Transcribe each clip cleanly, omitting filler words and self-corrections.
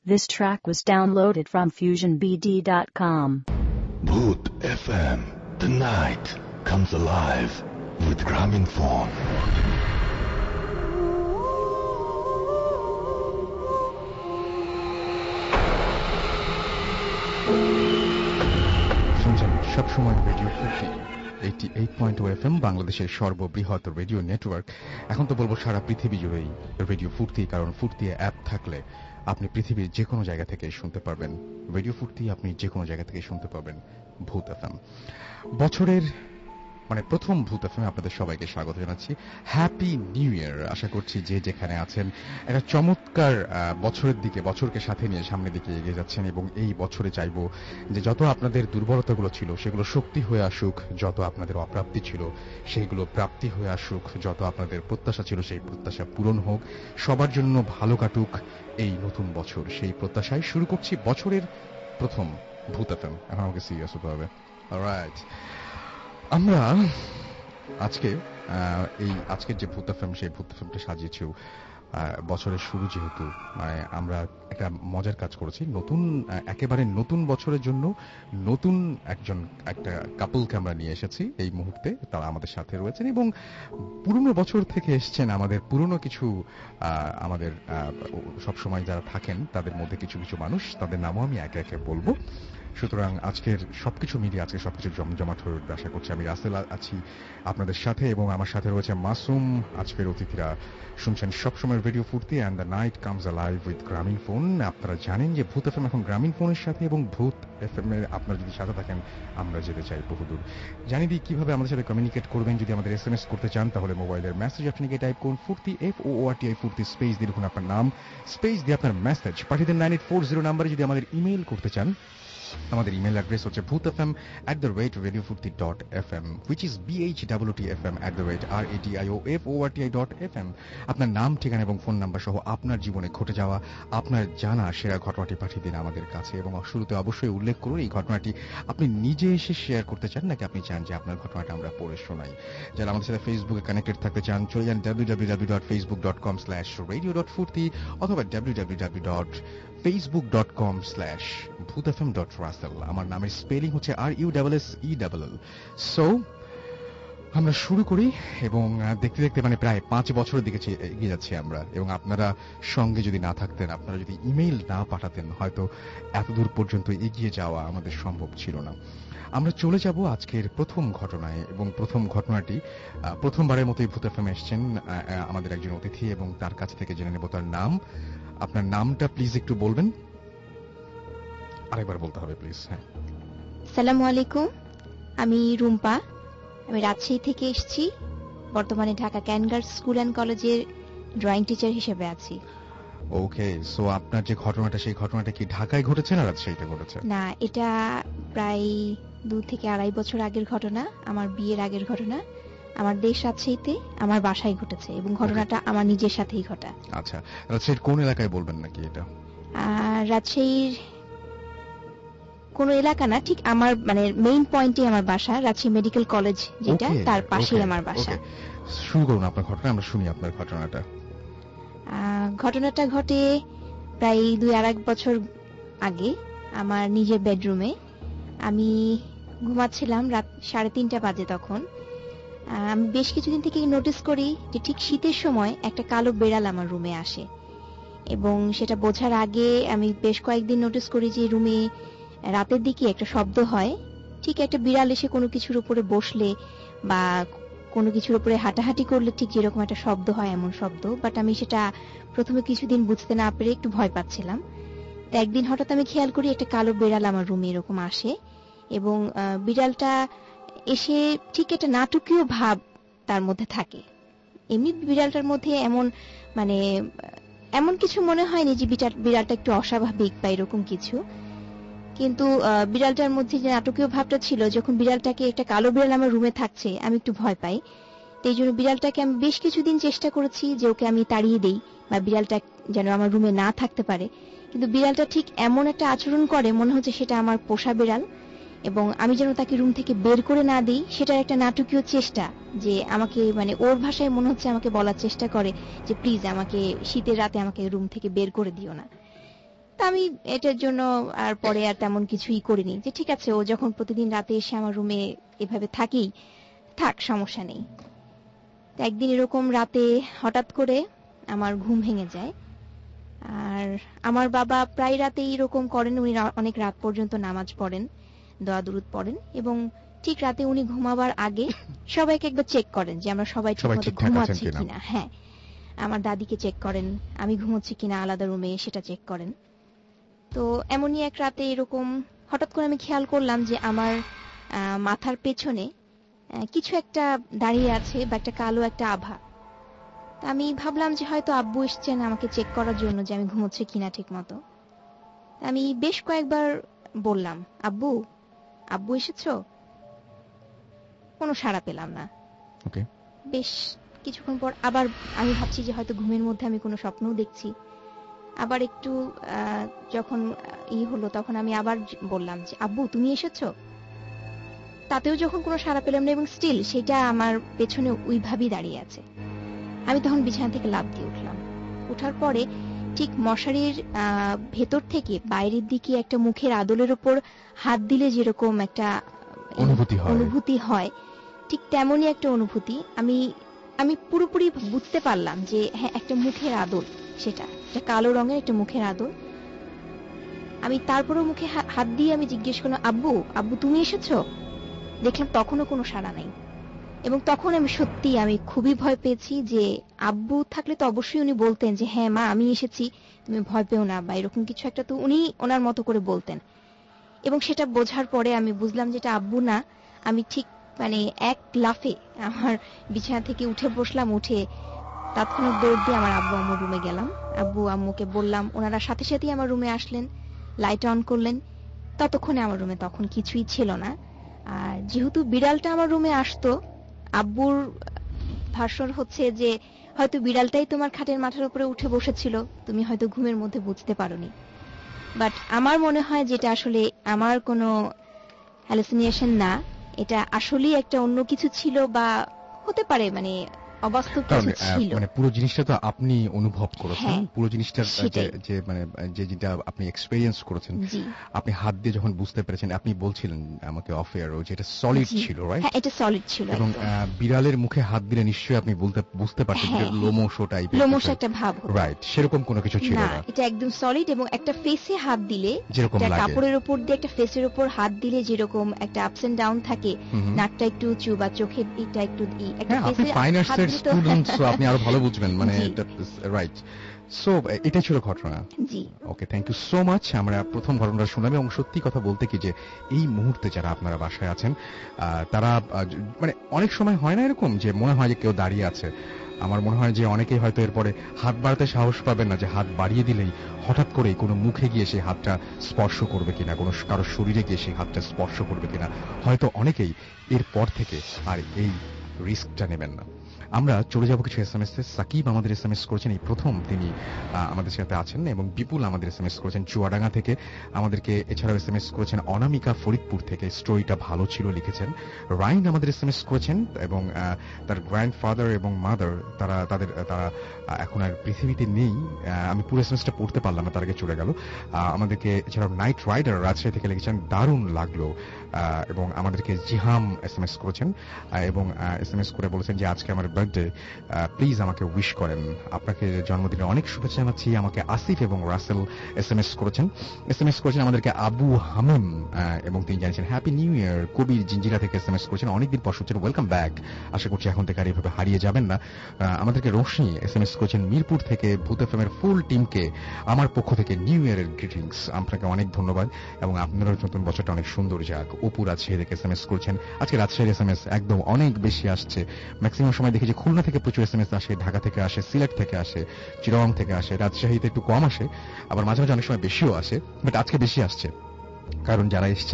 This track was downloaded from FusionBD.com. Bhoot FM. The night comes alive with Grameenphone. শুনছেন সবসময় radio 88.2 FM, বাংলাদেশের সর্ববৃহৎ radio network. এখন তো বলবো সারা পৃথিবী জুড়েই রেডিও ফুর্তি, কারণ ফুর্তি অ্যাপ থাকলে আপনি পৃথিবীর যে কোনো জায়গা থেকে শুনতে পারবেন। রেডিও ফুর্তি আপনি যে কোনো জায়গা থেকে শুনতে পারবেন ভূত এফএম। বছরের প্রথম ভূত এফএমে আপনাদের সবাইকে স্বাগত জানাচ্ছি। হ্যাপি নিউ ইয়ার। আশা করছি যে যেখানে আছেন একটা চমৎকার বছরের দিকে, বছরকে সাথে নিয়ে সামনের দিকে এগিয়ে যাচ্ছেন, এবং এই বছরে চাইবো যে যত আপনাদের দুর্বলতাগুলো ছিল সেগুলো শক্তি হয়ে আসুক, যত আপনাদের অপ্রাপ্তি ছিল সেইগুলো প্রাপ্তি হয়ে আসুক, যত আপনাদের প্রত্যাশা ছিল সেই প্রত্যাশা পূরণ হোক, সবার জন্য ভালো কাটুক এই নতুন বছর। সেই প্রত্যাশায় শুরু করছি বছরের প্রথম ভূত এফএম। এখন আমাকে সিরিয়াস হতে হবে। অলরাইট, আমরা আজকের যে ভূত এফএম, সেই ভূত এফএমটা সাজিয়েছি বছরের শুরু, যেহেতু আমরা একটা মজার কাজ করেছি। একেবারে নতুন বছরের জন্য নতুন একটা কাপলকে আমরা নিয়ে এসেছি এই মুহূর্তে। তারা আমাদের সাথে রয়েছেন এবং পুরনো বছর থেকে এসছেন। আমাদের পুরনো কিছু আমাদের সবসময় যারা থাকেন তাদের মধ্যে কিছু কিছু মানুষ, তাদের নামও আমি একে একে বলবো। সুতরাং আজকের সবকিছু মিলিয়ে আজকে সবকিছু জমজমাট হয়ে উঠবে আশা করছি। আমি রাসেল আছি আপনাদের সাথে এবং আমার সাথে রয়েছে মাসুম। আজকের অতিথিরা শুনছেন সবসময় radio Foorti and the night comes alive with Grameenphone. আপনারা জানেন যে ভূত এফএম এখন গ্রামীণফোনের সাথে, এবং ভূত এফএম এর আপনারা যদি সাথে থাকেন আমরা যেতে চাই বহুদূর। জানিয়ে দিই কিভাবে আমাদের সাথে কমিউনিকেট করবেন। যদি আমাদের SMS করতে চান তাহলে মোবাইলের মেসেজ অপশনে টাইপ করুন ফুর্তি, FOORTI ফুর্তি, স্পেস দিয়ে লিখুন আপনার নাম, স্পেস দিয়ে আপনার মেসেজ পাঠিয়ে দেন 9840 নাম্বারে। যদি আমাদের ইমেইল করতে চান, আমাদের ইমেল অ্যাড্রেস হচ্ছে bhootfm@radiofurti.fm, which is bhwtfm@radioforti.fm। আপনার নাম, ঠিকানা এবং ফোন নাম্বার সহ আপনার জীবনে ঘটে যাওয়া, আপনার জানা সেরা ঘটনাটি পাঠিয়ে দিন আমাদের কাছে, এবং শুরুতে অবশ্যই উল্লেখ করুন এই ঘটনাটি আপনি নিজে এসে শেয়ার করতে চান নাকি আপনি চান যে আপনার ঘটনাটা আমরা পড়ে শোনাই। যারা আমাদের সাথে ফেসবুকে কানেক্টেড থাকতে চান, চলে যান www.facebook.com/radio.furti অথবা www.facebook.com/bhootfm.russell। আমার নামের স্পেলিং হচ্ছে RUSSELL। সো আমরা শুরু করি, এবং দেখতে দেখতে প্রায় 5 বছরের দিকে এগিয়ে যাচ্ছি আমরা। এবং আপনারা সঙ্গে যদি না থাকতেন, আপনারা যদি ইমেইল না পাঠাতেন, হয়তো এতদূর পর্যন্ত এগিয়ে যাওয়া আমাদের সম্ভব ছিল না। আমরা চলে যাব আজকের প্রথম ঘটনায়, এবং প্রথম ঘটনাটি প্রথমবারের মতোই ভূত এফএম এসছেন আমাদের একজন অতিথি, এবং তার কাছ থেকে জেনে নেব তার নাম। আপনার নামটা প্লিজ একটু বলবেন। আরেকবার বলতে হবে প্লিজ। হ্যাঁ, আসসালামু আলাইকুম, আমি রুম্পা। আমি রাজশাহী থেকে এসেছি। বর্তমানে ঢাকা ক্যানগার্লস স্কুল অ্যান্ড কলেজের ড্রয়িং টিচার হিসেবে আছি। ওকে, সো আপনার যে ঘটনাটা, সেই ঘটনাটা কি ঢাকায় ঘটেছে না রাজশাহীতে ঘটেছে? না, এটা প্রায় 2 থেকে 2.5 বছর আগের ঘটনা, আমার বিয়ের আগের ঘটনা। আমার দেশ রাজশাহীতে, আমার বাসায় ঘটেছে, এবং ঘটনাটা আমার নিজের সাথেই ঘটা। আচ্ছা, রাজশাহীর কোন এলাকায় বলবেন নাকি এটা? রাজশাহীর কোন এলাকা না, ঠিক আমার মেইন পয়েন্টে আমার বাসা। রাজশাহী মেডিকেল কলেজ যেটা, তার পাশেই আমার বাসা। শুরু করুন আপনার ঘটনা, আমরা শুনি আপনার ঘটনাটা। ঘটনাটা ঘটে প্রায় 2-2.5 বছর আগে আমার নিজের বেডরুমে। আমি ঘুমাচ্ছিলাম, রাত 3:30 বাজে তখন। আমি বেশ কিছুদিন থেকে নোটিস করি যে ঠিক শীতের সময় একটা কালো বেড়াল আমার রুমে আসে, এবং সেটা বোঝার আগে আমি বেশ কয়েকদিন নোটিস করি যে রুমে রাতের দিকে একটা শব্দ হয়। ঠিক একটা বিড়াল এসে কোনো কিছুর উপরে বসলে বা কোনো কিছুর উপরে হাঁটাহাঁটি করলে ঠিক যেরকম একটা শব্দ হয়, এমন শব্দ। বাট আমি সেটা প্রথমে কিছুদিন বুঝতে না পেরে একটু ভয় পাচ্ছিলাম। তো একদিন হঠাৎ আমি খেয়াল করি একটা কালো বিড়াল আমার রুমে এরকম আসে, এবং বিড়ালটা এসে ঠিক একটা নাটকীয় ভাব তার মধ্যে থাকে। এমনি বিড়ালটার মধ্যে এমন কিছু মনে হয়নি যে বিড়ালটা একটু অস্বাভাবিক বা এরকম কিছু, কিন্তু বিড়ালটার মধ্যে যে নাটকীয় ভাবটা ছিল, যখন বিড়ালটাকে, একটা কালো বিড়াল আমার রুমে থাকছে, আমি একটু ভয় পাই। তো এই জন্য বিড়ালটাকে আমি বেশ কিছুদিন চেষ্টা করেছি যে ওকে আমি তাড়িয়ে দেই বা বিড়ালটা যেন আমার রুমে না থাকতে পারে, কিন্তু বিড়ালটা ঠিক এমন একটা আচরণ করে মনে হচ্ছে সেটা আমার পোষা বিড়াল, এবং আমি যেন তাকে রুম থেকে বের করে না দিই, সেটার একটা নাটকীয় চেষ্টা, যে আমাকে ওর ভাষায় মনে হচ্ছে আমাকে বলার চেষ্টা করে যে প্লিজ আমাকে শীতের রাতে আমাকে রুম থেকে বের করে দিও না। তা আমি এটার জন্য আর পরে আর তেমন কিছুই করিনি, যে ঠিক আছে ও যখন প্রতিদিন রাতে এসে আমার রুমে এভাবে থাকি, থাক, সমস্যা নেই। তো একদিন এরকম রাতে হঠাৎ করে আমার ঘুম ভেঙে যায়। আর আমার বাবা প্রায় রাতেই এরকম করেন, উনি অনেক রাত পর্যন্ত নামাজ পড়েন, দোয়া দুরুদ পড়েন, এবং ঠিক রাতে উনি ঘুমাবার আগে সবাইকে একবার চেক করেন যে আমরা সবাই ঠিকমতো ঘুমাচ্ছি কিনা। হ্যাঁ, আমার দাদিকে চেক করেন, আমি ঘুমোচ্ছি কিনা আলাদা রুমে সেটা চেক করেন। তো এমনই এক রাতে এরকম হঠাৎ করে আমি খেয়াল করলাম যে আমার মাথার পেছনে কিছু একটা দাঁড়িয়ে আছে, বা একটা কালো একটা আভা। আমি ভাবলাম যে হয়তো আব্বু এসছেন আমাকে চেক করার জন্য যে আমি ঘুমোচ্ছি কিনা ঠিক মতো। আমি বেশ কয়েকবার বললাম, আব্বু, আব্বু এসেছো? কোনো সাড়া পেলাম না। বেশ কিছুক্ষণ পর আবার আমি ভাবছি যে হয়তো ঘুমের মধ্যে আমি কোনো স্বপ্নও দেখছি। আবার একটু যখন হলো তখন আমি আবার বললাম যে আব্বু, তুমি এসেছো? তাতেও যখন কোনো সাড়া পেলাম না, এবং স্টিল সেটা আমার পেছনে ওইভাবেই দাঁড়িয়ে আছে। আমি তখন বিছানা থেকে লাফ দিয়ে উঠলাম। উঠার পরে ঠিক মশারির ভেতর থেকে বাইরের দিকে একটা মুখের আদলের উপর হাত দিলে যেরকম একটা অনুভূতি হয়, ঠিক তেমনই একটা অনুভূতি আমি পুরোপুরি বুঝতে পারলাম যে হ্যাঁ, একটা মুখের আদল, সেটা একটা কালো রঙের একটা মুখের আদল। আমি তারপরেও মুখে হাত দিয়ে আমি জিজ্ঞেস করলাম, আব্বু, আব্বু তুমি এসেছো? দেখলাম তখনও কোনো সাড়া নাই। এবং তখন আমি খুবই ভয় পেয়েছি, যে আব্বু থাকলে তো অবশ্যই উনি বলতেন যে হ্যাঁ মা, আমি এসেছি, তুমি ভয় পেও না, বা এরকম কিছু একটা তো উনি ওনার মতো করে বলতেন। এবং সেটা বোঝার পরে আমি বুঝলাম যে এটা আব্বু না। আমি ঠিক এক লাফে আমার বিছানা থেকে উঠে বসলাম, উঠে তাৎক্ষণিক দৌড় দিয়ে আমার আব্বু আম্মুর রুমে গেলাম। আব্বু আম্মুকে বললাম, ওনারা সাথে সাথেই আমার রুমে আসলেন, লাইট অন করলেন। ততক্ষণে আমার রুমে তখন কিছুই ছিল না। আর যেহেতু বিড়ালটা আমার রুমে আসতো, আব্বুর ভাষণ হচ্ছে যে হয়তো বিড়ালটাই তোমার খাটের মাথার উপরে উঠে বসেছিল, তুমি হয়তো ঘুমের মধ্যে বুঝতে পারোনি। বাট আমার মনে হয় যেটা আসলে আমার কোনো হ্যালুসিনেশন না, এটা আসলেই একটা অন্য কিছু ছিল, বা হতে পারে অবাস্তব কিছু ছিল। পুরো জিনিসটা তো আপনি অনুভব করেছেন, পুরো জিনিসটার যে যেটা আপনি এক্সপেরিয়েন্স করেছেন, আপনি হাত দিয়ে যখন বুঝতে পেরেছেন, আপনি বলছিলেন আমাকে অফ এয়ার, যেটা সলিড ছিল, রাইট? হ্যাঁ, এটা সলিড ছিল। এবং বিড়ালের মুখে হাত দিলে নিশ্চয়ই আপনি বুঝতে পারতেন যে লোমশো টাইপের, লোমশ একটা ভাব, রাইট? সেরকম কোনো কিছু ছিল না, এটা একদম সলিড। এবং একটা ফেসে হাত দিলে, একটা কাপড়ের উপর দিয়ে একটা ফেসের উপর হাত দিলে যেরকম একটা আপস এন্ড ডাউন থাকে, নাকটা একটু উঁচু বা চোখের দিকটা একটু একটা ফেসে ফাইন আর্টসের স্টুডেন্ট, সো আপনি আরো ভালো বুঝবেন, রাইট? সো এটাই ছিল ঘটনা। জি, okay, thank you so much. আমরা প্রথম ঘটনাটা শুনলাম, এবং সত্যি কথা বলতে কি যে এই মুহূর্তে যারা আপনারা বাসায় আছেন, তারা অনেক সময় হয় না এরকম যে মনে হয় যে কেউ দাঁড়িয়ে আছে। আমার মনে হয় যে অনেকেই হয়তো এরপরে হাত বাড়াতে সাহস পাবেন না, যে হাত বাড়িয়ে দিলেই হঠাৎ করে কোনো মুখে গিয়ে সেই হাতটা স্পর্শ করবে কিনা, কোনো কারো শরীরে গিয়ে সেই হাতটা স্পর্শ করবে কিনা। হয়তো অনেকেই এরপর থেকে আর এই রিস্কটা নেবেন না। আমরা চলে যাব কিছু এসএমএস এ। সাকিব আমাদের এসএমএস করেছেন, এই প্রথম তিনি আমাদের সাথে আছেন, এবং বিপুল আমাদের এসএমএস করেছেন চুয়াডাঙ্গা থেকে আমাদেরকে। এছাড়াও এসএমএস করেছেন অনামিকা ফরিদপুর থেকে, স্টোরিটা ভালো ছিল লিখেছেন। রাইন আমাদের এসএমএস করেছেন, এবং তার গ্র্যান্ডফাদার এবং মাদার তারা এখন আর পৃথিবীতে নেই। আমি পুরো এসএমএসটা পড়তে পারলাম না, তার আগে চলে গেল। আমাদেরকে এছাড়াও নাইট রাইডার রাজশাহী থেকে লিখেছেন, দারুণ লাগলো। এবং আমাদেরকে জিহাম এসএমএস করেছেন, এবং এসএমএস করে বলেছেন যে আজকে আমার বার্থডে, প্লিজ আমাকে উইশ করেন, আপনাকে জন্মদিনে অনেক শুভেচ্ছা জানাচ্ছি। আমাকে আসিফ এবং রাসেল এসএমএস করেছেন আমাদেরকে আবু হামিম, এবং তিনি জানিয়েছেন happy new year. Kabir Jinjira থেকে এসএমএস করেছেন, অনেকদিন পর শুনছেন, ওয়েলকাম ব্যাক, আশা করছি এখন থেকে আর এইভাবে হারিয়ে যাবেন না। আমাদেরকে রোশনি এসএমএস করেছেন মিরপুর থেকে, ভূত এফএম এর ফুল টিমকে আমার পক্ষ থেকে নিউ ইয়ারের গ্রিটিংস, আপনাকে অনেক ধন্যবাদ, এবং আপনারও নতুন বছরটা অনেক সুন্দর যাক। অপু রাজশাহী থেকে এসএমএস করছেন, আজকে রাজশাহীর এসএমএস একদম অনেক বেশি আসছে। ম্যাক্সিমাম সময় দেখি যে খুলনা থেকে প্রচুর এসএমএস আসে, ঢাকা থেকে আসে, সিলেট থেকে আসে, চিটাগং থেকে আসে, রাজশাহীতে একটু কম আসে, আবার মাঝে মাঝে অনেক সময় বেশিও আসে, বাট আজকে বেশি আসছে। কারণ যারা এসছেন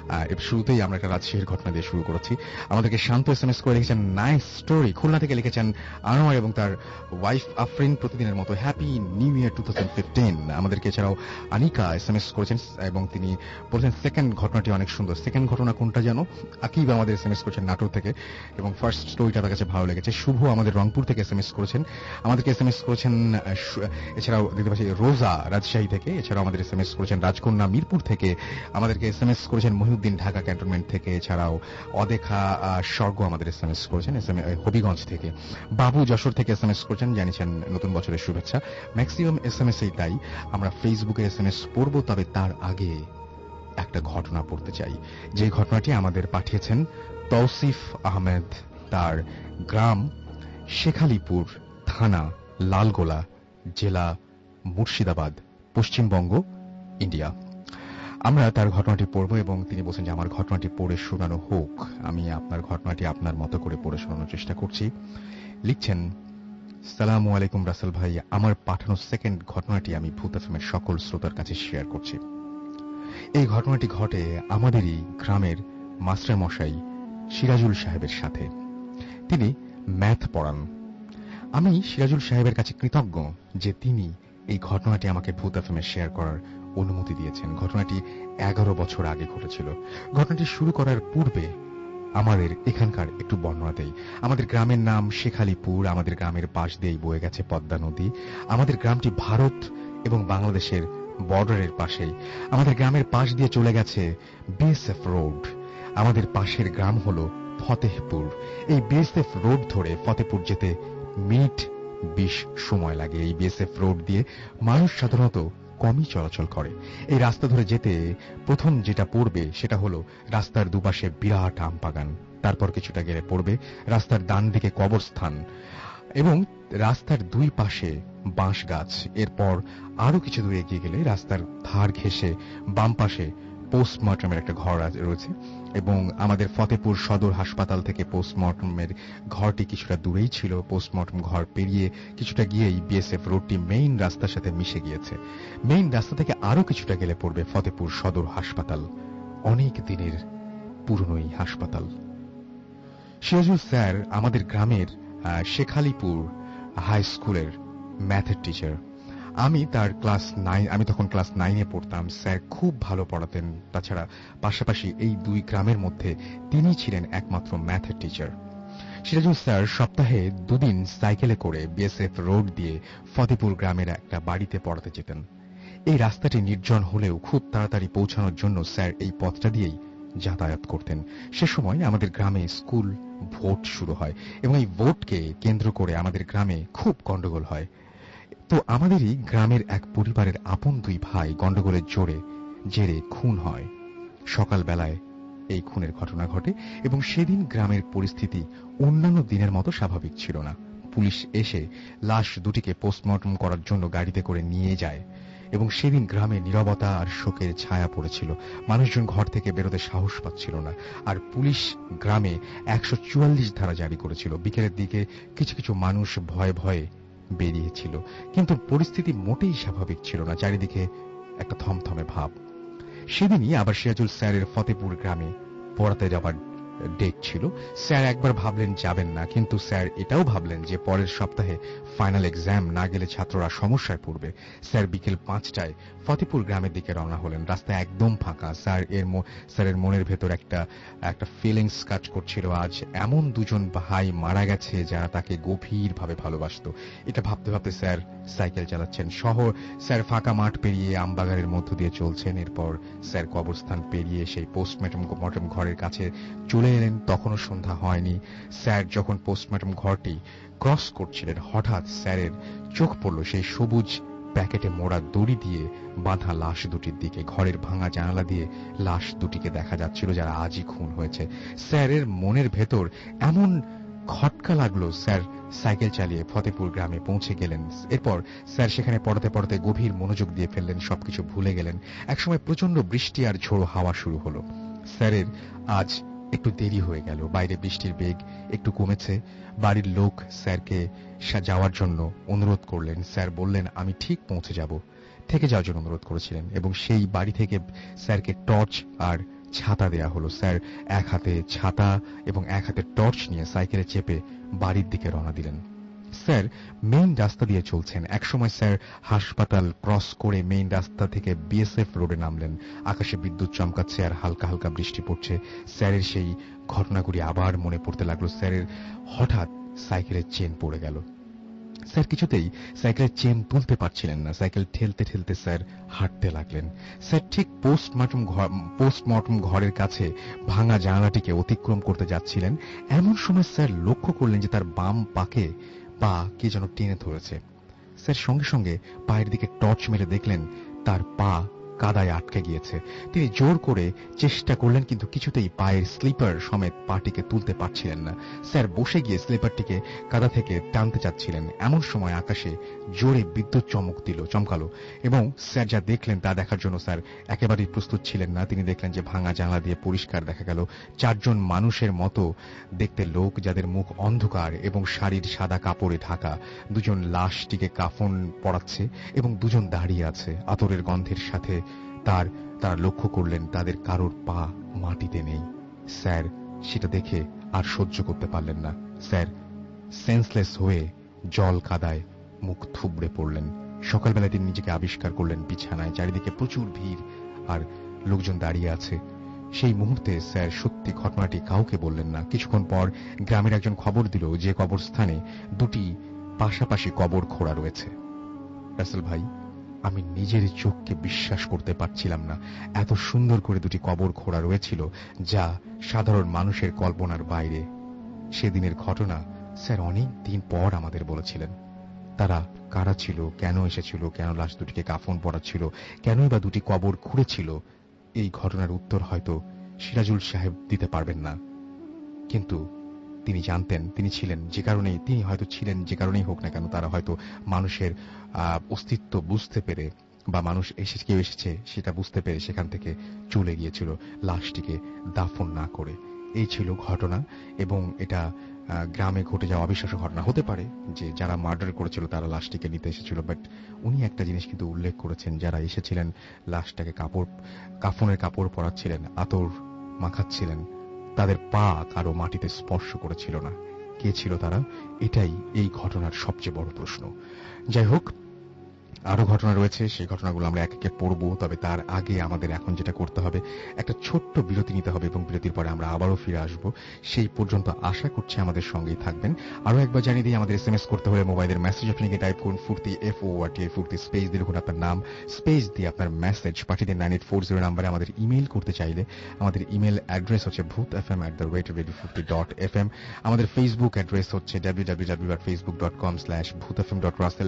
শুরুতেই আমরা একটা রাজশাহীর ঘটনা দিয়ে শুরু করেছি। আমাদেরকে শান্ত এসএমএস করে লিখেছেন নাইস স্টোরি। খুলনা থেকে লিখেছেন আনোয়ার এবং তার ওয়াইফ আফরিন প্রতিদিনের মতো হ্যাপি নিউ ইয়ার 2015। আমাদেরকে এছাড়াও আনিকা এসএমএস করেছেন এবং তিনি বলেছেন সেকেন্ড ঘটনাটি অনেক সুন্দর। সেকেন্ড ঘটনা কোনটা যেন? আকিব আমাদের এসএমএস করেছেন নাটোর থেকে এবং ফার্স্ট স্টোরিটা তার কাছে ভালো লেগেছে। শুভ আমাদের রংপুর থেকে এসএমএস করেছেন। আমাদেরকে এসএমএস করেছেন এছাড়াও দেখতে পাচ্ছি রোজা রাজশাহী থেকে। এছাড়াও আমাদের এসএমএস করেছেন রাজকন্যা মিরপুর থেকে। আমাদেরকে এসএমএস করেছেন মহিউদ্দিন ঢাকা ক্যান্টনমেন্ট থেকে। এছাড়াও অদেখা স্বর্গ আমাদের এসএমএস করেছেন হবিগঞ্জ থেকে। বাবু যশোর থেকে এসএমএস করেছেন, জানিয়েছেন নতুন বছরের শুভেচ্ছা। ম্যাক্সিমাম এসএমএস এই তাই। আমরা ফেসবুকে এসএমএস পড়ব, তবে তার আগে একটা ঘটনা পড়তে চাই, যে ঘটনাটি আমাদের পাঠিয়েছেন তৌসিফ আহমেদ। তার গ্রাম শেখালিপুর, থানা লালগোলা, জেলা মুর্শিদাবাদ, পশ্চিমবঙ্গ, ইন্ডিয়া। আমরা তার ঘটনাটি পড়ব এবং তিনি বলছেন যে আমার ঘটনাটি পড়ে শোনানো হোক। আমি আপনার ঘটনাটি আপনার মতো করে পড়ে শোনানোর চেষ্টা করছি। লিখছেন, সালামু আলাইকুম রাসেল ভাই, আমার পাঠানো সেকেন্ড ঘটনাটি আমি ভূত এফএমের সকল শ্রোতার কাছে শেয়ার করছি। এই ঘটনাটি ঘটে আমাদেরই গ্রামের মাস্টার মশাই সিরাজুল সাহেবের সাথে। তিনি ম্যাথ পড়ান। আমি সিরাজুল সাহেবের কাছে কৃতজ্ঞ যে তিনি এই ঘটনাটি আমাকে ভূত এফএমে শেয়ার করার অনুমতি দিয়েছেন। ঘটনাটি 11 বছর আগে ঘটেছিল। ঘটনাটি শুরু করার পূর্বে আমাদের এখানকার একটু বর্ণনা দেই। আমাদের গ্রামের নাম শেখালিপুর। আমাদের গ্রামের পাশ দিয়েই বয়ে গেছে পদ্মা নদী। আমাদের গ্রামটি ভারত এবং বাংলাদেশের বর্ডারের পাশেই। আমাদের গ্রামের পাশ দিয়ে চলে গেছে বিএসএফ রোড। আমাদের পাশের গ্রাম হল ফতেহপুর। এই বিএসএফ রোড ধরে ফতেহপুর যেতে মিনিট 20 সময় লাগে। এই বিএসএফ রোড দিয়ে মানুষ সাধারণত কমই চলাচল করে। এই রাস্তা ধরে যেতে প্রথম যেটা পড়বে সেটা হলো রাস্তার দুপাশে বিরাট আম বাগান। তারপর কিছুটা গেলে পড়বে রাস্তার ডান দিকে কবরস্থান এবং রাস্তার দুই পাশে বাঁশ গাছ। এরপর আরো কিছু দূরে এগিয়ে গেলে রাস্তার ধার ঘেঁষে বাম পাশে পোস্টমর্টমের একটা ঘর রয়েছে এবং আমাদের ফতেপুর সদর হাসপাতাল থেকে পোস্টমর্টমের ঘরটি কিছুটা দূরেই ছিল। পোস্টমর্টম ঘর পেরিয়ে কিছুটা গিয়েই বিএসএফ রোডটি মেইন রাস্তার সাথে মিশে গিয়েছে। মেইন রাস্তা থেকে আরো কিছুটা গেলে পড়বে ফতেপুর সদর হাসপাতাল, অনেক দিনের পুরনো এই হাসপাতাল। সিরাজুল স্যার আমাদের গ্রামের শেখালিপুর হাই স্কুলের ম্যাথের টিচার। আমি তখন ক্লাস 9-এ পড়তাম। স্যার খুব ভালো পড়াতেন। তাছাড়া পাশাপাশি এই দুই গ্রামের মধ্যে তিনি ছিলেন একমাত্র ম্যাথের টিচার। সিরাজুল স্যার সপ্তাহে 2 দিন সাইকেলে করে বিএসএফ রোড দিয়ে ফতেপুর গ্রামের একটা বাড়িতে পড়াতে যেতেন। এই রাস্তাটি নির্জন হলেও খুব তাড়াতাড়ি পৌঁছানোর জন্য স্যার এই পথটা দিয়েই যাতায়াত করতেন। সে সময় আমাদের গ্রামে স্কুল ভোট শুরু হয় এবং এই ভোটকে কেন্দ্র করে আমাদের গ্রামে খুব গন্ডগোল হয়। তো আমাদেরই গ্রামের এক পরিবারের আপন 2 ভাই গন্ডগোলের জেরে খুন হয়। সকালবেলায় এই খুনের ঘটনা ঘটে এবং সেদিন গ্রামের পরিস্থিতি অন্যান্য দিনের মতো স্বাভাবিক ছিল না। পুলিশ এসে লাশ দুটিকে পোস্টমর্টম করার জন্য গাড়িতে করে নিয়ে যায় এবং সেদিন গ্রামে নীরবতা আর শোকের ছায়া পড়েছিল। মানুষজন ঘর থেকে বেরোতে সাহস পাচ্ছিল না। আর পুলিশ গ্রামে 144 ধারা জারি করেছিল। বিকেলের দিকে কিছু কিছু মানুষ ভয়ে ভয়ে বেরিয়েছিল, কিন্তু পরিস্থিতি মোটেই স্বাভাবিক ছিল না। চারিদিকে একটা থমথমে ভাব। সেদিনই আবার সিরাজুল স্যারের ফতেপুর গ্রামে পড়াতে যাবার ডেট ছিল। স্যার একবার ভাবলেন যাবেন না, কিন্তু স্যার এটাও ভাবলেন যে পরের সপ্তাহে ফাইনাল এক্সাম না গেলে ছাত্ররা সমস্যায় পড়বে। স্যার বিকেল 5টায় ফতেপুর গ্রামের দিকে রওনা হলেন। রাস্তা একদম ফাঁকা। স্যারের মনের ভেতর একটা ফিলিংস কাজ করছিল। আজ এমন 2জন ভাই মারা গেছে যারা তাকে গভীরভাবে ভালোবাসত। এটা ভাবতে ভাবতে স্যার সাইকেল চালাচ্ছেন। স্যার ফাঁকা মাঠ পেরিয়ে আমবাগানের মধ্য দিয়ে চলছেন। এরপর স্যার কবরস্থান পেরিয়ে সেই পোস্টমর্টম ঘরের কাছে চলে এলেন। তখনও সন্ধ্যা হয়নি। স্যার যখন পোস্টমর্টম ঘরটি ক্রস করছিলেন, হঠাৎ স্যারের চোখ পড়ল সেই সবুজ প্যাকেটে মোড়া দড়ি দিয়ে বাঁধা লাশ দুটির দিকে। ঘরের ভাঙা জানালা দিয়ে লাশ দুটিকে দেখা যাচ্ছিল যারা আজই খুন হয়েছে। স্যারের মনের ভেতর এমন খটকা লাগলো, স্যার সাইকেল চালিয়ে ফতেপুর গ্রামে পৌঁছে গেলেন। এরপর স্যার সেখানে পড়াতে পড়াতে গভীর মনোযোগ দিয়ে ফেললেন, সবকিছু ভুলে গেলেন। একসময় প্রচন্ড বৃষ্টি আর ঝোড়ো হাওয়া শুরু হলো। স্যারের আজ একটু দেরি হয়ে গেল। বাইরে বৃষ্টির বেগ একটু কমেছে। বাড়ির লোক স্যারকে যাওয়ার জন্য অনুরোধ করলেন। স্যার বললেন আমি ঠিক পৌঁছে যাব। থেকে যাওয়ার জন্য অনুরোধ করেছিলেন এবং সেই বাড়ি থেকে স্যারকে টর্চ আর ছাতা দেয়া হলো। স্যার এক হাতে ছাতা এবং এক হাতে টর্চ নিয়ে সাইকেলে চেপে বাড়ির দিকে রওনা দিলেন। স্যার মেইন রাস্তা দিয়ে চলছেন। একসময় স্যার হাসপাতাল ক্রস করে মেইন রাস্তা থেকে বিএসএফ রোডে নামলেন। আকাশে বিদ্যুৎ চমকাচ্ছে আর হালকা হালকা বৃষ্টি পড়ছে। স্যারের সেই ঘটনাগুলি আবার মনে পড়তে লাগলো। স্যারের হঠাৎ সাইকেলের চেন পড়ে গেল। স্যার কিছুতেই সাইকেলের চেন তুলতে পারছিলেন না। সাইকেল ঠেলতে ঠেলতে স্যার হাঁটতে লাগলেন। স্যার ঠিক পোস্টমর্টম ঘরের কাছে ভাঙা জানালাটিকে অতিক্রম করতে যাচ্ছিলেন। এমন সময় স্যার লক্ষ্য করলেন যে তার বাম পাকে পা কে যেন টেনে ধরেছে। স্যার সঙ্গে সঙ্গে পায়ের দিকে টর্চ মেরে দেখলেন তার পা কাদায় আটকে গিয়েছে। তিনি জোর করে চেষ্টা করলেন, কিন্তু কিছুতেই পায়ের স্লিপার সমেত পাটিকে তুলতে পারছিলেন না। স্যার বসে গিয়ে স্লিপারটিকে কাদা থেকে টানতে চাচ্ছিলেন। এমন সময় আকাশে জোরে বিদ্যুৎ চমকালো এবং স্যার যা দেখলেন তা দেখার জন্য স্যার একেবারেই প্রস্তুত ছিলেন না। তিনি দেখলেন যে ভাঙা জানলা দিয়ে পরিষ্কার দেখা গেল 4 জন মানুষের মতো দেখতে লোক, যাদের মুখ অন্ধকার এবং শাড়ির সাদা কাপড়ে ঢাকা। 2 জন লাশটিকে কাফন পরাচ্ছে এবং 2 জন দাঁড়িয়ে আছে আতরের গন্ধের সাথে। তারা লক্ষ্য করলেন তাদের কারোর পা মাটিতে নেই। স্যার সেটা দেখে আর সহ্য করতে পারলেন না। স্যার সেন্সলেস হয়ে জল কাদায় মুখ থুবড়ে পড়লেন। সকালবেলায় তিনি নিজেকে আবিষ্কার করলেন বিছানায়। চারিদিকে প্রচুর ভিড় আর লোকজন দাঁড়িয়ে আছে। সেই মুহূর্তে স্যার সত্যি ঘটনাটি কাউকে বললেন না। কিছুক্ষণ পর গ্রামের একজন খবর দিল যে কবরস্থানে 2টি পাশাপাশি কবর খোঁড়া রয়েছে। রাসেল ভাই, আমি নিজের চোখকে বিশ্বাস করতে পারছিলাম না। এত সুন্দর করে 2টি কবর খোঁড়া রয়েছিল যা সাধারণ মানুষের কল্পনার বাইরে। সেদিনের ঘটনা স্যার অনেক দিন পর আমাদের বলেছিলেন। তারা কারা ছিল, কেন এসেছিল, কেন লাশ 2টিকে কাফন পরাচ্ছিল, কেনই বা 2টি কবর খুঁড়েছিল, এই ঘটনার উত্তর হয়তো সিরাজুল সাহেব দিতে পারবেন না। কিন্তু তিনি জানতেন, তিনি হয়তো ছিলেন যে কারণেই হোক না কেন, তারা হয়তো মানুষের অস্তিত্ব বুঝতে পেরে বা কেউ এসেছে সেটা বুঝতে পেরে সেখান থেকে চলে গিয়েছিল লাশটিকে দাফন না করে। এই ছিল ঘটনা এবং এটা গ্রামে ঘটে যাওয়া অবিশ্বাস্য ঘটনা। হতে পারে যে যারা মার্ডার করেছিল তারা লাশটিকে নিতে এসেছিল, বাট উনি একটা জিনিস কিন্তু উল্লেখ করেছেন, যারা এসেছিলেন লাশটাকে কাফনের কাপড় পরাচ্ছিলেন, আতর মাখাচ্ছিলেন, তাদের পা কারো মাটিতে স্পর্শ করেছিল না। কে ছিল তারা? এটাই এই ঘটনার সবচেয়ে বড় প্রশ্ন। যাই হোক, আরো ঘটনা রয়েছে, সেই ঘটনাগুলো আমরা এক একে পড়ব। তবে তার আগে আমাদের এখন যেটা করতে হবে, একটা ছোট্ট বিরতি নিতে হবে এবং বিরতির পরে আমরা আবারও ফিরে আসব। সেই পর্যন্ত আশা করছি আমাদের সঙ্গেই থাকবেন। আরো একবার জানিয়ে দিই, আমাদের SMS করতে হলে মোবাইলের মেসেজ অপশনে টাইপ করুন ফুর্তি FORT, ফুর্তি স্পেস দিয়ে লিখুন আপনার নাম, স্পেস দিয়ে আপনার মেসেজ পাঠিয়ে দিন 9840 নাম্বারে। আমাদের ইমেইল করতে চাইলে আমাদের ইমেইল অ্যাড্রেস হচ্ছে bhutfm@radio.fm। আমাদের ফেসবুক অ্যাড্রেস হচ্ছে www.facebook.com/bhutfm.russell,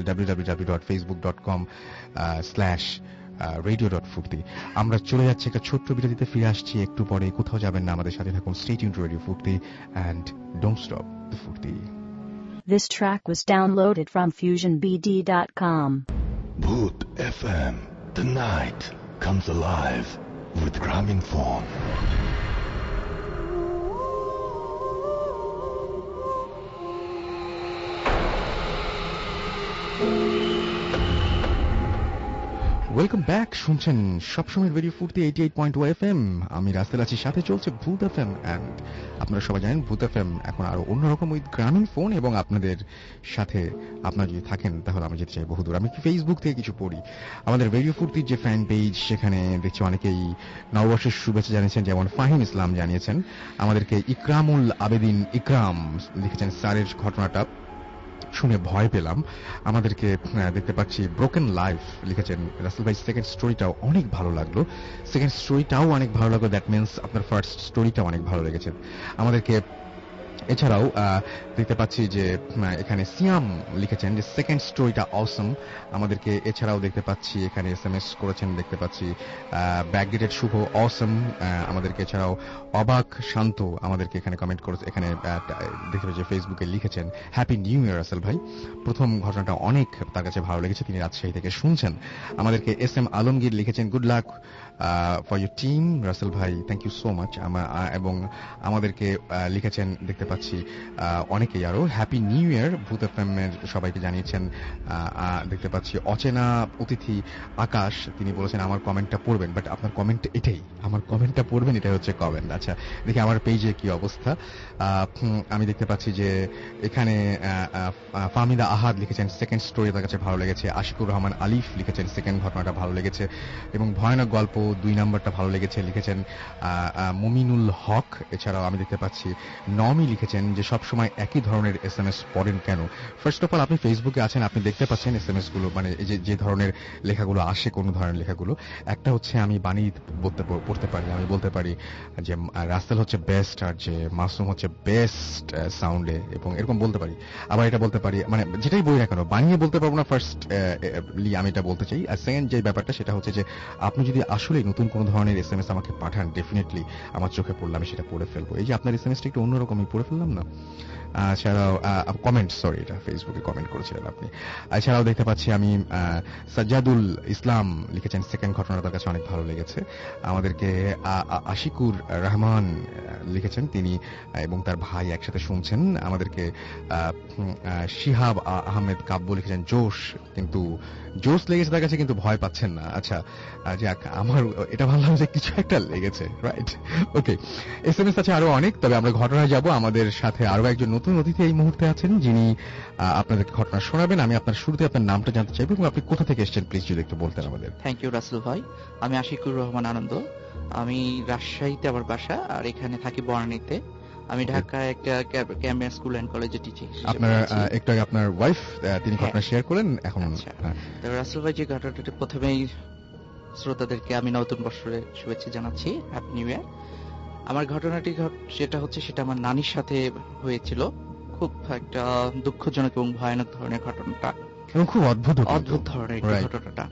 www.facebook.com/radio.furti। আমরা চলে যাচ্ছি একটা ছোট্ট বিরতিতে, ফিরে আসছি একটু পরে। কোথাও যাবেন না, আমাদের সাথে থাকুন। Stay tuned to Radio Furti and don't stop the Furti. This track was downloaded from FusionBD.com. Bhoot FM. The night comes alive with Graminphone. Welcome back. শুনছেন সবসময় রেডিও ফুর্তি 88.2 FM। আমি রাসেল আছি, সাথে চলছে ভূত এফএম। অ্যান্ড আপনারা সবাই জানেন ভূত এফএম এখন আরো অন্যরকম উইথ গ্রামীণ ফোন। এবং আপনাদের সাথে আপনারা যদি থাকেন তাহলে আমি যেতে চাই বহুদূর। আমি ফেসবুক থেকে কিছু পড়ি। আমাদের রেডিও ফুর্তির যে ফ্যান পেজ, সেখানে দেখছি অনেকেই নববর্ষের শুভেচ্ছা জানিয়েছেন। যেমন ফাহিম ইসলাম জানিয়েছেন আমাদেরকে। ইকরামুল আবেদিন ইকরাম লিখেছেন, স্যারের ঘটনাটা শুনে ভয় পেলাম। আমাদেরকে দেখতে পাচ্ছি ব্রোকেন লাইফ লিখেছেন রাসেল ভাই, সেকেন্ড স্টোরিটাও অনেক ভালো লাগলো। দ্যাট মিনস আপনার ফার্স্ট স্টোরিটাও অনেক ভালো লেগেছে আমাদেরকে। এছাড়াও দেখতে পাচ্ছি যে এখানে সিয়াম লিখেছেন যে সেকেন্ড স্টোরিটা অসম আমাদেরকে। এছাড়াও দেখতে পাচ্ছি এখানে SMS করেছেন, দেখতে পাচ্ছি ব্যাকডেটেড শুভ অসম আমাদেরকে। এছাড়াও অবাক শান্ত আমাদেরকে এখানে কমেন্ট করেছে। এখানে দেখতে পাচ্ছি ফেসবুকে লিখেছেন হ্যাপি নিউ ইয়ার রাসেল ভাই, প্রথম ঘটনাটা অনেক তার কাছে ভালো লেগেছে, তিনি রাজশাহী থেকে শুনছেন। আমাদেরকে SM আলমগীর লিখেছেন good luck for your team Russell ভাই, থ্যাংক ইউ সো মাচ। এবং আমাদেরকে লিখেছেন দেখতে দেখতে পাচ্ছি অনেকেই আরো হ্যাপি নিউ ইয়ার ভূত এফএম এর সবাইকে জানিয়েছেন। দেখতে পাচ্ছি অচেনা অতিথি আকাশ, তিনি বলেছেন আমার কমেন্টটা পড়বেন, বাট আপনার কমেন্ট এটাই, আমার কমেন্টটা পড়বেন, এটা হচ্ছে কমেন্ট। আচ্ছা দেখি আমার পেজে কি অবস্থা। আমি দেখতে পাচ্ছি যে এখানে ফাহমিদা আহাদ লিখেছেন সেকেন্ড স্টোরি তার কাছে ভালো লেগেছে। আশিকুর রহমান আলিফ লিখেছেন সেকেন্ড ঘটনাটা ভালো লেগেছে এবং ভয়ানক গল্প 2 নম্বরটা ভালো লেগেছে লিখেছেন মুমিনুল হক। এছাড়াও আমি দেখতে পাচ্ছি নমি লিখেছেন যে সব সময় একই ধরনের এসএমএস পড়েন কেন। ফার্স্ট অফ অল আপনি ফেসবুকে আছেন, আপনি দেখতে পাচ্ছেন এসএমএস গুলো, মানে যে ধরনের লেখাগুলো আসে, কোন ধরনের লেখাগুলো। একটা হচ্ছে আমি বাণী পড়তে পারি, আমি বলতে পারি যে রাসেল হচ্ছে বেস্ট আর যে মাসুম হচ্ছে বেস্ট সাউন্ডে, এবং এরকম বলতে পারি। আবার এটা বলতে পারি, মানে যেটাই বলি না কেন বানিয়ে বলতে পারবো না ফার্স্ট আমি এটা বলতে চাই। আর সেকেন্ড যে ব্যাপারটা সেটা হচ্ছে যে আপনি যদি আসলে নতুন কোন ধরনের এসএমএস আমাকে পাঠান, ডেফিনেটলি আমার চোখে পড়লে আমি সেটা পড়ে ফেলবো। এই যে আপনার এসএমএসটা একটু অন্যরকমই পড়ে ফেললাম না। এছাড়াও কমেন্ট, সরি এটা ফেসবুকে কমেন্ট করেছিলেন আপনি। এছাড়াও দেখতে পাচ্ছি আমি সাজ্জাদুল ইসলাম লিখেছেন সেকেন্ড ঘটনাটা তার কাছে অনেক ভালো লেগেছে। আমাদেরকে আশিকুর রহমান লিখেছেন তিনি এবং তার ভাই একসাথে শুনছেন আমাদেরকে। শিহাব আহমেদ কাব্য লিখেছেন জোশ, কিন্তু জোশ লেগেছে তার কাছে কিন্তু ভয় পাচ্ছেন না। আচ্ছা যাক, আমার এটা ভালো লাগছে কিছু একটা লেগেছে, রাইট? ওকে, এসএমএস আছে আরো অনেক, তবে আমরা ঘটনায় যাব। আমাদের সাথে আরো একজন নতুন অতিথি এই মুহূর্তে আছেন যিনি আপনাদেরকে ঘটনা শোনাবেন। আমি আপনার শুরুতে আপনার নামটা জানতে চাইবো এবং আপনি কোথা থেকে এসেছেন প্লিজ যদি একটু বলতেন আমাদের। থ্যাংক ইউ রাসেল ভাই। আমি আশিকুর রহমান আনন্দ, আমি রাজশাহীতে আমার বাসা, আর এখানে থাকি বনানীতে। আমি ঢাকায় একটা ক্যাম্বিয়ান স্কুল এন্ড কলেজে টিচিং। আপনার একটু আগে আপনার ওয়াইফ তিনি ঘটনা শেয়ার করেন এখন। তো রাসেল ভাই যে ঘটনাটা, প্রথমেই শ্রোতাদেরকে আমি নতুন বছরের শুভেচ্ছা জানাচ্ছি, হ্যাপি নিউ ইয়ার। আমার ঘটনাটি যেটা হচ্ছে সেটা আমার নানির সাথে হয়েছিল। খুব একটা দুঃখজনক এবং ভয়ানক ধরনের ঘটনাটা, এবং খুব অদ্ভুত ধরনের ঘটনাটা।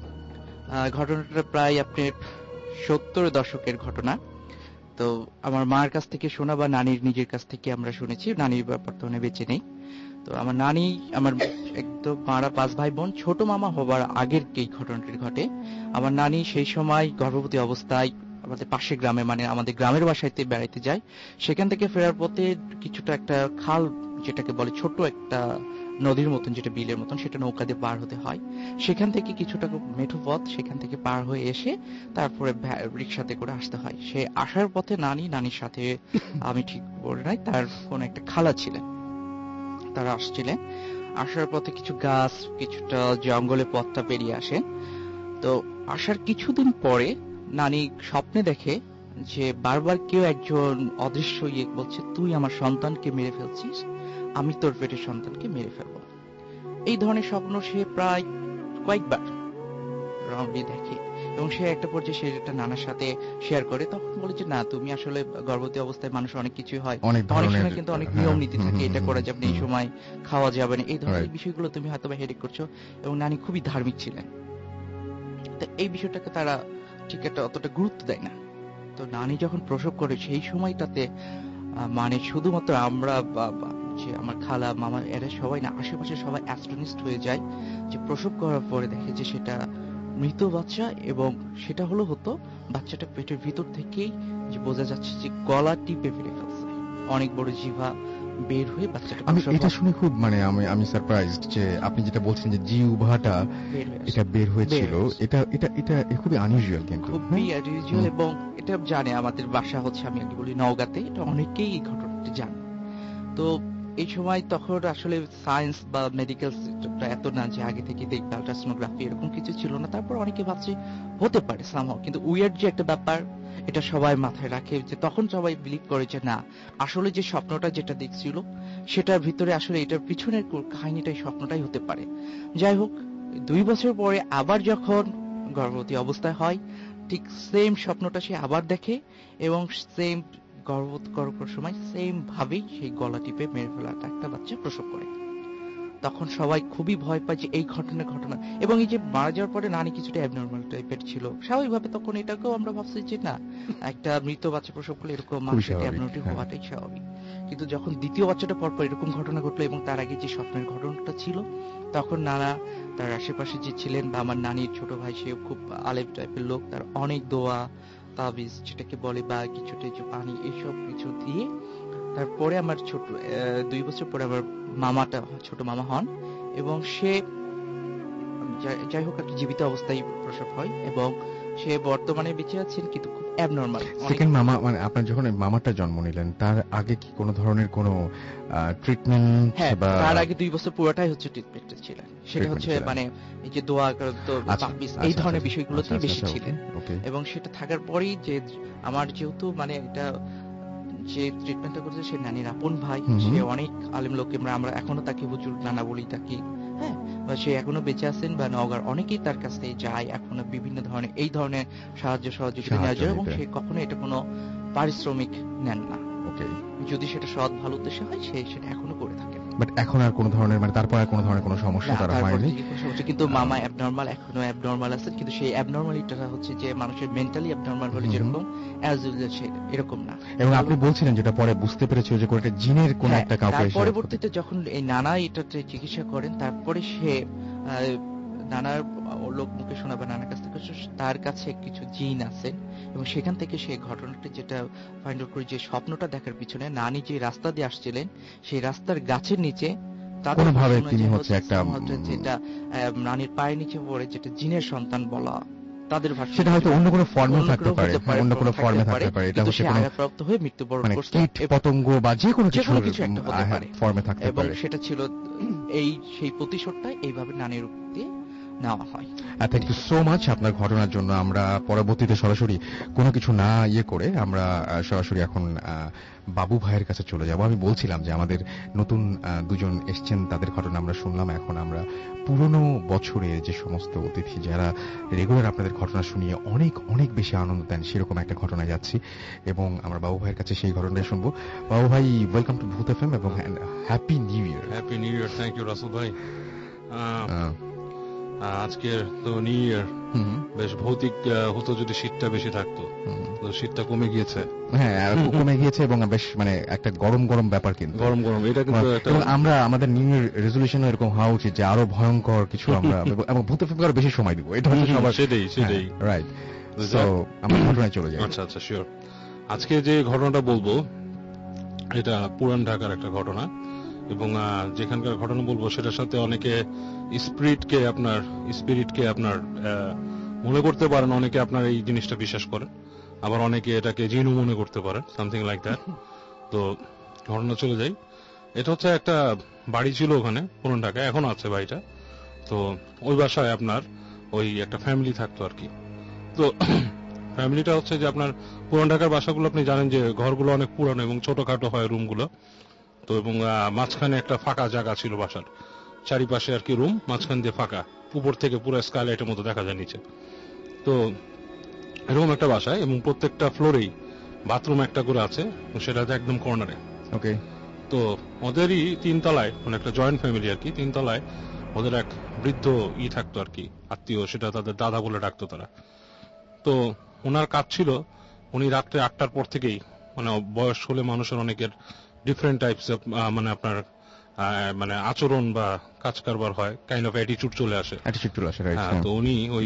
ঘটনাটা প্রায় আপনি 70 দশকের ঘটনা। তো আমার মার কাছ থেকে শোনা বা নানির নিজের কাছ থেকে আমরা শুনেছি। নানির বর্তমানে বেঁচে নেই। তো আমার নানি, আমার একদম মারা 5 ভাই বোন, ছোট মামা হবার আগের এই ঘটনাটি ঘটে। আমার নানি সেই সময় গর্ভবতী অবস্থায় আমাদের পাশের গ্রামে, মানে আমাদের গ্রামের বাসাতে বেড়াইতে যায়। সেখান থেকে ফেরার পথে কিছুটা একটা খাল, যেটাকে বলে ছোট একটা নদীর মতন, যেটা বিলের মতন, সেটা নৌকা দিয়ে পার হতে হয়। সেখান থেকে কিছুটা মেঠো পথ, সেখান থেকে পার হয়ে এসে তারপরে রিক্সাতে করে আসতে হয়। সে আসার পথে নানির সাথে আমি ঠিক বলে নাই, তার কোন একটা খালা ছিলেন, তারা আসছিলেন। আসার পথে কিছু গাছ, কিছুটা জঙ্গলে পথটা পেরিয়ে আসেন। তো আসার কিছুদিন পরে নানি স্বপ্নে দেখে যে বারবার কেউ একজন অদৃশ্য বলছে, তুই আমার সন্তানকে মেরে ফেলছিস, আমি তোর পেটের সন্তানকে মেরে ফেলবো। এই ধরনের স্বপ্ন সে প্রায় কয়েকবার রাউন্ডলি দেখে, এবং সে একটা পর্যায়ে সে এটা নানার সাথে শেয়ার করে। তখন বলে যে না, তুমি আসলে গর্ভবতী অবস্থায় মানুষ অনেক কিছু হয়, অনেক সময় কিন্তু অনেক নিয়ম নীতি থাকে, এটা করা যাবে না, এই সময় খাওয়া যাবে না, এই ধরনের বিষয়গুলো তুমি হয়তো বা হেডেক করছো। এবং নানি খুবই ধার্মিক ছিলেন, তো এই বিষয়টাকে তারা ঠিক একটা অতটা গুরুত্ব দেয় না। তো নানি যখন প্রসব করে সেই সময়টাতে মানে শুধুমাত্র আমরা, যে আমার খালা মামা, এরা সবাই না, আশেপাশে সবাই অ্যাস্ট্রনিস্ট হয়ে যায় যে প্রসব করার পরে দেখে যে সেটা মৃত বাচ্চা, এবং সেটা হতো বাচ্চাটা পেটের ভিতর থেকেই যে বোঝা যাচ্ছে যে গলা টিপে ফেলে ফেলছে, অনেক বড় জিভা বের হয়ে বাচ্চাটা। আমি এটা শুনে খুব আমি সারপ্রাইজড যে আপনি যেটা বলছেন যে জিহ্বাটা এটা বের হয়েছিল, এটা এটা এটা খুবই আনইউজুয়াল, কিন্তু খুবই আনইউজুয়াল। এবং এটা জানে আমাদের বাসা হচ্ছে, আমি আগে বলি নওগাঁতে, এটা অনেকেই এই ঘটনাটি জানে। তো এই সময় তখন আসলে সায়েন্স বা মেডিকেল সিস্টেমটা এত না যে আগে থেকে দেখবে, আল্ট্রাসোনোগ্রাফি এরকম কিছু ছিল না। তারপর অনেকে ভাবছে হতে পারে সামহাও, কিন্তু উইয়ার্ড যে একটা ব্যাপার, এটা সবাই মাথায় রাখে যে তখন সবাই বিলিভ করে যে না, আসলে যে স্বপ্নটা যেটা দেখছিল সেটার ভিতরে আসলে এটার পিছনের কাহিনীটাই, স্বপ্নটাই হতে পারে। যাই হোক, 2 বছর পরে আবার যখন গর্ভবতী অবস্থায় হয়, ঠিক সেম স্বপ্নটা সে আবার দেখে, এবং সেম গর্ভবতী করার সময় সেম ভাবেই সেই গলা টিপে মেরে ফেলাটা একটা বাচ্চা প্রসব করে। তখন সবাই খুবই ভয় পায় যে এই ঘটনা, এবং এই যে মারা যাওয়ার পরে নানি কিছুটা অ্যাবনর্মাল টাইপের ছিল, স্বাভাবিকভাবে তখন এটাকেও আমরা ভাবছি যে না, একটা মৃত বাচ্চা প্রসব করলে এরকম মানুষের অ্যাবনর্মাল হওয়াটাই স্বাভাবিক। কিন্তু যখন দ্বিতীয় বাচ্চাটা পরপর এরকম ঘটনা ঘটলো, এবং তার আগে যে স্বপ্নের ঘটনাটা ছিল, তখন নানা, তার আশেপাশে যে ছিলেন, বা আমার নানির ছোট ভাই, সে খুব আলেম টাইপের লোক, তার অনেক দোয়া তাবিজ যেটাকে বলে, বা কিছুটা যে পানি, এইসব কিছু দিয়ে তারপরে আমার 2 বছর পরে আমার ছোট মামা হন, এবং সে যাই হোক একটা জীবিত অবস্থায় প্রসব হয়, এবং সে বর্তমানে বেঁচে আছেন কিন্তু খুব অ্যাবনর্মাল। সেকেন্ড মামা মানে আপনার যখন মামাটা জন্ম নিলেন তার আগে কি কোনো ধরনের কোনো ট্রিটমেন্ট? হ্যাঁ, তার আগে 2 বছর পুরোটাই হচ্ছে ট্রিটমেন্টে ছিলেন। সেটা হচ্ছে মানে এই যে দোয়া এই ধরনের বিষয়গুলোতে বেশি ছিলেন, এবং সেটা থাকার পরেই যে আমার যেহেতু মানে এটা যে ট্রিটমেন্টটা করছে সে নানির আপন ভাই, সে অনেক আলেম লোক, আমরা এখনো তাকে হুজুর নানা বলি থাকি। হ্যাঁ, সে এখনো বেঁচে আছেন বা নওগাঁর অনেকেই তার কাছ থেকে যায় এখনো বিভিন্ন ধরনের এই ধরনের সাহায্য সহযোগিতা নেওয়ার জন্য, এবং সে কখনো এটা কোনো পারিশ্রমিক নেন না। যদি সেটা সৎ ভালো উদ্দেশ্যে হয় সে সেটা এখনো করে থাকে। বাট এখন আর কোনো ধরনের মানে তারপর আর কোনো ধরনের কোনো সমস্যা তার হয়নি। কিন্তু মামা অ্যাবনর্মাল, এখনো অ্যাবনর্মাল আছেন, কিন্তু সেই অ্যাবনর্মালিটা হচ্ছে যে মানুষের মেন্টালি অ্যাবনর্মাল হলে যেরকম অ্যাজ ইউজুয়াল সে এরকম না। এবং আপনি বলছিলেন যেটা পরে বুঝতে পেরেছি যে কোনটা জিনের কোন একটা কাউকে, পরবর্তীতে যখন এই নানা এটাতে চিকিৎসা করেন তারপরে সে নানার লোক মুখে শোনা বা নানার কাছ থেকে তার কাছে কিছু জিন আছে, এবং সেখান থেকে সেই ঘটনাটা যেটা ফাইন্ড আউট করি যে স্বপ্নটা দেখার পিছনে নানি যে রাস্তা দিয়ে আসছিলেন সেই রাস্তার গাছের নিচে কোনভাবে তিনি হচ্ছে একটা যেটা নানির পায়ের নিচে পড়ে যেটা জিনের সন্তান বলা তাদের ভাষা, সেটা হয়তো অন্য কোনো ফর্মে থাকতে পারে, অন্য কোনো ফর্মে থাকতে পারে, এটা হচ্ছে কোনো আঘাতপ্রাপ্ত হয়ে মৃত্যুবরণ করছে, কীট পতঙ্গ বা যে কোনো কিছু একটা হতে পারে ফর্মে থাকতে পারে, এবং সেটা ছিল সেই প্রতিশোধটা এইভাবে নানির রূপ দিয়ে নেওয়া হয়। থ্যাংক ইউ সো মাচ আপনার ঘটনার জন্য। আমরা পরবর্তীতে সরাসরি কোনো কিছু না করে আমরা সরাসরি এখন বাবু ভাইয়ের কাছে চলে যাব। আমি বলছিলাম যে আমাদের নতুন দুজন এসছেন, তাদের ঘটনা আমরা শুনলাম। এখন আমরা পুরনো বছরের যে সমস্ত অতিথি যারা রেগুলার আপনাদের ঘটনা শুনিয়ে অনেক অনেক বেশি আনন্দ দেন সেরকম একটা ঘটনায় যাচ্ছি, এবং আমরা বাবু ভাইয়ের কাছে সেই ঘটনাটা শুনবো। বাবু ভাই, ওয়েলকাম টু ভূত এফএম এবং happy new year. Happy new year. Thank you Russell ভাই। আজকের তো নিউ ইয়ার, বেশ ভৌতিক হতো যদি শীতটা বেশি থাকতো, তো শীতটা কমে গিয়েছে। হ্যাঁ, কমে গিয়েছে এবং বেশ মানে একটা গরম গরম ব্যাপার, কিন্তু গরম এটা কিন্তু আমরা আমাদের নিউ ইয়ার রেজলিউশন এরকম হওয়া উচিত যে আরো ভয়ঙ্কর কিছু আমরা এবং ভূত এফএম করে বেশি সময় দিব, এটা হচ্ছে সবার। সেটাই রাইট। সো আমরা ঘটনায় চলে যাই। আচ্ছা শিওর। আজকে যে ঘটনাটা বলবো এটা পুরান ঢাকার একটা ঘটনা, এবং যেখানকার ঘটনা বলবো সেটার সাথে অনেকে স্পিরিটকে আপনার মনে করতে পারেন, অনেকে আপনার এই জিনিসটা বিশ্বাস করেন, আবার অনেকে এটাকে জিনু মনে করতে পারেন, সামথিং লাইক দ্যাট। তো ঘটনা চলে যাই। এটা হচ্ছে একটা বাড়ি ছিল ওখানে পুরান ঢাকায়, এখন আছে বাড়িটা। তো ওই বাসায় আপনার ওই একটা ফ্যামিলি থাকতো আর কি। তো ফ্যামিলিটা হচ্ছে যে আপনার পুরান ঢাকার বাসাগুলো আপনি জানেন যে ঘরগুলো অনেক পুরানো এবং ছোটখাটো হয় রুমগুলো। তো এবং মাঝখানে একটা ফাঁকা জায়গা ছিল বাসার, চারিপাশে আর কি রুম, মাঝখান দিয়ে ফাঁকা, উপর থেকে পুরো স্কাইলাইটের মতো দেখা যায় নিচে। তো এরকম একটা বাসায়, এবং প্রত্যেকটা ফ্লোরেই বাথরুম একটা করে আছে, সেটা একদম কর্নারে। ওকে। তো ওদেরই 3 তলায়, মানে একটা জয়েন্ট ফ্যামিলি আর কি, 3 তলায় ওদের এক বৃদ্ধ থাকতো আর কি, আত্মীয়, সেটা তাদের দাদা বলে ডাকতো তারা। তো ওনার কাজ ছিল, উনি রাত্রে 8টার পর থেকেই, মানে বয়স হলে মানুষের অনেকের ডিফারেন্ট টাইপস মানে আপনার মানে আচরণ বা কাজ কারবার হয়, কাইন্ড অফ অ্যাটিটিউড চলে আসে। তো উনি ওই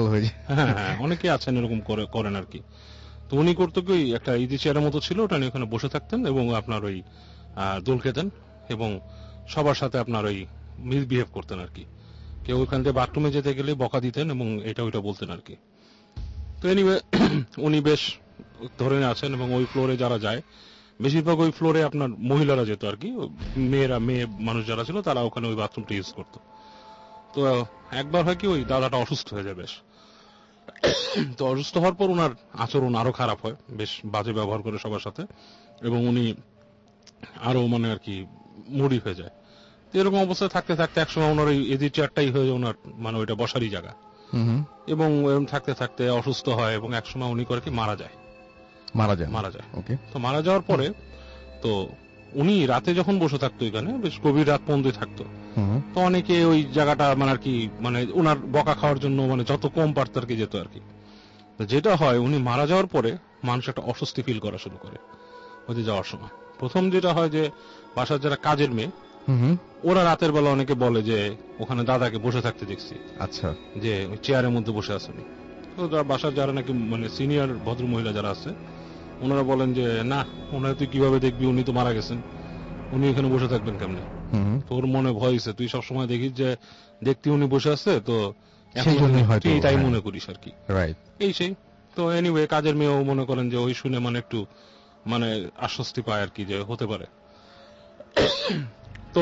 অনেকে আছেন এরকম করেন আর কি। তো উনি করতো কি, একটা ইজি চেয়ারের মতো ছিল, ওটা নিয়ে ওখানে বসে থাকতেন এবং আপনার ওই দোল খেতেন এবং সবার সাথে আপনার ওই মিসবিহেভ করতেন আর কি। কেউ ওইখান থেকে বাথরুমে যেতে গেলে বকা দিতেন এবং এটা ওইটা বলতেন আর কি। তো এনিওয়ে উনি বেশ ধরে আছেন, এবং ওই ফ্লোরে যারা যায় বেশিরভাগ ওই ফ্লোরে আপনার মহিলারা যেত আর কি, মেয়ে মানুষ যারা ছিল তারা ওখানে ওই বাথরুমটা ইউজ করতো। তো একবার হয় কি, ওই দাদাটা অসুস্থ হয়ে যায় বেশ। তো অসুস্থ হওয়ার পর ওনার আচরণ আরো খারাপ হয়, বেশ বাজে ব্যবহার করে সবার সাথে, এবং উনি আরো মানে আর কি মুডি হয়ে যায়। তো এরকম অবস্থায় থাকতে থাকতে একসময় ওনার ওই এজি চেয়ারটাই হয়ে যায় ওনার মানে ওইটা বসারই জায়গা, এবং এরকম থাকতে থাকতে অসুস্থ হয়, এবং একসময় উনি করে কি মারা যায়। ওকে। তো মারা যাওয়ার পরে তো উনি রাতে যখন বসে থাকতো এখানে, বেশ গভীর রাত পর্যন্ত থাকতো। তো অনেকে ওই জায়গাটা মানে আর কি মানে ওনার বকা খাওয়ার জন্য মানে যত কম পারত আর কি যেত আর কি। যেটা হয়, উনি মারা যাওয়ার পরে মানুষ একটা অস্বস্তি ফিল করা শুরু করে ওই যাওয়ার সময়। প্রথম যেটা হয় যে বাসার যারা কাজের মেয়ে, ওরা রাতের বেলা অনেকে বলে যে ওখানে দাদাকে বসে থাকতে দেখছি, আচ্ছা, যে ওই চেয়ারের মধ্যে বসে আছেন। তো বাসার যারা নাকি মানে সিনিয়র ভদ্র মহিলা যারা আছে ওনারা বলেন যে না, ওনারা তুই কিভাবে দেখবি, উনি তো মারা গেছেন, উনি এখানে বসে থাকবেন কেমনে। তোর মনে ভয় হয়েছে, তুই সবসময় দেখিস যে দেখতে উনি বসে আছে, তো তুই তাই মনে করিস আর কি, এই সেই। তো এনিওয়ে কাজের মেয়েও মনে করেন যে ওই শুনে মানে একটু মানে আশ্বস্তি পায় আর কি, যে হতে পারে। তো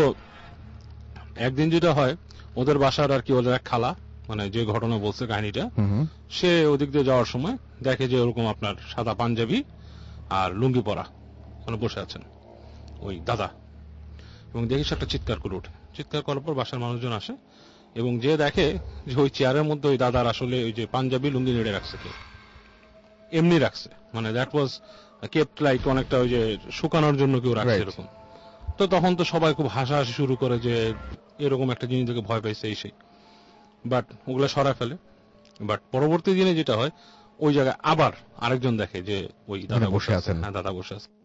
একদিন যেটা হয়, ওদের বাসার আর কি ওদের এক খালা, মানে যে ঘটনা বলছে কাহিনীটা, সে ওদিক দিয়ে যাওয়ার সময় দেখে যে ওরকম আপনার সাদা পাঞ্জাবি আর লুঙ্গি পরা মানে বসে আছেন ওই দাদা, এবং দেখিস একটা চিৎকার করে ওঠে। চিৎকার করার পর বাসার মানুষজন আসে এবং যে দেখে যে ওই চেয়ারের মধ্যে ওই দাদার আসলে ওই যে পাঞ্জাবি লুঙ্গি নেড়ে রাখছে, কেউ এমনি রাখছে, মানে দ্যাট ওয়াজ কেপ্ট লাইক অনেকটা ওই যে শুকানোর জন্য কেউ রাখছে এরকম। তো তখন তো সবাই খুব হাসাহাসি শুরু করে যে এরকম একটা জিনিস দেখে ভয় পাইছে এই সেই, বাট ওগুলা সরায় ফেলে। বাট পরবর্তী দিনে যেটা হয়, ওই জায়গায় আবার আরেকজন দেখে যে ওই দাদা বসে আছেন, হ্যাঁ দাদা বসে আছে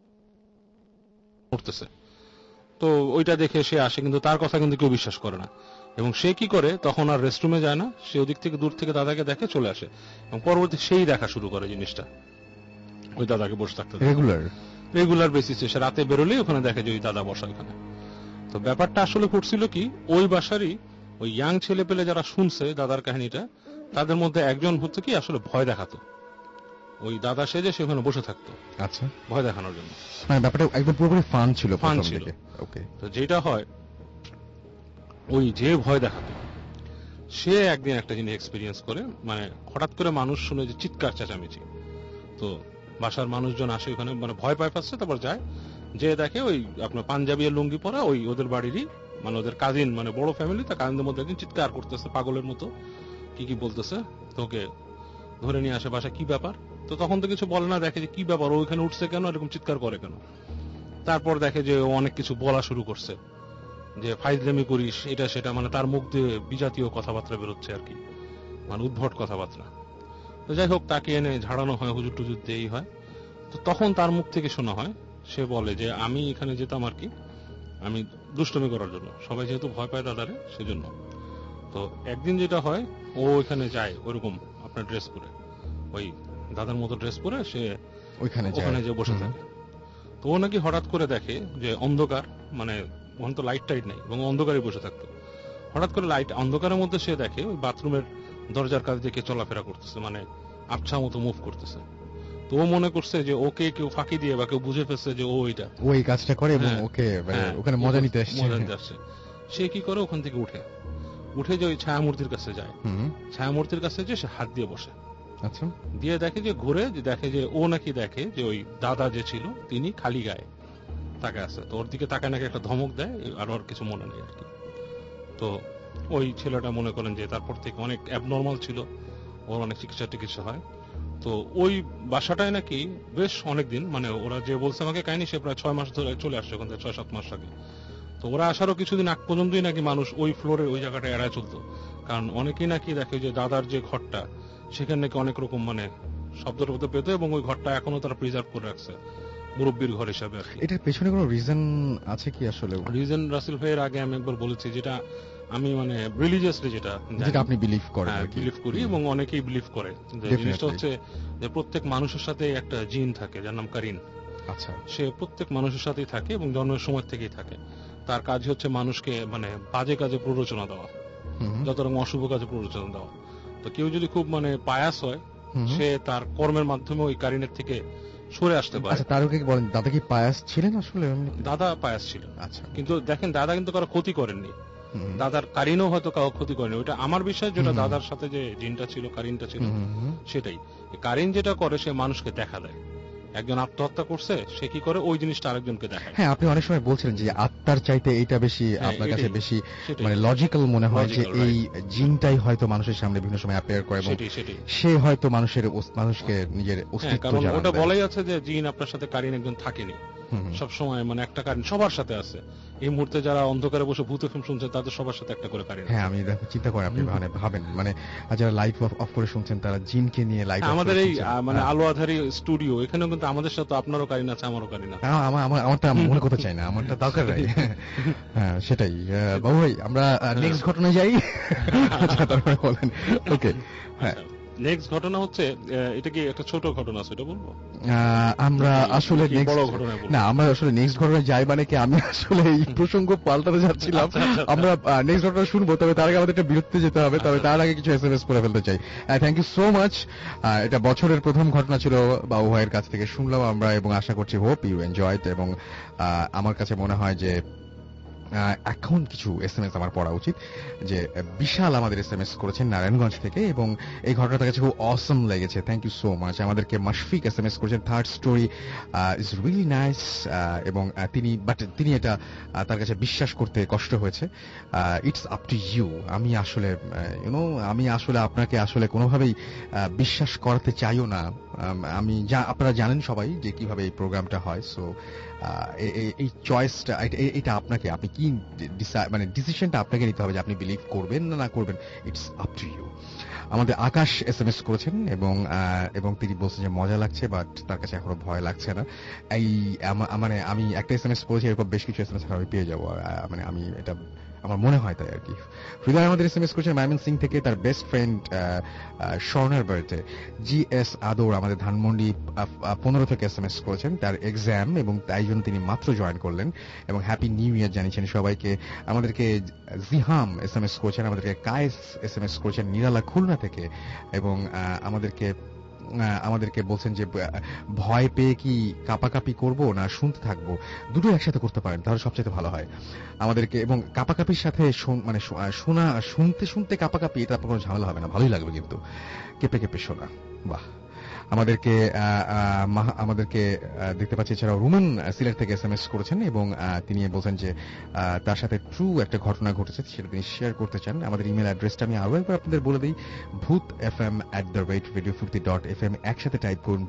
উঠতেছে। তো ওইটা দেখে সে আসে, কিন্তু তার কথা কিন্তু কেউ বিশ্বাস করে না, এবং সে কি করে তখন আর রেস্টরুমে যায় না, সে ওদিক থেকে দূর থেকে দাদাকে দেখে চলে আসে, এবং পরবর্তী সেই দেখা শুরু করে জিনিসটা, ওই দাদাকে বসে থাকতে রেগুলার বেসিসে। সে রাতে বেরোলেই ওখানে দেখে যে ওই দাদা বসা ওখানে। তো ব্যাপারটা আসলে ঘটছিল কি, ওই বাসারই ওই ইয়াং ছেলে পেলে যারা শুনছে দাদার কাহিনীটা, তাদের মধ্যে একজন হচ্ছে কি আসলে ভয় দেখাতো, ওই দাদা সেজে সে ওখানে বসে থাকতো, আচ্ছা, ভয় দেখানোর জন্য। মানে ব্যাপারটা একদম পুরোপুরি ফান ছিল। ওকে, তো যেটা হয়, ওই যে ভয় দেখাতো সে একদিন একটা জিনিস এক্সপিরিয়েন্স করে, মানে হঠাৎ করে মানুষ শুনে যে চিৎকার চেঁচামেচি, তো বাসার মানুষজন আসে ওখানে, মানে ভয় পায় পাচ্ছে, তারপর যায়, যে দেখে ওই আপনার পাঞ্জাবি আর লুঙ্গি পরা ওই ওদের বাড়িরই মানে ওদের কাজিন, মানে বড় ফ্যামিলি, তার কাজিনদের মধ্যে একদিন চিৎকার করতেছে পাগলের মতো, কি বলতেছে, তোকে ধরে নিয়ে আসে বাসা, কি ব্যাপার। তো তখন তো কিছু বলে না, দেখে যে কি ব্যাপার, ওইখানে উঠছে কেন, এরকম চিৎকার করে কেন। তারপর দেখে যে ও অনেক কিছু বলা শুরু করছে, যে ফাইজলামি করিস এটা সেটা, মানে তার মুখ দিয়ে বিজাতীয় কথাবার্তা বেরোচ্ছে আর কি, মানে উদ্ভট কথাবার্তা। তো যাই হোক, তাকে এনে ঝাড়ানো হয়, হুজুর টুজুর দিয়েই হয়। তো তখন তার মুখ থেকে শোনা হয়, সে বলে যে আমি এখানে যেতাম আর কি, আমি দুষ্টমি করার জন্য, সবাই যেহেতু ভয় পায় দাদারে সেজন্য। তো একদিন যেটা হয়, ও ওইখানে যায় ওইরকম আপনার ড্রেস পরে, ওই দাদার মতো ড্রেস পরে সে ওখানে যে বসে থাকে। তো ও নাকি হঠাৎ করে দেখে যে অন্ধকার, মানে ওখানে তো লাইট টাইট নেই এবং অন্ধকারে বসে থাকতো। হঠাৎ করে লাইট অন্ধকারের মধ্যে সে দেখে ওই বাথরুমের দরজার কাছ দিয়ে চলাফেরা করতেছে, মানে আবছা মতো মুভ করতেছে। তো ও মনে করছে যে ওকে কেউ ফাঁকি দিয়ে বা কেউ বুঝে ফেলছে যে ও এটা ওই কাজটা করে এবং ওকে ওখানে মজা নিতে আসছে। সে কি করে, ওখান থেকে উঠে যে ওই ছায়ামূর্তির কাছে যায়, ছায়ামূর্তির কাছে যে সে হাত দিয়ে বসে, আচ্ছা, দিয়ে দেখে যে ঘুরে দেখে যে ও নাকি দেখে যে ওই দাদা যে ছিল তিনি খালি গায়ে তাকে আছে। তো ওর দিকে তাকায় নাকি একটা ধমক দেয়, আর ওর কিছু মনে নেই আর কি। তো ওই ছেলেটা মনে করেন যে তারপর থেকে অনেক অ্যাবনর্মাল ছিল, ওর অনেক চিকিৎসা হয়। তো ওই বাসাটায় নাকি বেশ অনেকদিন, মানে ওরা যে বলছে আমাকে কাহিনী, সে প্রায় 6 মাস ধরে চলে আসছে ওখান থেকে, 6-7 মাস আগে। তো ওরা আসারও কিছুদিন আগ পর্যন্তই নাকি মানুষ ওই ফ্লোরে ওই জায়গাটা এড়ায় চলতো, কারণ অনেকেই নাকি দেখে যে দাদার যে ঘরটা সেখানে নাকি অনেক রকম মানে শব্দ পেত, এবং ওই ঘরটা এখনো তারা প্রিজার্ভ করে রাখছে মুরব্বীর ঘর হিসাবে আর কি। এটার পেছনে কোনো রিজন আছে কি আসলে? রিজন রাসেল ভাইয়ের আগে আমি একবার বলেছি, যেটা আমি মানে রিলিজিয়াসলি যেটা আপনি বিলিভ করেন, বিলিভ করি এবং অনেকেই বিলিভ করে, জিনিসটা হচ্ছে যে প্রত্যেক মানুষের সাথে একটা জিন থাকে যার নাম কারিন। আচ্ছা, সে প্রত্যেক মানুষের সাথেই থাকে এবং জন্মের সময় থেকেই থাকে। তার কাজ হচ্ছে মানুষকে মানে বাজে কাজে প্ররোচনা দেওয়া, যত রকম অশুভ কাজে প্ররোচনা দেওয়া। তো কেউ যদি খুব মানে পায়াস হয়, সে তার কর্মের মাধ্যমে ওই কারিনের থেকে সরে আসতে পারে। আচ্ছা, তারও কি বলেন দাদা কি পায়াস ছিলেন? আসলে দাদা পায়াস ছিলেন, আচ্ছা, কিন্তু দেখেন দাদা কিন্তু কারো ক্ষতি করেননি, দাদার কারিনও হয়তো কারো ক্ষতি করেনি। ওইটা আমার বিষয়, যেটা দাদার সাথে যে জিনটা ছিল, কারিনটা ছিল, সেটাই। কারিন যেটা করে, সে মানুষকে দেখা দেয়। একজন আত্মহত্যা করছে, সে কি করে ওই জিনিসটা আরেকজনকে দেখায়। হ্যাঁ, আপনি অনেক সময় বলছিলেন যে আত্মার চাইতে এইটা বেশি আপনার কাছে বেশি মানে লজিক্যাল মনে হয়, যে এই জিনটাই হয়তো মানুষের সামনে বিভিন্ন সময় অ্যাপিয়ার করে এবং সে হয়তো মানুষকে নিজের অস্তিত্ব জানায়। কারণ ওটা বলাই আছে যে জিন আপনার সাথে কারিন একজন থাকেনি, সব সময় মানে একটা কারিন সবার সাথে আছে। এই মুহূর্তে যারা অন্ধকারে বসে ভূত ফিল্ম শুনছে, তাদের সবার সাথে একটা করে কারিন। হ্যাঁ, আমি চিন্তা করি আপনি ভাবেন, মানে যারা লাইট অফ করে শুনছেন তারা জিনকে নিয়ে লাইট। আমাদের এই মানে আলো আধারি স্টুডিও, এখানেও কিন্তু আমাদের সাথে আপনারও কারিন আছে, আমারও কারিন আছে। আমারটা মনে করতে চাই না, আমারটা দরকার নাই। হ্যাঁ, সেটাই। বাবু ভাই, আমরা নেক্সট ঘটনায় যাই। আচ্ছা, তারপরে বলেন। ওকে, হ্যাঁ, নেক্সট ঘটনা হচ্ছে, এটা কি একটা ছোট ঘটনা, সেটা বলবো আমরা আসলে বড় ঘটনা বলবো? না, আমরা আসলে নেক্সট ঘটনায় যাই মানে কি, আমি আসলে এই প্রসঙ্গ পাল্টাতে যাচ্ছিলাম। আমরা নেক্সট ঘটনা শুনবো, তবে তার আগে আমাদের একটা বিরতিতে যেতে হবে। তবে তার আগে কিছু এসএমএস করে ফেলতে চাই। Thank you so much. এটা বছরের প্রথম ঘটনা ছিল বাবু ভাইয়ের কাছ থেকে শুনলাম আমরা, এবং আশা করছি হোপ ইউ এনজয়েড। এবং আমার কাছে মনে হয় যে এখন কিছু এসএমএস আমার পড়া উচিত। যে বিশাল আমাদের এসএমএস করেছেন নারায়ণগঞ্জ থেকে, এবং এই ঘটনাটা কাছে খুব অসম লেগেছে। Thank you so much. আমাদেরকে মাশফিক এসএমএস করেছেন, third story is really nice, এবং তিনি এটা তার কাছে বিশ্বাস করতে কষ্ট হয়েছে। It's up to you. আমি আসলে আমি আসলে আপনাকে আসলে কোনোভাবেই বিশ্বাস করাতে চাইও না। আপনারা জানেন সবাই যে কিভাবে এই প্রোগ্রামটা হয়। সো এই চয়েসটা, এটা আপনাকে, আপনি কি মানে ডিসিশনটা আপনাকে নিতে হবে যে আপনি বিলিভ করবেন না করবেন। It's up to you. আমাদের আকাশ এসএমএস করেছেন, এবং তিনি বলছেন যে মজা লাগছে, বাট তার কাছে এখনো ভয় লাগছে না। মানে আমি একটা এসএমএস পড়েছি, এরকম বেশ কিছু এসএমএস আমি পেয়ে যাবো। মানে আমি এটা আমার মনে হয় তাই আর কি। হৃদয় আমাদের এসএমএস করেছেন ময়মনসিংহ সিং থেকে, তার বেস্ট ফ্রেন্ড স্বর্ণের বাড়িতে। জিএস আদর আমাদের ধানমন্ডি 15 থেকে এসএমএস করেছেন, তার এক্সাম এবং তাই জন্য তিনি মাত্র জয়েন করলেন, এবং হ্যাপি নিউ ইয়ার জানিয়েছেন সবাইকে। আমাদেরকে জিহাম এসএমএস করেছেন, আমাদেরকে কায়েস এসএমএস করেছেন নিরালা খুলনা থেকে, এবং আমাদেরকে বলছেন যে ভয় পেয়ে কি কাপাকাপি করব না শুনতে থাকবো, দুটো একসাথে করতে পারেন তাহলে সবচেয়ে ভালো হয় আমাদেরকে। এবং কাপাকাপির সাথে মানে শুনতে শুনতে কাপাকাপি, এটা আপনার কোনো ঝামেলা হবে না, ভালোই লাগবে কিন্তু কেঁপে কেঁপে শোনা। বাহ। আমাদেরকে দেখতে পাচ্ছি। এছাড়াও রুমান সিলেট থেকে এসএমএস করেছেন, এবং তিনি বলছেন যে তার সাথে ট্রু একটা ঘটনা ঘটেছে, সেটা তিনি শেয়ার করতে চান। আমাদের ইমেল অ্যাড্রেসটা আমি আরো একবার আপনাদের বলে দিই, bhutfm@radiofurti.fm, একসাথে টাইপ করুন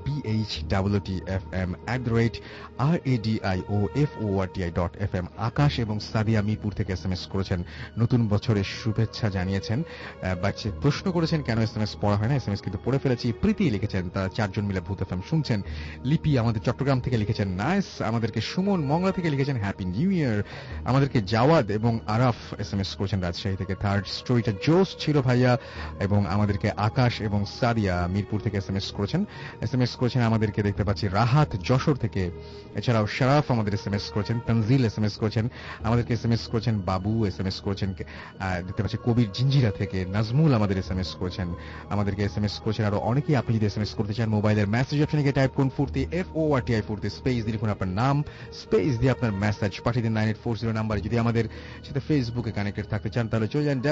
BHWTFM@radiofurti.fm। আকাশ এবং সাদিয়া মিরপুর থেকে এসএমএস করেছেন, নতুন বছরের শুভেচ্ছা জানিয়েছেন, বাট প্রশ্ন করেছেন কেন এসএমএস পড়া হয় না। এসএমএস কিন্তু পড়ে ফেলেছি। প্রীতি লিখেছেন তারা 4 জন মিলে ভূত এফএম শুনছেন। লিপি আমাদের চট্টগ্রাম থেকে লিখেছেন নাইস। আমাদেরকে সুমন মংলা থেকে লিখেছেন হ্যাপি নিউ ইয়ার। আমাদেরকে জাওয়াদ এবং আরাফ এসএমএস করেছেন রাজশাহী থেকে, থার্ড স্টোরিটা জোস ছিল ভাইয়া। এবং আমাদেরকে আকাশ এবং সাদিয়া মিরপুর থেকে এসএমএস করেছেন। আমাদেরকে দেখতে পাচ্ছি রাহাত যশোর থেকে। এছাড়াও শরাফ আমাদের এসএমএস করেছেন, তানজিল এসএমএস করেছেন, আমাদেরকে এসএমএস করেছেন বাবু এসএমএস করেছেন, দেখতে পাচ্ছি কবির জিঞ্জিরা থেকে নাজমুল আমাদের এসএমএস করেছেন, আমাদেরকে এসএমএস করেছেন আরো অনেকেই। আপনি যদি এসএমএস করতে চান মোবাইলের মেসেজ অপশনে গিয়ে টাইপ করুন ফুর্তি FORTI ফুর্তি, স্পেস দিয়ে লিখুন আপনার নাম, স্পেস দিয়ে আপনার মেসেজ পাঠিয়ে দিন 9840 নাম্বারে। যদি আমাদের সাথে ফেসবুকে কানেক্টেড থাকতে চান তাহলে চলে যান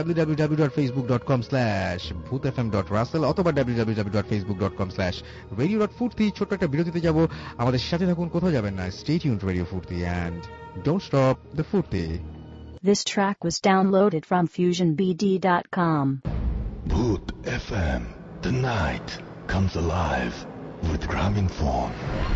www.facebook.com/bhutfm.russell অথবা www.facebook.com/radio.furti। ছোট্ট একটা বিরতিতে যাব, আমাদের সাথে থাকুন, কোথাও যাবেন না। Stay tuned to Radio Furti and don't stop the Furti. This track was downloaded from FusionBD.com. Bhoot FM. The night comes alive with Graminphone.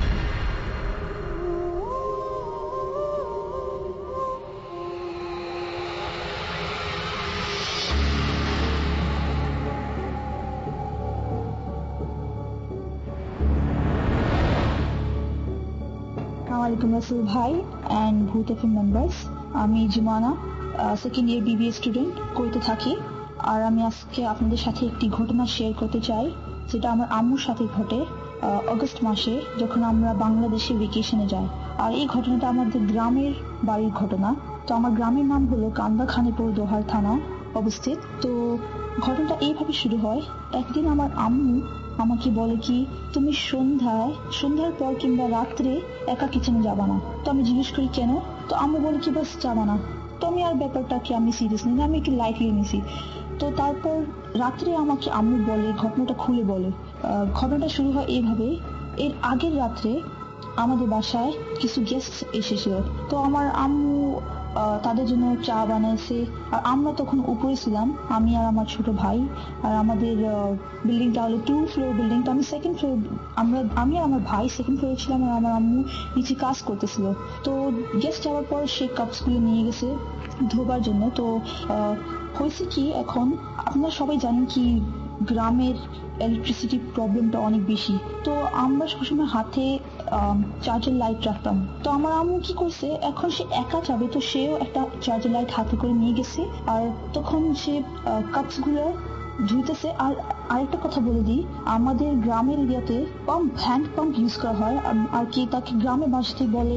Assalamualaikum Rasul Bhai and Bhoot FM members. আমি Jumana, second year BBA student, কুয়েতে থাকি। আর আমি আজকে আপনাদের সাথে একটি ঘটনা share করতে চাই, যেটা আমার আম্মুর সাথে ঘটে অগস্ট মাসে, যখন আমরা বাংলাদেশে ভেকেশনে যাই। আর এই ঘটনাটা আমাদের গ্রামের বাড়ির ঘটনা। তো আমার গ্রামের নাম হলো কান্দা খানেপুর, দোহার থানা অবস্থিত। তো ঘটনাটা এইভাবে শুরু হয়। একদিন আমার আম্মু আমাকে বলে কি, তুমি সন্ধ্যার পর কিংবা রাত্রে একা কিচেনে যাবা না। তো আমি জিজ্ঞেস করি কেন? তো আম্মু বলে কি বাস যাবা না। তো আমি আর ব্যাপারটাকে আমি সিরিয়াস নিই না, আমি একটু লাইটলি নিছি। তো তারপর রাত্রে আমাকে আম্মু বলে, ঘটনাটা খুলে বলে। ঘটনাটা শুরু হয় এইভাবে। এর আগের রাত্রে আমাদের বাসায় কিছু গেস্ট এসেছিল। তো আমার আম্মু তাদের জন্য চা বানাইছে। আর আমরা তখন উপরে ছিলাম, আমি আর আমার ছোট ভাই। আর আমাদের বিল্ডিংটা হলো 2 ফ্লোর বিল্ডিং। তো আমি সেকেন্ড ফ্লোর, আমি আর আমার ভাই সেকেন্ড ফ্লোরে ছিলাম, আর আমার আম্মু নিচে কাজ করতেছিল। তো গেস্ট যাওয়ার পর সে কাপসগুলো নিয়ে গেছে ধোবার জন্য। তো হয়েছে কি, এখন আপনারা সবাই জানেন কি গ্রামের ইলেকট্রিসিটি প্রবলেমটা অনেক বেশি। তো আমরা সবসময় হাতে চার্জার লাইট রাখতাম। তো আমার আম্মু কি করছে, এখন সে একা যাবে, তো সেও একটা চার্জার লাইট হাতে করে নিয়ে গেছে। আর তখন সে কাপসগুলো ধুইতেছে। আর আরেকটা কথা বলে দিই, আমাদের গ্রামের এরিয়াতে হ্যান্ড পাম্প ইউজ করা হয়, আর কি তাকে গ্রামের ভাষাতে বলে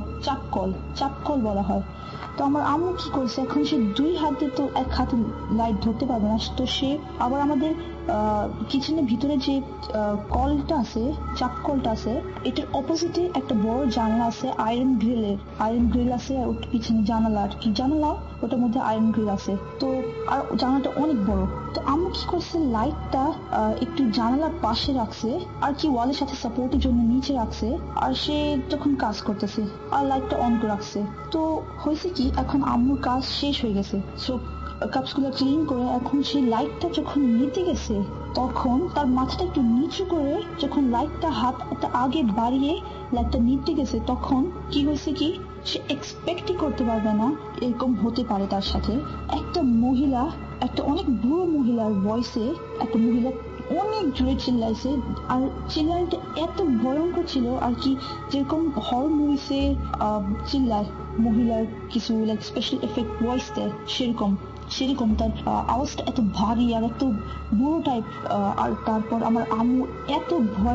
চাপকল বলা হয়। তো আমার আম্মু কি করছে, এখন সে 2 হাতে তো এক হাতে লাইট ধরতে পারবে না, তো সে আবার আমাদের কিচেনের ভিতরে যে কলটা আছে, চাপ কলটা আছে, এটার অপোজিটে একটা বড় জানলা আছে, আয়রন গ্রিল আছে, আর ওর পিছনে জানালা, আর কি জানালা ওটার মধ্যে আয়রন গ্রিল আছে। তো আর জানালাটা অনেক বড়। তো আম্মু কি করছে, লাইটটা একটু জানালার পাশে রাখছে, আর কি ওয়ালের সাথে সাপোর্টের জন্য নিচে রাখছে, আর সে যখন কাজ করতেছে আর লাইটটা অন করে রাখছে। তো হয়েছে কি, এখন আম্মুর কাজ শেষ হয়ে গেছে, সো কাপসগুলো ক্লিন করে এখন সেই লাইটটা যখন নিতে গেছে, তখন তার মাথাটা একটু নিচু করে যখন লাইটটা হাতটা আগে বাড়িয়ে লাইটটা নিতে গেছে, তখন কি হয়েছে কি, সে এক্সপেক্টই করতে পারবে না এরকম হতে পারে তার সাথে। একটা মহিলা, একটা অনেক বুড়ো মহিলার ভয়েসে একটা মহিলা অনেক জোরে চিল্লাইছে, আর চিল্লাইটা এত ভয়ঙ্কর ছিল, আর কি যেরকম হরর মুভিসে চিল্লায় মহিলার কিছু লাইক স্পেশাল এফেক্ট ভয়েস দেয়, সেরকম তার আওয়াজটা এত ভারী আর এত বুড়ো টাইপ। আর তারপর আমার আম্মু এত ভয়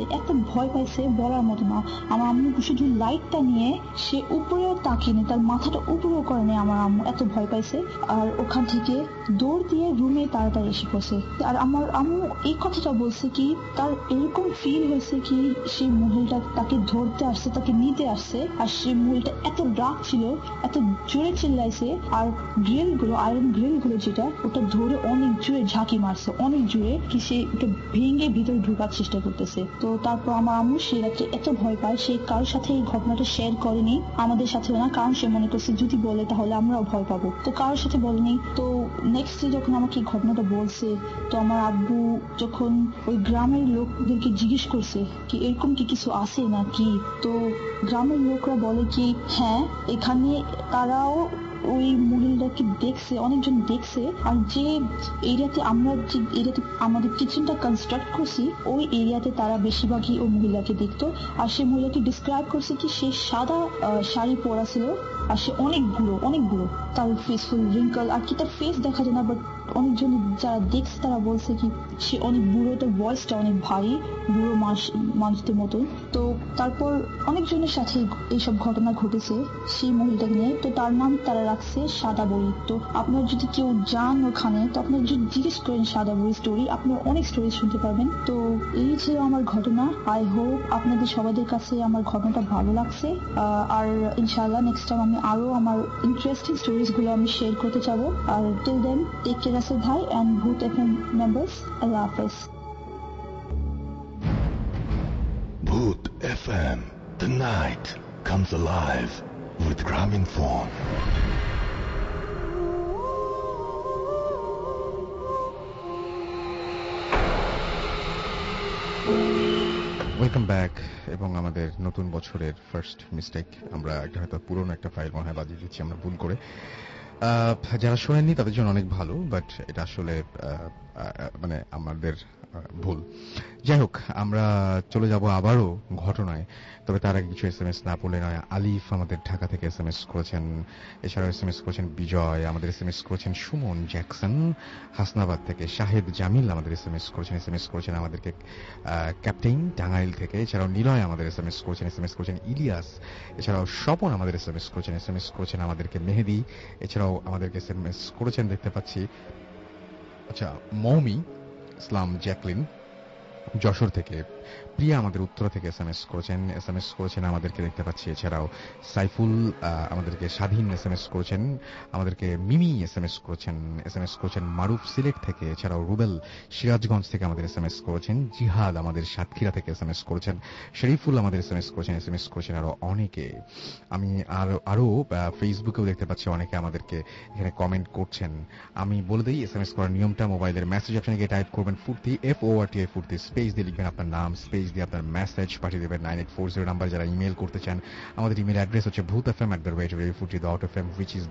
পাইছে বলার মতো না। আমার আম্মু শুধু লাইটটা নিয়ে সে উপরেও তাকিয়ে, তার মাথাটা উপরেও করে নেই, আমার আম্মু এত ভয় পাইছে। আর ওখান থেকে দৌড় দিয়ে রুমে তাড়াতাড়ি এসে পড়ছে। আর আমার আম্মু এই কথাটা বলছে কি, তার এরকম ফিল হয়েছে কি সেই মহিলাটা তাকে ধরতে আসছে, তাকে নিতে আসছে, আর সেই মহিলাটা এত রাগ ছিল, এত জোরে চিল্লাইছে, আর আয়রন গ্রিল গুলো যেটা, ওটা ধরে অনেক জোরে ঝাঁকি মারছে, অনেক জোরে, কি সে ওটা ভেঙে ভিতরে ঢোকার চেষ্টা করতেছে। তো তারপর আমার আম্মু সে রাত্রে এত ভয় পায়, সে কারোর সাথে এই ঘটনাটা শেয়ার করেনি, আমাদের সাথেও না, কারণ সে মনে করছে যদি বলে তাহলে আমরাও ভয় পাবো, তো কারোর সাথে বলেনি। তো নেক্সট ডে যখন আমাকে এই ঘটনাটা বলছে, তো আমার আব্বু যখন ওই গ্রামের লোকদেরকে জিজ্ঞেস করছে কি এরকম কি কিছু আছে না কি, তো গ্রামের লোকরা বলে কি হ্যাঁ, এখানে তারাও ওই মহিলাকে দেখছে, অনেকজন দেখছে, আর যে এরিয়াতে আমাদের কিচেনটা কনস্ট্রাক্ট করছি, ওই এরিয়াতে তারা বেশিরভাগই ওই মহিলাকে দেখতো। আর সে মহিলাকে ডিসক্রাইব করছে কি সে সাদা শাড়ি পরা ছিল, আর সে অনেক বুড়ো, তার ফেস ফুল রিঙ্কল, আর কি তার ফেস দেখা যায় না, বাট অনেকজন যারা দেখছে তারা বলছে কি সে অনেক বুড়ো, তার ভয়েসটা অনেক ভারী, বুড়ো মানুষদের মতো। তো তারপর অনেকজনের সাথে এইসব ঘটনা ঘটেছে সেই মহিলাটাকে নিয়ে, তো তার নাম তারা রাখছে সাদা বড়ি। তো আপনার যদি কেউ যান ওখানে, তো আপনার যদি জিজ্ঞেস করেন সাদা বড়ি স্টোরি, আপনার অনেক স্টোরি শুনতে পারবেন। তো এই ছিল আমার ঘটনা। আই হোপ আপনাদের সবাইদের কাছে আমার ঘটনাটা ভালো লাগছে, আর ইনশাআল্লাহ নেক্সট টাইম আমি আরো আমার ইন্টারেস্টিং স্টোরিজ গুলো আমি শেয়ার করতে চাবো। আর till then, take care Russell ভাই এন্ড ভূত এফএম মেম্বার্স। আল্লাহ হাফেজ। Bhoot FM, the night comes alive with Graminphone. Welcome back. এবং আমাদের নতুন বছরের ফার্স্ট মিস্টেক, আমরা একটা হয়তো পুরনো একটা ফাইল মনে হয় বাজিয়ে দিচ্ছি আমরা ভুল করে। যারা শোনেননি তাদের জন্য অনেক ভালো, বাট এটা আসলে মানে আমাদের ভুল। যাই হোক, আমরা চলে যাব আবারও ঘটনায়, তবে তার আগে কিছু SMS না পড়লে নয়। আলিফ আমাদের ঢাকা থেকে SMS করেছেন, এছাড়াও SMS করেছেন বিজয়, আমাদের SMS করেছেন সুমন জ্যাকসন হাসনাবাদ থেকে, শাহেদ জামিল আমাদের SMS করেছেন আমাদেরকে ক্যাপ্টেন টাঙ্গাইল থেকে, এছাড়াও নিলয় আমাদের SMS করেছেন ইলিয়াস, এছাড়াও স্বপন আমাদের SMS করেছেন আমাদেরকে মেহেদি, এছাড়াও আমাদেরকে SMS করেছেন দেখতে পাচ্ছি আচ্ছা মৌমি ইসলাম জ্যাকলিন যশোর থেকে, প্রিয়া আমাদের উত্তরা থেকে এসএমএস করেছেন আমাদেরকে দেখতে পাচ্ছি, এছাড়াও সাইফুল আমাদেরকে স্বাধীন এসএমএস করেছেন আমাদেরকে, মিমি এসএমএস করেছেন মারুফ সিলেট থেকে, এছাড়াও রুবেল সিরাজগঞ্জ থেকে আমাদের এসএমএস করেছেন, জিহাদ আমাদের সাতক্ষীরা থেকে এসএমএস করেছেন, শরীফুল আমাদের এসএমএস করেছেন আরো অনেকে। আমি আরো ফেসবুকেও দেখতে পাচ্ছি অনেকে আমাদেরকে এখানে কমেন্ট করছেন। আমি বলে দিই এসএমএস করার নিয়মটা, মোবাইলের মেসেজ অপশনে গিয়ে টাইপ করবেন ফুর্তি FORTI ফুর্তি, স্পেস দিয়ে লিখবেন আপনার নাম, স্পেস দিয়ে আপনার মেসেজ পাঠিয়ে দেবেন 9840 নাম্বার। যারা ইমেল করতে চান আমাদের ইমেল অ্যাড্রেস হচ্ছে bhootfm@radioforti.fm, which is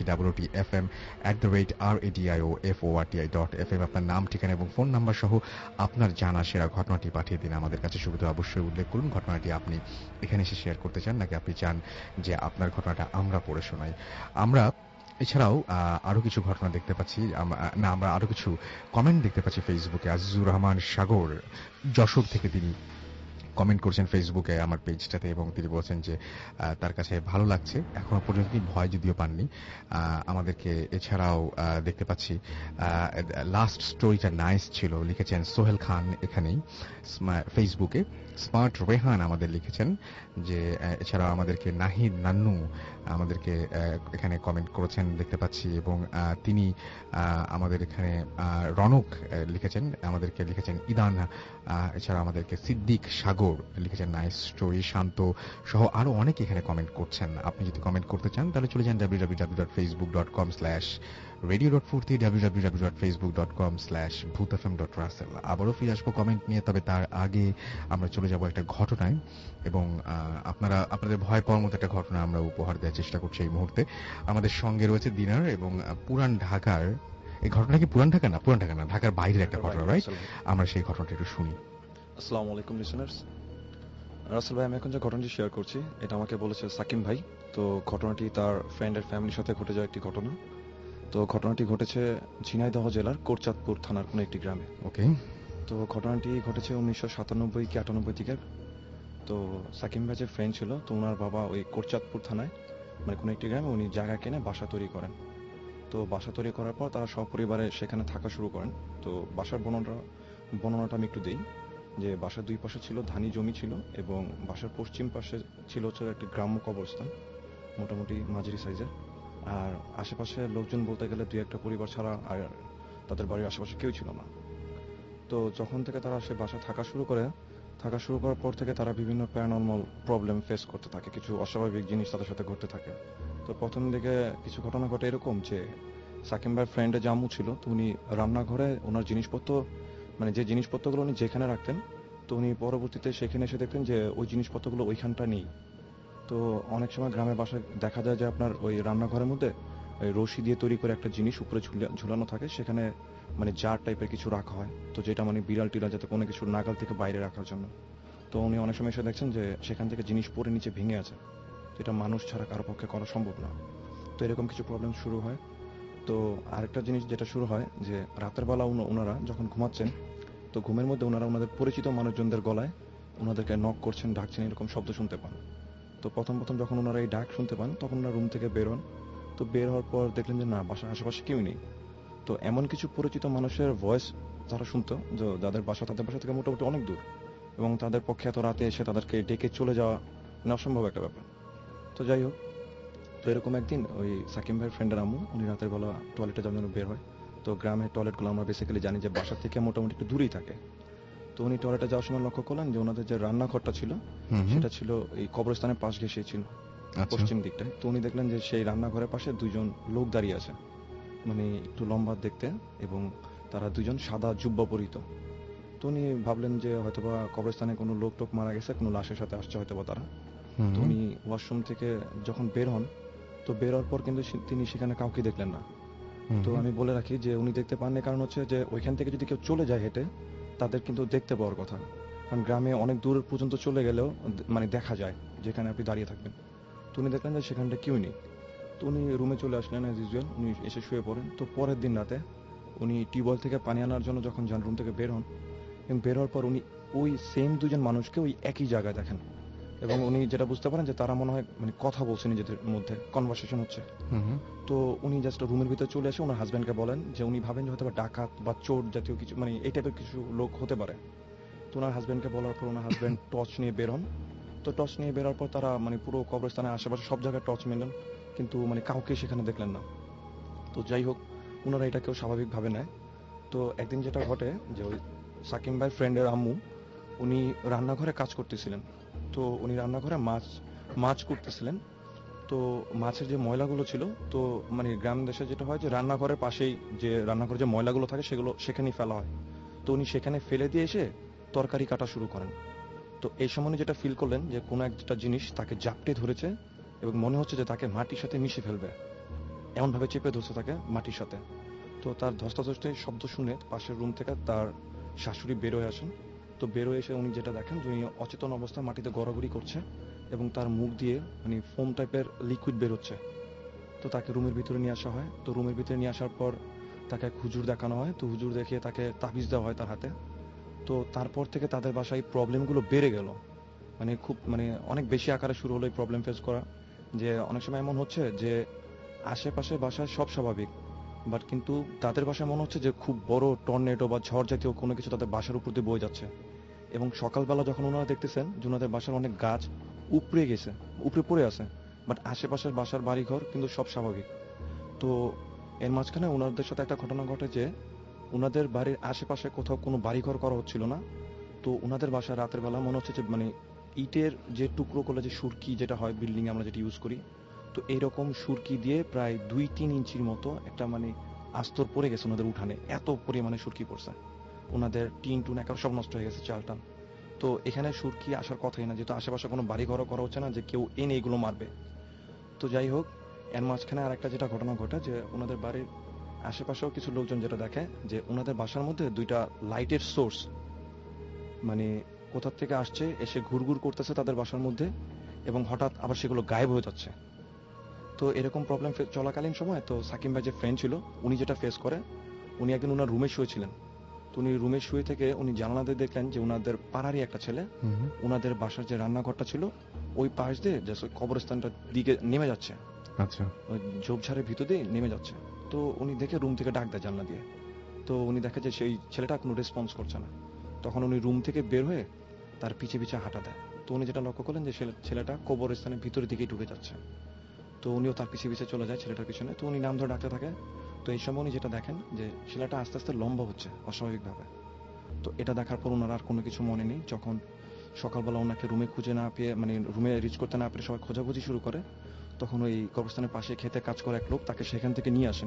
BHOOTFM@radioforti.fm। আপনার নাম, ঠিকানা এবং ফোন নাম্বার সহ আপনার জানা সেরা ঘটনাটি পাঠিয়ে দিন আমাদের কাছে। শুরুতে অবশ্যই উল্লেখ করুন ঘটনাটি আপনি এখানে এসে শেয়ার করতে চান নাকি আপনি চান যে আপনার ঘটনাটা আমরা পড়ে শোনাই। আমরা এছাড়াও আরো কিছু ঘটনা দেখতে পাচ্ছি, আমরা আরো কিছু কমেন্ট দেখতে পাচ্ছি ফেসবুকে। আজিজুর রহমান সাগর যশোর থেকে তিনি কমেন্ট করছেন ফেসবুকে আমার পেজটাতে, এবং তিনি বলছেন যে তার কাছে ভালো লাগছে, এখনো পর্যন্ত তিনি ভয় যদিও পাননি আমাদেরকে। এছাড়াও দেখতে পাচ্ছি লাস্ট স্টোরিটা নাইস ছিল, লিখেছেন সোহেল খান এখানেই ফেসবুকে। স্মার্ট রেহান আমাদের লিখেছেন যে এছাড়াও আমাদেরকে নাহিদ নান্নু আমাদেরকে এখানে কমেন্ট করেছেন দেখতে পাচ্ছি, এবং তিনি আমাদের এখানে রনক লিখেছেন, আমাদেরকে লিখেছেন ইদান, এছাড়া আমাদেরকে সিদ্দিক সাগর লিখেছেন নাইস স্টোরি, শান্ত সহ আরো অনেকে এখানে কমেন্ট করছেন। আপনি যদি কমেন্ট করতে চান তাহলে চলে যান www.facebook.com/radio.furti, www.facebook.com/bhutfm.russell। আবারও ফিরে আসবো কমেন্ট নিয়ে, তবে তার আগে আমরা চলে যাব একটা ঘটনায়, এবং আপনাদের ভয় পাওয়ার মতো একটা ঘটনা আমরা উপহার দেওয়ার চেষ্টা করছি এই মুহূর্তে। আমাদের সঙ্গে রয়েছে দিনার, এবং পুরান ঢাকার এই ঘটনা কি পুরান ঢাকা না ঢাকার বাইরের একটা ঘটনা, রাইট? আমরা সেই ঘটনাটা একটু শুনি। আসসালামু আলাইকুম লিসেনার্স। রাসেল ভাই, আমি এখন যে ঘটনাটি শেয়ার করছি এটা আমাকে বলেছে সাকিম ভাই। তো ঘটনাটি তার ফ্রেন্ডের ফ্যামিলির সাথে ঘটে যাওয়া একটি ঘটনা। তো ঘটনাটি ঘটেছে ঝিনাইদহ জেলার কোরচাঁদপুর থানার কোনো একটি গ্রামে। ওকে। তো ঘটনাটি ঘটেছে 1997 কি 98 দিকে। তো সাকিম ভাই যে ফ্রেন্ড ছিল, তো ওনার বাবা ওই কোরচাঁদপুর থানায় মানে কোনো একটি গ্রামে উনি জায়গা কিনে বাসা তৈরি করেন। তো বাসা তৈরি করার পর তারা সপরিবারে সেখানে থাকা শুরু করেন। তো বাসার বর্ণনাটা আমি একটু দিই, যে বাসার দুই পাশে ছিল ধানি জমি ছিল, এবং বাসার পশ্চিম পাশে ছিল হচ্ছে একটি গ্রাম্য কবরস্থান, মোটামুটি মাঝারি সাইজের। আর আশেপাশে লোকজন বলতে গেলে দুই একটা পরিবার ছাড়া আর তাদের বাড়ির আশেপাশে কেউ ছিল না। তো যখন থেকে তারা সে বাসা থাকা শুরু করার পর থেকে তারা বিভিন্ন প্যারানর্মাল প্রবলেম ফেস করতে থাকে, কিছু অস্বাভাবিক জিনিস তাদের সাথে ঘটতে থাকে। তো প্রথম দিকে কিছু ঘটনা ঘটে এরকম যে সাকিম ভাইয়ের ফ্রেন্ডের যে আম্মু ছিল, তো উনি রান্নাঘরে ওনার জিনিসপত্র মানে যে জিনিসপত্রগুলো উনি যেখানে রাখতেন, তো উনি পরবর্তীতে সেখানে এসে দেখতেন যে ওই জিনিসপত্রগুলো ওইখানটা নেই। তো অনেক সময় গ্রামের বাসায় দেখা যায় যে আপনার ওই রান্নাঘরের মধ্যে রশি দিয়ে তৈরি করে একটা জিনিস উপরে ঝুলানো থাকে, সেখানে মানে জার টাইপের কিছু রাখা হয়, তো যেটা মানে বিড়াল টিড়াল যাতে কোনো কিছু নাগাল থেকে বাইরে রাখার জন্য। তো উনি অনেক সময় এসে দেখছেন যে সেখান থেকে জিনিস পরে নিচে ভেঙে আছে, তো এটা মানুষ ছাড়া কারো পক্ষে করা সম্ভব না। তো এরকম কিছু প্রবলেম শুরু হয়। তো আরেকটা জিনিস যেটা শুরু হয় যে রাতের বেলা ওনারা যখন ঘুমাচ্ছেন, তো ঘুমের মধ্যে ওনারা ওনাদের পরিচিত মানুষজনদের গলায় ওনাদেরকে নক করছেন, ডাকছেন, এরকম শব্দ শুনতে পান। তো প্রথম যখন ওনারা এই ডাক শুনতে পান, তখন ওনারা রুম থেকে বের হন। তো বের হওয়ার পর দেখলেন যে না, বাসার আশেপাশে কেউ নেই। তো এমন কিছু পরিচিত মানুষের ভয়েস তারা শুনতো যে তাদের বাসা থেকে মোটামুটি অনেক দূর, এবং তাদের পক্ষে এত রাতে এসে তাদেরকে ডেকে চলে যাওয়া অসম্ভব একটা ব্যাপার। তো যাই হোক, তো এরকম একদিন ওই সাকিম ভাইয়ের ফ্রেন্ডের আম্মু উনি রাতের বেলা টয়লেটে যাওয়ার জন্য বের হয়। তো গ্রামের টয়লেটগুলো আমরা বেসিক্যালি জানি যে বাসা থেকে মোটামুটি একটু দূরেই থাকে। তো উনি টয়লেটে যাওয়ার সময় লক্ষ্য করলেন যে ওনাদের যে রান্নাঘরটা ছিল সেটা ছিল এই কবরস্থানের পাশ ঘেঁষে ছিল পশ্চিম দিকটায়। তো উনি দেখলেন যে সেই রান্নাঘরের পাশে দুইজন লোক দাঁড়িয়ে আছে, মানে একটু লম্বা দেখতে, এবং তারা দুজন সাদা জুব্বা পরিহিত। তো উনি ভাবলেন যে হয়তোবা কবরস্থানে কোনো লোক টোক মারা গেছে, কোনো লাশের সাথে আসছে হয়তোবা তারা। তো উনি ওয়াশরুম থেকে যখন বের হন, তো বের হওয়ার পর কিন্তু তিনি সেখানে কাউকে দেখলেন না। তো আমি বলে রাখি যে উনি দেখতে পাননি, কারণ হচ্ছে যে ওইখান থেকে যদি কেউ চলে যায় হেঁটে, তাদের কিন্তু দেখতে পাওয়ার কথা, কারণ গ্রামে অনেক দূর পর্যন্ত চলে গেলেও মানে দেখা যায় যেখানে আপনি দাঁড়িয়ে থাকবেন। তো উনি দেখলেন যে সেখানটা কেউ নেই। তো উনি রুমে চলে আসলেন অ্যাজ ইউজুয়াল, উনি এসে শুয়ে পড়েন। তো পরের দিন রাতে উনি টিউবওয়েল থেকে পানি আনার জন্য যখন যান, রুম থেকে বের হন, এবং বের হওয়ার পর উনি ওই সেম দুজন মানুষকে ওই একই জায়গায় দেখেন, এবং উনি যেটা বুঝতে পারেন যে তারা মনে হয় মানে কথা বলছে, নিজেদের মধ্যে কনভারসেশন হচ্ছে। তো উনি জাস্ট রুমের ভিতরে চলে এসে ওনার হাজব্যান্ডকে বলেন যে উনি ভাবেন যে হয়তো ডাকাত বা চোর জাতীয় কিছু, মানে এই টাইপের কিছু লোক হতে পারে। তো ওনার হাজব্যান্ডকে বলার পর ওনার হাজব্যান্ড টর্চ নিয়ে বের হন। তো টর্চ নিয়ে বেরোর পর তারা মানে পুরো কবরস্থানের আশেপাশে সব জায়গায় টর্চ মেলেন, কিন্তু মানে কাউকে সেখানে দেখলেন না। তো যাই হোক, ওনারা এটাকেও স্বাভাবিকভাবে নেয়। তো একদিন যেটা ঘটে যে ওই সাকিম ভাই ফ্রেন্ডের আম্মু উনি রান্নাঘরে কাজ করতেছিলেন। তো উনি রান্নাঘরে মাছ করতেছিলেন। তো মাছের যে ময়লাগুলো ছিল, তো মানে গ্রাম দেশে যেটা হয় যে রান্নাঘরের পাশেই যে রান্নাঘরে যে ময়লাগুলো থাকে সেগুলো সেখানেই ফেলা হয়। তো উনি সেখানে ফেলে দিয়ে এসে তরকারি কাটা শুরু করেন। তো এই সময় উনি যেটা ফিল করলেন যে কোনো একটা জিনিস তাকে জাপটে ধরেছে, এবং মনে হচ্ছে যে তাকে মাটির সাথে মিশে ফেলবে, এমন ভাবে চেপে ধরছে তাকে মাটির সাথে। তো তার ধস্তাধস্তি শব্দ শুনে পাশের রুম থেকে তার শাশুড়ি বেরোয় আসেন। তো বেরোয় এসে উনি যেটা দেখেন যে উনি অচেতন অবস্থায় মাটিতে গড়াগড়ি করছে, এবং তার মুখ দিয়ে মানে ফোম টাইপের লিকুইড বেরোচ্ছে। তো তাকে রুমের ভিতরে নিয়ে আসা হয়। তো রুমের ভিতরে নিয়ে আসার পর তাকে এক হুজুর দেখানো হয়। তো হুজুর দেখিয়ে তাকে তাবিজ দেওয়া হয় তার হাতে। তো তারপর থেকে তাদের বাসায় প্রবলেমগুলো বেড়ে গেল, মানে খুব মানে অনেক বেশি আকারে শুরু হলো এই প্রবলেম ফেস করা। যে অনেক সময় এমন হচ্ছে যে আশেপাশে বাসায় সব স্বাভাবিক, বাট কিন্তু তাদের বাসায় মনে হচ্ছে যে খুব বড় টর্নেডো বা ঝড় জাতীয় কোনো কিছু তাদের বাসার উপর দিয়ে বয়ে যাচ্ছে। এবং সকালবেলা যখন ওনারা দেখতেছেন যে ওনাদের বাসার অনেক গাছ উপড়ে গেছে, উপরে পড়ে আছে, বাট আশেপাশের বাসার বাড়িঘর কিন্তু সব স্বাভাবিক। তো এর মাঝখানে ওনাদের সাথে একটা ঘটনা ঘটে যে ওনাদের বাড়ির আশেপাশে কোথাও কোনো বাড়িঘর করা হচ্ছিল না। তো ওনাদের বাসায় রাতের বেলা মনে হচ্ছে যে মানে ইটের যে টুকরো করলে যে সুরকি যেটা হয় বিল্ডিং আমরা যেটা ইউজ করি, তো এইরকম সুরকি দিয়ে প্রায় 2-3 ইঞ্চির মতো একটা মানে আস্তর পড়ে গেছে ওনাদের উঠানে, এত পরিমাণে সুরকি পড়ছে। ওনাদের টিন টুন একেবারে সব নষ্ট হয়ে গেছে, চাল টাল। তো এখানে সুরকি আসার কথাই না, যেহেতু আশেপাশে কোনো বাড়ি ঘরও করা হচ্ছে না যে কেউ এনে এগুলো মারবে। তো যাই হোক, এর মাঝখানে আর একটা যেটা ঘটনা ঘটে যে ওনাদের বাড়ির আশেপাশেও কিছু লোকজন যেটা দেখে যে ওনাদের বাসার মধ্যে 2টা লাইটের সোর্স মানে কোথা থেকে আসছে, এসে ঘুরঘুর করতেছে তাদের বাসার মধ্যে, এবং হঠাৎ আবার সেগুলো গায়েব হয়ে যাচ্ছে। তো এরকম প্রবলেম চলাকালীন সময় তো সাকিম ভাই যে ফ্রেন্ড ছিল উনি যেটা ফেস করে, উনি একদিন ওনার রুমে শুয়েছিলেন। তো উনি রুমে শুয়ে থেকে উনি জানালা দিয়ে দেখলেন যে ওনাদের পাড়ারই একটা ছেলে ওনাদের বাসার যে রান্নাঘরটা ছিল ওই পাশ দিয়ে জাস্ট ওই কবরস্থানটার দিকে নেমে যাচ্ছে। আচ্ছা, ওই ঝোপঝাড়ের ভিতর দিয়ে নেমে যাচ্ছে। তো উনি দেখে রুম থেকে ডাক দেয় জানলা দিয়ে। তো উনি দেখে যে সেই ছেলেটা কোনো রেসপন্স করছে না। তখন উনি রুম থেকে বের হয়ে তার পিছে পিছে হাঁটা দেয়। তো উনি যেটা লক্ষ্য করলেন যে ছেলেটা কবরস্থানের ভিতরের দিকেই ঢুকে যাচ্ছে। তো উনিও তার পিছে পিছে চলে যায় ছেলেটার পিছনে। তো উনি নাম ধরে ডাকতে থাকে। তো এই সময় উনি যেটা দেখেন যে ছেলেটা আস্তে আস্তে লম্বা হচ্ছে অস্বাভাবিকভাবে। তো এটা দেখার পর ওনার আর কোনো কিছু মনে নেই। যখন সকালবেলা ওনাকে রুমে খুঁজে না পেয়ে মানে রুমে রিচ করতে না পেরে সবাই খোঁজাখুঁজি শুরু করে, তখন ওই কবরস্থানের পাশে খেতে কাজ করে এক লোক তাকে সেখান থেকে নিয়ে আসেন।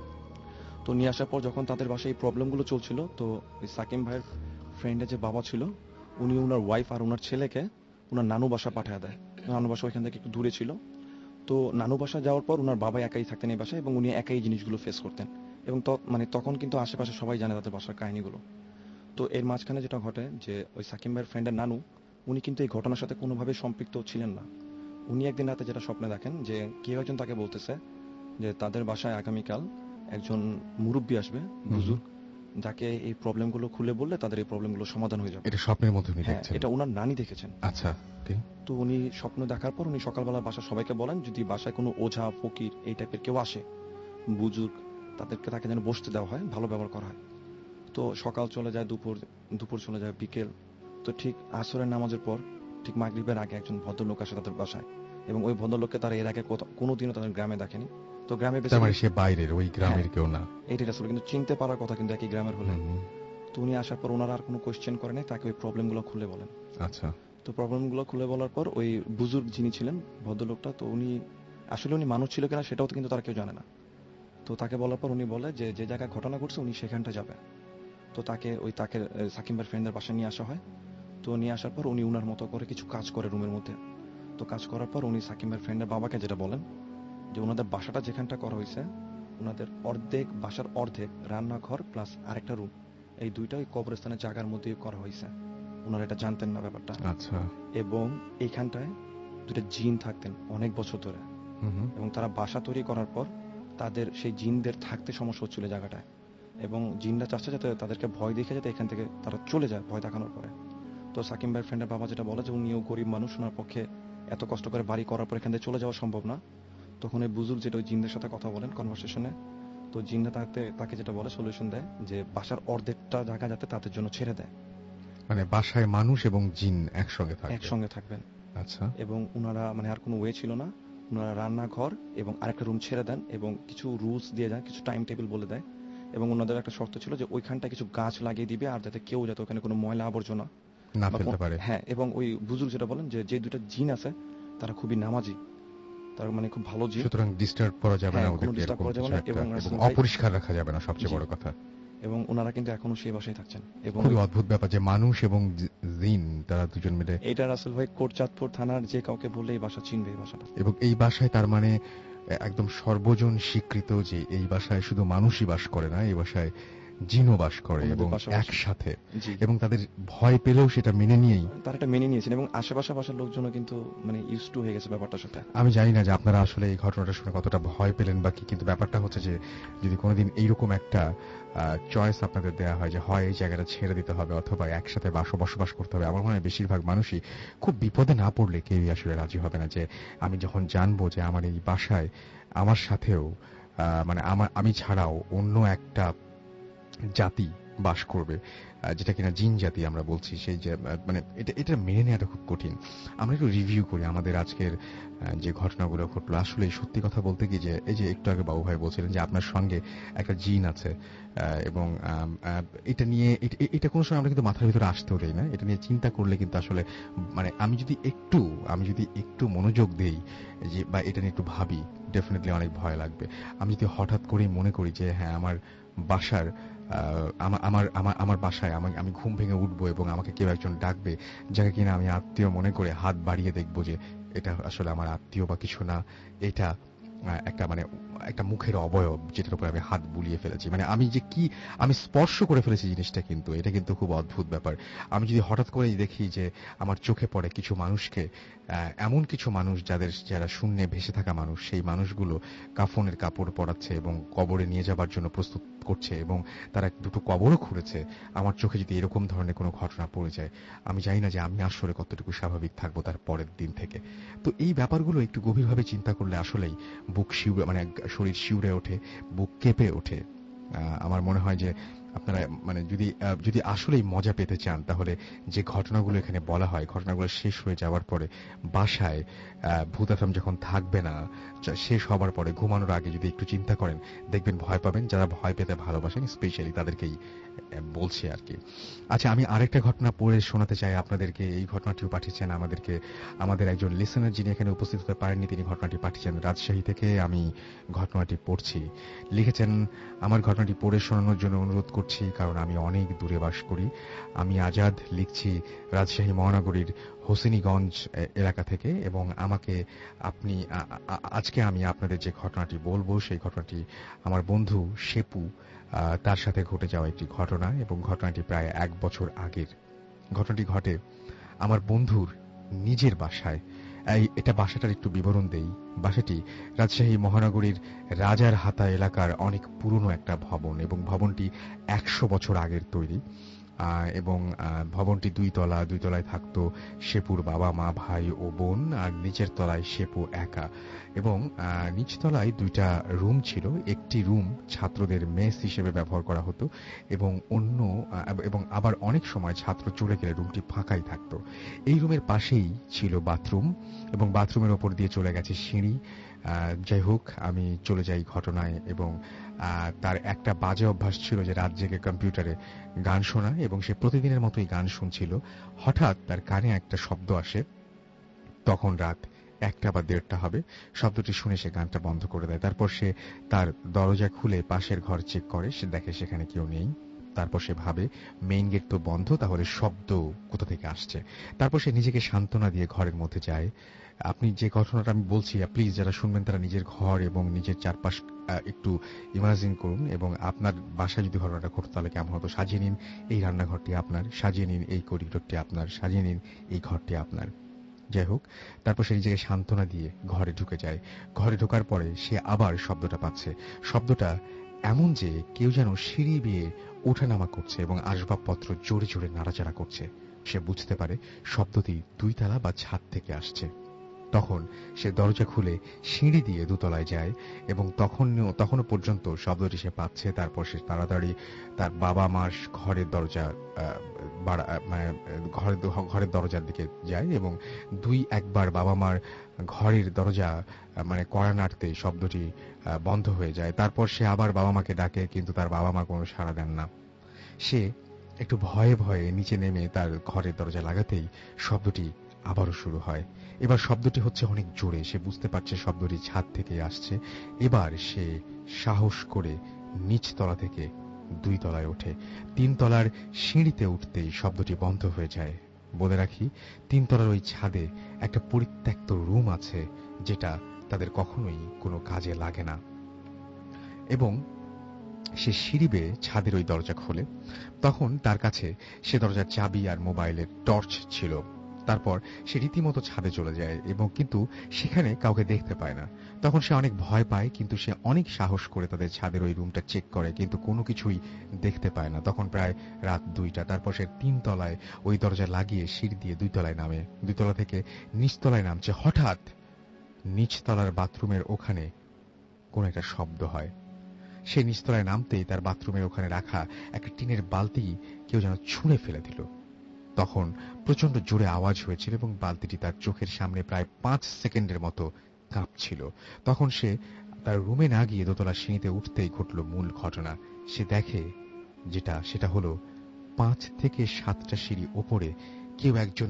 তো নিয়ে আসার পর যখন তাদের বাসায় এই প্রবলেমগুলো চলছিল, তো ওই সাকিম ভাইয়ের ফ্রেন্ডের যে বাবা ছিল উনি ওনার ওয়াইফ আর ওনার ছেলেকে ওনার নানু বাসা পাঠিয়ে দেয়। নানু বাসা ওইখান থেকে একটু দূরে ছিল। তো নানু বাসা যাওয়ার পর ওনার বাবা একাই থাকতেন এই বাসায়, এবং উনি একাই জিনিসগুলো ফেস করতেন। এবং মানে তখন কিন্তু আশেপাশে সবাই জানে তাদের বাসার কাহিনীগুলো। তো এর মাঝখানে যেটা ঘটে যে ওই সাকিম ভাইয়ের ফ্রেন্ডের নানু উনি কিন্তু এই ঘটনার সাথে কোনোভাবে সম্পৃক্ত ছিলেন না। উনি একদিন রাতে যেটা স্বপ্নে দেখেন যে কেউ একজন তাকে বলতেছে যে তাদের বাসায় আগামীকাল একজন মুরব্বী আসবে, বুজুর্গ, যাকে এই প্রবলেমগুলো খুলে বললে তাদের এই প্রবলেমগুলো সমাধান হয়ে যাবে। এটা স্বপ্নের মধ্যে উনি হ্যাঁ, দেখছেন? এটা ওনার নানি দেখেছেন। আচ্ছা, তো উনি স্বপ্ন দেখার পর উনি সকালবেলা বাসার সবাইকে বলেন যদি বাসায় কোনো ওঝা ফকির এই টাইপের কেউ আসে বুজুর্গ, তাকে যেন বসতে দেওয়া হয়, ভালো ব্যবহার করা হয়। তো সকাল চলে যায়, দুপুর চলে যায়, বিকেল। তো ঠিক আসরের নামাজের পর ঠিক মাগরিবের আগে একজন ভদ্রলোক আসে তাদের বাসায়, এবং ওই ভদ্রলোককে তারা এর আগে কোনোদিনও তাদের গ্রামে দেখেনি। তো গ্রামে তার মানে সে বাইরের, ওই গ্রামের কেউ না। এইটাই আসলে কিন্তু চিনতে পারার কথা কিন্তু একই গ্রামের হলেন। তো উনি আসার পর ওনারা আর কোনো কোয়েশ্চেন করে নাই, তাকে ওই প্রবলেমগুলো খুলে বলেন। আচ্ছা। তো প্রবলেমগুলো খুলে বলার পর ওই বুজুর্গ যিনি ছিলেন ভদ্রলোকটা, তো উনি আসলে উনি মানুষ ছিল কিনা সেটাও তো কিন্তু তারা কেউ জানে না। তো তাকে বলার পর উনি বলে যে যে জায়গায় ঘটনা ঘটছে উনি সেখানটা যাবে। তো তাকে সাকিম ভাইয়ের ফ্রেন্ডের বাসায় নিয়ে আসা হয়। তো নিয়ে আসার পর উনি উনার মতো করে কিছু কাজ করে রুমের মধ্যে। তো কাজ করার পর উনি সাকিম ভাইয়ের ফ্রেন্ডের বাবাকে যেটা বলেন যে ওনাদের বাসাটা যেখানটা করা হয়েছে ওনাদের বাসার অর্ধেক রান্নাঘর প্লাস আরেকটা রুম, এই দুইটা ওই কবরস্থানের জায়গার মধ্যে করা হয়েছে। ওনারা এটা জানতেন না ব্যাপারটা। আচ্ছা। এবং এইখানটায় দুটো জিন থাকতেন অনেক বছর ধরে, এবং তারা বাসা তৈরি করার পর তাদের সেই জিনদের থাকতে সমস্যা হচ্ছিল জায়গাটায়, এবং জিনরা চাচ্ছে যাতে তাদেরকে ভয় দেখে যাতে এখান থেকে তারা চলে যায় ভয় দেখানোর পরে। তো সাকিম ভাইয়ের ফ্রেন্ডের বাবা যেটা বলে যে উনিও গরিব মানুষ, ওনার পক্ষে এত কষ্ট করে বাড়ি করার পর এখান থেকে চলে যাওয়া সম্ভব না। তখন এই বুজুর্গ যেটা ওই জিনদের সাথে কথা বলেন কনভারসেশনে, তো জিনরা তাকে যেটা বলে সলিউশন দেয় যে বাসার অর্ধেকটা জায়গা যাতে তাদের জন্য ছেড়ে দেয়, মানে বাসায় মানুষ এবং জিন একসঙ্গে থাকবেন। আচ্ছা। এবং ওনারা মানে আর কোনো ওয়ে ছিল না, ওনারা রান্নাঘর এবং আরেকটা রুম ছেড়ে দেন এবং কিছু রুলস দিয়ে দেন, কিছু টাইম টেবিল বলে দেয়, এবং ওনাদের একটা শর্ত ছিল যে ওইখানটা কিছু গাছ লাগিয়ে দিবে আর যাতে কেউ যাতে ওখানে কোনো ময়লা আবর্জনা না ফেলতে পারে। হ্যাঁ, এবং ওই বুজুর্গ যেটা বলেন যে যে দুটো জিন আছে তারা খুবই নামাজি, তার মানে খুব ভালো জিন, সুতরাং ডিস্টার্ব করা যাবে না, এবং অপরিষ্কার রাখা যাবে না, সবচেয়ে বড় কথা। এবং ওনারা কিন্তু এখনো সেই বাসায় থাকছেন। এবং খুবই অদ্ভুত ব্যাপার যে মানুষ এবং জিন তারা দুজন মিলে। এটা রাসেল ভাই কোটচাঁদপুর থানার যে কাউকে বললে এই বাসা চিনবে, এই বাসাটা। এবং এই বাসায় তার মানে একদম সর্বজন স্বীকৃত যে এই বাসায় শুধু মানুষই বাস করে না, এই বাসায় জিনও বাস করে আমাদের এবং পাশাপাশি। একসাথে, জি এবং তাদের ভয় পেলেও সেটা মেনে নিয়েই। তারা এটা মেনে নিয়েছেন এবং আশেপাশে বাসার লোকজনও কিন্তু মানে ইউজ টু হয়ে গেছে ব্যাপারটার সাথে। আমি জানি না যে আপনারা আসলে এই ঘটনাটা শুনে কতটা ভয় পেলেন বা কি, কিন্তু ব্যাপারটা হচ্ছে যে যদি কোনোদিন এইরকম একটা চয়েস আপনাদের দেওয়া হয় যে হয় এই জায়গাটা ছেড়ে দিতে হবে অথবা একসাথে বসবাস করতে হবে, আমার মনে হয় বেশিরভাগ মানুষই খুব বিপদে না পড়লে কেউই আসলে রাজি হবে না যে আমি যখন জানবো যে আমার এই বাসায় আমার সাথেও মানে আমি ছাড়াও অন্য একটা জাতি বাস করবে, যেটা কিনা জিন জাতি আমরা বলছি, সেই যে মানে এটা মেনে নেওয়াটা খুব কঠিন। আমরা একটু রিভিউ করি আমাদের আজকের যে ঘটনাগুলো ঘটলো। আসলে সত্যি কথা বলতে কি, যে এই যে একটু আগে বাবু ভাই বলছিলেন যে আপনার সঙ্গে একটা জিন আছে, এবং এটা নিয়ে এটা কোনো সময় আমরা কিন্তু মাথার ভিতরে আসতেও দেই না। এটা নিয়ে চিন্তা করলে কিন্তু আসলে মানে আমি যদি একটু মনোযোগ দেই যে বা এটা নিয়ে একটু ভাবি, ডেফিনেটলি অনেক ভয় লাগবে। আমি যদি হঠাৎ করেই মনে করি যে হ্যাঁ আমার বাসার আমার বাসায় আমি ঘুম ভেঙে উঠবো এবং আমাকে কেউ একজন ডাকবে, যাকে কিনা আমি আত্মীয় মনে করে হাত বাড়িয়ে দেখবো যে এটা আসলে আমার আত্মীয় বা কিছু না, এটা একটা মুখের অবয়ব যেটার উপর আমি হাত বুলিয়ে ফেলেছি, মানে আমি স্পর্শ করে ফেলেছি জিনিসটা, কিন্তু এটা কিন্তু খুব অদ্ভুত ব্যাপার। আমি যদি হঠাৎ করেই দেখি যে আমার চোখে পড়ে কিছু মানুষকে, এমন কিছু মানুষ যারা শূন্যে ভেসে থাকা মানুষ, সেই মানুষগুলো কাফনের কাপড় পরাচ্ছে এবং কবরে নিয়ে যাবার জন্য প্রস্তুত করছে এবং তারা দুটো কবরও খুঁড়েছে, আমার চোখে যদি এরকম ধরনের কোনো ঘটনা পড়ে যায়, আমি জানি না যে আমি আসলে কতটুকু স্বাভাবিক থাকবো তার পরের দিন থেকে। তো এই ব্যাপারগুলো একটু গভীরভাবে চিন্তা করলে আসলেই বুক শিউরে, মানে শরীর শিউরে ওঠে, বুক কেঁপে ওঠে। আমার মনে হয় যে আপনারা মানে যদি আসলেই মজা পেতে চান, তাহলে যে ঘটনাগুলো এখানে বলা হয়, ঘটনাগুলো শেষ হয়ে যাওয়ার পরে বাসায় ভূত এফএম যখন থাকবে না, শেষ হবার পরে ঘুমানোর আগে যদি একটু চিন্তা করেন, দেখবেন ভয় পাবেন। যারা ভয় পেতে ভালোবাসেন স্পেশালি তাদেরকেই বলছি আর কি। আচ্ছা, আমি আরেকটা ঘটনা পড়ে শোনাতে চাই আপনাদেরকে। এই ঘটনাটিও পাঠিয়েছেন আমাদের একজন লিসেনার, যিনি এখানে উপস্থিত হতে পারেননি। তিনি ঘটনাটি পাঠিয়েছেন রাজশাহী থেকে। আমি ঘটনাটি পড়ছি। লিখেছেন, আমার ঘটনাটি পড়ে শোনানোর জন্য অনুরোধ করছি, কারণ আমি অনেক দূরে বাস করি। আমি আজাদ, লিখছি রাজশাহী মহানগরীর হোসেনীগঞ্জ এলাকা থেকে, এবং আজকে আমি আপনাদের যে ঘটনাটি বলবো, সেই ঘটনাটি আমার বন্ধু শেপু তার সাথে ঘটে যাওয়া একটি ঘটনা, এবং ঘটনাটি প্রায় 1 বছর আগের। ঘটনাটি ঘটে আমার বন্ধুর নিজের বাসায়। এটা বাসাটার একটু বিবরণ দেই। বাসাটি রাজশাহী মহানগরীর রাজার হাতা এলাকার অনেক পুরনো একটা ভবন, এবং ভবনটি 100 বছর আগের তৈরি। এবং ভবনটি 2 তলা। 2 তলায় থাকতো শেপুর বাবা মা ভাই ও বোন, আর নিচের তলায় শেপু একা। এবং নিচতলায় 2টা রুম ছিল। একটি রুম ছাত্রদের মেস হিসেবে ব্যবহার করা হতো, এবং আবার অনেক সময় ছাত্র চলে গেলে রুমটি ফাঁকাই থাকতো। এই রুমের পাশেই ছিল বাথরুম, এবং বাথরুমের ওপর দিয়ে চলে গেছে সিঁড়ি। যাই হোক, আমি চলে যাই ঘটনায়। এবং তার একটা বাজে অভ্যাস ছিল যে রাত জেগে কম্পিউটারে গান শোনা, এবং সে প্রতিদিনের মতোই গান শুনছিল। হঠাৎ তার কানে একটা শব্দ আসে, তখন রাত 1টা বা 1:30 হবে। শব্দটি শুনে সে গানটা বন্ধ করে দেয়। তারপর সে তার দরজা খুলে পাশের ঘর চেক করে, সে দেখে সেখানে কেউ নেই। তারপর সে ভাবে মেইন গেট তো বন্ধ, তাহলে শব্দ কোথা থেকে আসছে। তারপর সে নিজেকে সান্ত্বনা দিয়ে ঘরের মধ্যে যায়। আপনি যে ঘটনাটা আমি বলছি, প্লিজ যারা শুনবেন তারা নিজের ঘর এবং নিজের চারপাশ একটু ইমাজিন করুন, এবং আপনার বাসায় যদি ঘটনাটা ঘটতো তাহলে কেমন হতো। সাজিয়ে নিন এই রান্নাঘরটি আপনার, সাজিয়ে নিন এই করিডোরটি আপনার, সাজিয়ে নিন এই ঘরটি আপনার। যাই হোক, তারপর সে নিজেকে সান্ত্বনা দিয়ে ঘরে ঢুকে যায়। ঘরে ঢোকার পরে সে আবার শব্দটা পাচ্ছে। শব্দটা এমন যে কেউ যেন সিঁড়ি বেয়ে ওঠানামা করছে এবং আসবাবপত্র জোরে জোরে নাড়াচাড়া করছে। সে বুঝতে পারে শব্দটি 2 তলা বা ছাদ থেকে আসছে। তখন সে দরজা খুলে সিঁড়ি দিয়ে 2 তলায় যায়, এবং তখনও পর্যন্ত শব্দটি সে পাচ্ছে। তারপর সে তাড়াতাড়ি তার বাবা মার ঘরের ঘরের দরজার দিকে যায়, এবং 2-1 বার বাবা মার ঘরের দরজা কড়া নাড়তে শব্দটি বন্ধ হয়ে যায়। তারপর সে আবার বাবা মাকে ডাকে, কিন্তু তার বাবা মা কোনো সাড়া দেন না। সে একটু ভয়ে ভয়ে নিচে নেমে তার ঘরের দরজা লাগাতেই শব্দটি আবারও শুরু হয়। এবার শব্দটি হচ্ছে অনেক জোরে। সে বুঝতে পারছে শব্দটি ছাদ থেকে আসছে। এবার সে সাহস করে নিচতলা থেকে 2 তলায় ওঠে। 3 তলার সিঁড়িতে উঠতেই শব্দটি বন্ধ হয়ে যায়। বলে রাখি, 3 তলার ওই ছাদে একটা পরিত্যক্ত রুম আছে, যেটা তাদের কখনোই কোনো কাজে লাগে না। এবং সে সিঁড়ি বেয়ে ছাদের ওই দরজা খোলে। তখন তার কাছে সে দরজার চাবি আর মোবাইলের টর্চ ছিল। তারপর সে রীতিমতো ছাদে চলে যায় এবং কিন্তু সেখানে কাউকে দেখতে পায় না। তখন সে অনেক ভয় পায়, কিন্তু সে অনেক সাহস করে তাদের ছাদের ওই রুমটা চেক করে, কিন্তু কোনো কিছুই দেখতে পায় না। তখন প্রায় রাত 2টা। তারপর সে 3 তলায় ওই দরজা লাগিয়ে সিঁড়ি দিয়ে 2 তলায় নামে। 2 তলা থেকে নিচতলায় নামছে। হঠাৎ নিচতলার বাথরুমের ওখানে কোন একটা শব্দ হয়। সে নিচতলায় নামতেই তার বাথরুমের ওখানে রাখা একটা টিনের বালতি কেউ যেন ছুঁড়ে ফেলে দিল। তখন প্রচন্ড জোরে আওয়াজ হয়েছিল এবং বালতিটি তার চোখের সামনে প্রায় 5 সেকেন্ডের মতো কাঁপছিল। তখন সে তার রুমে না গিয়ে দোতলা সিঁড়িতে উঠতেই ঘটল মূল ঘটনা। সে দেখে সেটা হলো 5 থেকে 7টা সিঁড়ি ওপরে কেউ একজন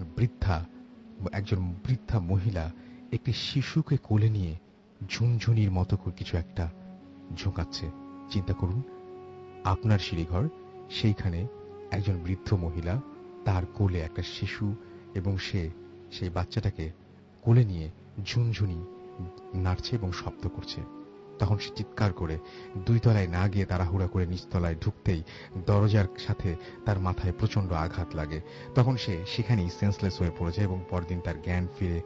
বৃদ্ধা মহিলা একটি শিশুকে কোলে নিয়ে ঝুনঝুনির মতো কিছু একটা ঝোঁকাচ্ছে। চিন্তা করুন, আপনার সিঁড়িঘর, সেইখানে একজন বৃদ্ধ মহিলা, তার কোলে একটা শিশু, এবং সে সেই বাচ্চাটাকে কোলে নিয়ে ঝুনঝুনি নাড়ছে এবং শব্দ করছে। তখন সে চিৎকার করে 2 তলায় না গিয়ে তাড়াহুড়া করে নিচতলায় ঢুকতেই দরজার সাথে তার মাথায় প্রচন্ড আঘাত লাগে। তখন সে সেখানেই সেন্সলেস হয়ে পড়েছে এবং পরদিন তার জ্ঞান ফিরে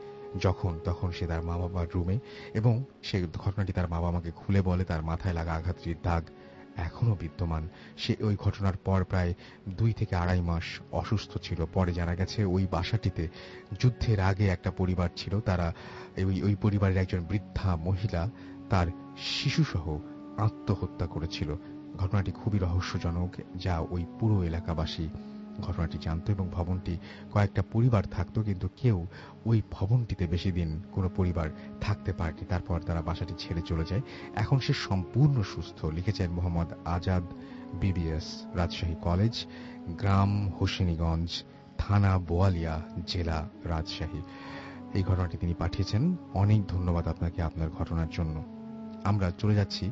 তখন সে তার মা বাবার রুমে, এবং সে ঘটনাটি তার বাবা মাকে খুলে বলে। তার মাথায় লাগা আঘাতটির দাগ এখনো বিদ্যমান। সে ওই ঘটনার পর প্রায় 2 থেকে 2.5 মাস অসুস্থ ছিল। পরে জানা গেছে ওই বাসাটিতে যুদ্ধের আগে একটা পরিবার ছিল। তারা ওই পরিবারের একজন বৃদ্ধা মহিলা তার শিশুসহ আত্মহত্যা করেছিল। ঘটনাটি খুবই রহস্যজনক, যা ওই পুরো এলাকাবাসী ঘটনাটি জানত, এবং ভবনটি কয়েকটা পরিবার থাকতো, কিন্তু কেউ ওই ভবনটিতে বেশি দিন কোনো পরিবার থাকতে পারেনি। তারপর তারা বাসাটি ছেড়ে চলে যায়। এখন সে সম্পূর্ণ সুস্থ। লিখেছেন মোহাম্মদ আজাদ, বিবিএস, রাজশাহী কলেজ, গ্রাম হোসেনীগঞ্জ, থানা বোয়ালিয়া, জেলা রাজশাহী। এই ঘটনাটি তিনি পাঠিয়েছেন। অনেক ধন্যবাদ আপনাকে আপনার ঘটনার জন্য। আমরা চলে যাচ্ছি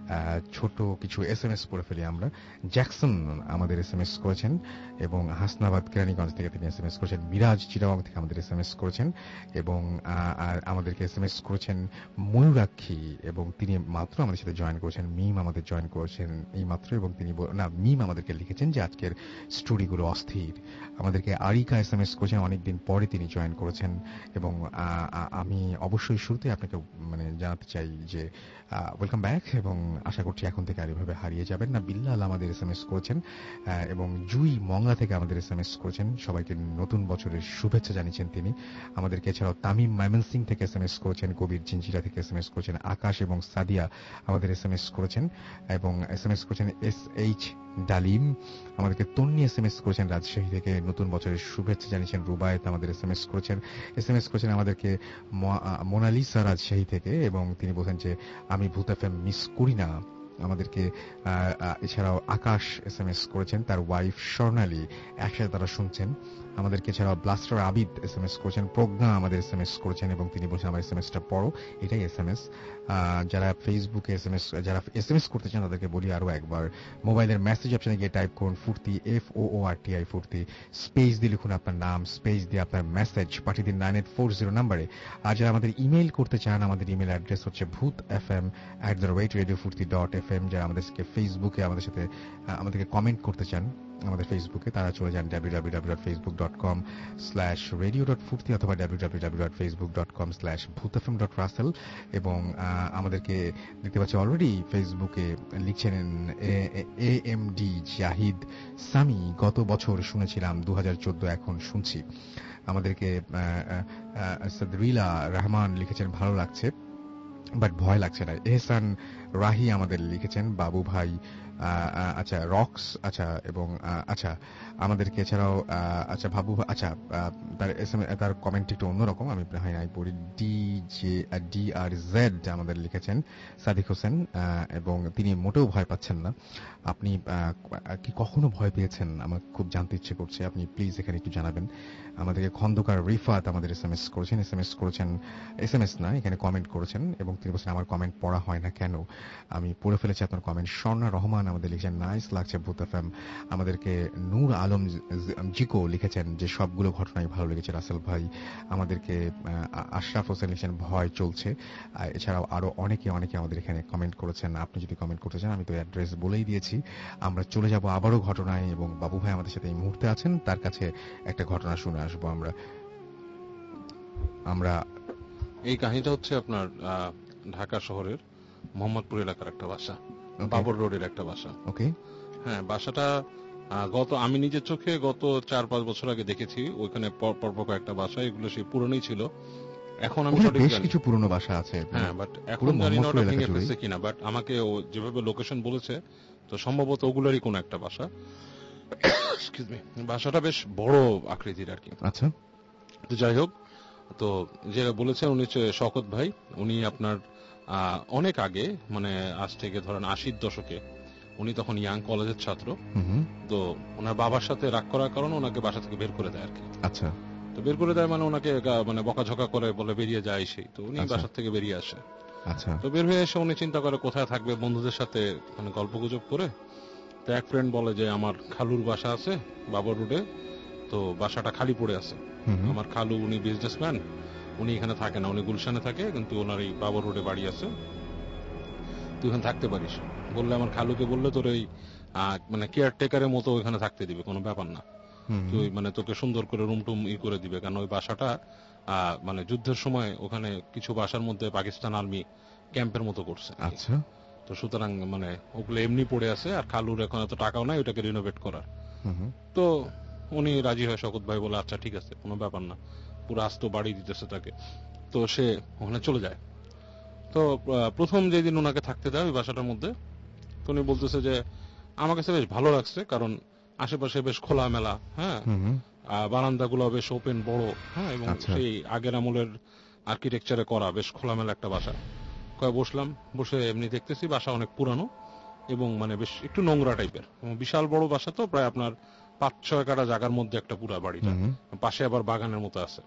ছোট কিছু SMS পড়ে ফেলি আমরা। জ্যাকসন আমাদের SMS করেছেন, এবং হাসনাবাদ কেরানীগঞ্জ থেকে তিনি SMS করেছেন। মিরাজ চিটাগং থেকে আমাদের SMS করেছেন, এবং আমাদেরকে SMS করেছেন ময়ূরাক্ষী, এবং তিনি মাত্র আমাদের সাথে জয়েন করেছেন। মিম আমাদের জয়েন করেছেন এই মাত্র, এবং তিনি মিম আমাদেরকে লিখেছেন যে আজকের স্টোরিগুলো অস্থির। আমাদেরকে আরিকা SMS করেছেন, অনেকদিন পরে তিনি জয়েন করেছেন, এবং আমি অবশ্যই শুরুতে আপনাকে জানাতে চাই যে ওয়েলকাম ব্যাক, এবং আশা করছি এখন থেকে আর এভাবে হারিয়ে যাবেন না। বিল্লাল আমাদের SMS করেছেন, এবং জুই মংলা থেকে আমাদের SMS করেছেন। সবাইকে নতুন বছরের শুভেচ্ছা জানিয়েছেন তিনি আমাদেরকে। এছাড়াও তামিম ময়মনসিং থেকে SMS করেছেন, কবির জিঞ্জিরা থেকে SMS করেছেন, আকাশ এবং সাদিয়া আমাদের SMS করেছেন, এবং SMS করেছেন SH ডালিম। আমাদেরকে তন্নি SMS করেছেন রাজশাহী থেকে, নতুন বছরের শুভেচ্ছা জানিয়েছেন। রুবায়েত আমাদের SMS করেছেন আমাদেরকে মোনালিসা রাজশাহী থেকে, এবং তিনি বলছেন যে আমি ভূত FM মিস করি না। আমাদেরকে এছাড়াও আকাশ SMS করেছেন, তার ওয়াইফ স্বর্ণালী, একসাথে তারা শুনছেন আমাদেরকে। এছাড়াও ব্লাস্টার আবিদ SMS করেছেন, প্রজ্ঞা আমাদের SMS করেছেন, এবং তিনি বলছেন আমার SMSটা পড়ো। এটাই SMS। যারা ফেসবুকে যারা SMS করতে চান তাদেরকে বলি আরো একবার, মোবাইলের মেসেজ অপশনে গিয়ে টাইপ করুন ফুর্তি, FOORTI ফুর্তি, স্পেস দিয়ে লিখুন আপনার নাম, স্পেস দিয়ে আপনার মেসেজ পাঠিয়ে দিন 9840 নাম্বারে। আর যারা আমাদের ইমেইল করতে চান, আমাদের ইমেইল অ্যাড্রেস হচ্ছে bhutfm@radiofurti.fm। যারা আমাদেরকে ফেসবুকে আমাদেরকে কমেন্ট করতে চান আমাদের ফেসবুকে, তারা চলে যান www.facebook.com/radio.furti অথবা www.facebook.com/bhutfm.russell। এবং আমাদেরকে দেখতে পাচ্ছি অলরেডি ফেসবুকে লিখছেন AMD জাহিদ সামি, গত বছর শুনেছিলাম 2014, এখন শুনছি। আমাদেরকে সাদরিলা রহমান লিখেছেন ভালো লাগছে বাট ভয় লাগছে না। এহসান রাহি আমাদের লিখেছেন বাবু ভাই, আচ্ছা রক্স, আচ্ছা, এবং আচ্ছা আমাদেরকে এছাড়াও আচ্ছা ভাবু, আচ্ছা তার কমেন্ট একটু অন্যরকম, আমি নাই পড়ি। DRZ আমাদের লিখেছেন সাদিক হোসেন, এবং তিনি মোটেও ভয় পাচ্ছেন না। আপনি কি কখনো ভয় পেয়েছেন? আমার খুব জানতে ইচ্ছে করছে, আপনি প্লিজ এখানে একটু জানাবেন আমাদেরকে। খন্দকার রিফাত আমাদের SMS করেছেন, SMS না, এখানে কমেন্ট করেছেন, এবং তিনি বলছেন আমার কমেন্ট পড়া হয় না কেন, আমি পড়ে ফেলেছি আপনার কমেন্ট। স্বর্ণা রহমান আমাদের লিখেছেন নাইস লাগছে ভূত এফএম। আমাদেরকে নূর আলম জিকো লিখেছেন যে সবগুলো ঘটনাই ভালো লেগেছে রাসেল ভাই। আমাদেরকে আশরাফ হোসেন লিখেছেন ভয় চলছে। এছাড়াও আরো অনেকে আমাদের এখানে কমেন্ট করেছেন। আপনি যদি কমেন্ট করতে চান, আমি তো অ্যাড্রেস বলেই দিয়েছি। আমরা চলে যাব আবারও ঘটনায়, এবং বাবু ভাই আমাদের সাথে এই মুহূর্তে আছেন, তার কাছে একটা ঘটনা শুনে আসবো আমরা। এই কাহিনীটা হচ্ছে আপনার ঢাকা শহরের মোহাম্মদপুর এলাকার একটা বাসা, বাবর রোডের একটা বাসা। ওকে, হ্যাঁ, বাসাটা আমি নিজের চোখে গত 4-5 বছর আগে দেখেছি। ওইখানে পরপর কয়েকটা বাসা, এগুলো সেই পুরনোই ছিল। এখন আমি বেশ কিছু পুরনো বাসা আছে, হ্যাঁ, বাট এখন জানি না ওটা ভেঙে ফেলছে কিনা। বাট আমাকে ও যেভাবে লোকেশন বলেছে, তো সম্ভবত ওগুলোরই কোন একটা বাসা। এক্সকিউজ মি, বাসাটা বেশ বড় আকৃতির আর কি। আচ্ছা, তো যাই হোক, তো যে বলেছেন উনি হচ্ছে শওকত ভাই। উনি আপনার অনেক আগে, মানে আজ থেকে ধরেন 80-র দশকে, উনি তখন ইয়াং কলেজের ছাত্র। তো ওনার বাবার সাথে রাগ করার কারণে ওনাকে বাসা থেকে বের করে দেয় আর কি। আচ্ছা, তো বের করে দেয় মানে ওনাকে মানে বকাঝকা করে, বলে বেরিয়ে যায় সেই। তো উনি বাসা থেকে বেরিয়ে আসে। আচ্ছা, তো বের হয়ে এসে উনি চিন্তা করে কোথায় থাকবে, বন্ধুদের সাথে মানে গল্প গুজব করে। তো এক ফ্রেন্ড বলে যে আমার খালুর বাসা আছে বাবর রোডে, তো বাসাটা খালি পড়ে আছে। আমার খালু উনি বিজনেসম্যান, উনি এখানে থাকে না, উনি গুলশানে থাকে, কিন্তু ওনার এই বাবর রোডে বাড়ি আছে, তুই এখানে থাকতে পারিস। বললে আমার খালুকে বললে তোর এই মানে কেয়ারটেকারের মতো ওইখানে থাকতে দিবে, কোনো ব্যাপার না। তুই মানে তোকে সুন্দর করে রুম টুম করে দিবে, কারণ ওই বাসাটা মানে যুদ্ধের সময় ওখানে কিছু বাসার মধ্যে পাকিস্তান আর্মি ক্যাম্পের মতো করছে। আচ্ছা, তো সুতরাং মানে ওগুলো এমনি পড়ে আছে, আর খালুর এখন এত টাকাও নাই ওটাকে রিনোভেট করার। তো উনি রাজি হয়, শওকত ভাই বলে আচ্ছা ঠিক আছে, কোনো ব্যাপার না, পুরো আস্ত বাড়ি দিতেছে তাকে। তো সে ওখানে চলে যায়। তো প্রথম যেদিন ওনাকে থাকতে দেয় ওই বাসাটার মধ্যে, তো উনি বলতেছে যে আমার কাছে বেশ ভালো লাগছে, কারণ আশেপাশে বেশ খোলামেলা, হ্যাঁ, বারান্দা গুলো বেশ ওপেন বড়, হ্যাঁ, এবং সেই আগের আমলের আর্কিটেকচারে করা বেশ খোলামেলা একটা বাসা। বসলাম, বসে এমনি দেখতেছি বাসা অনেক পুরানো এবং মানে বেশ একটু নোংরা টাইপের, বিশাল বড় বাসা। তো প্রায় আপনার 5-6 কাঠা জায়গার মধ্যে একটা পুরা বাড়িটা, পাশে আবার বাগানের মতো আছে।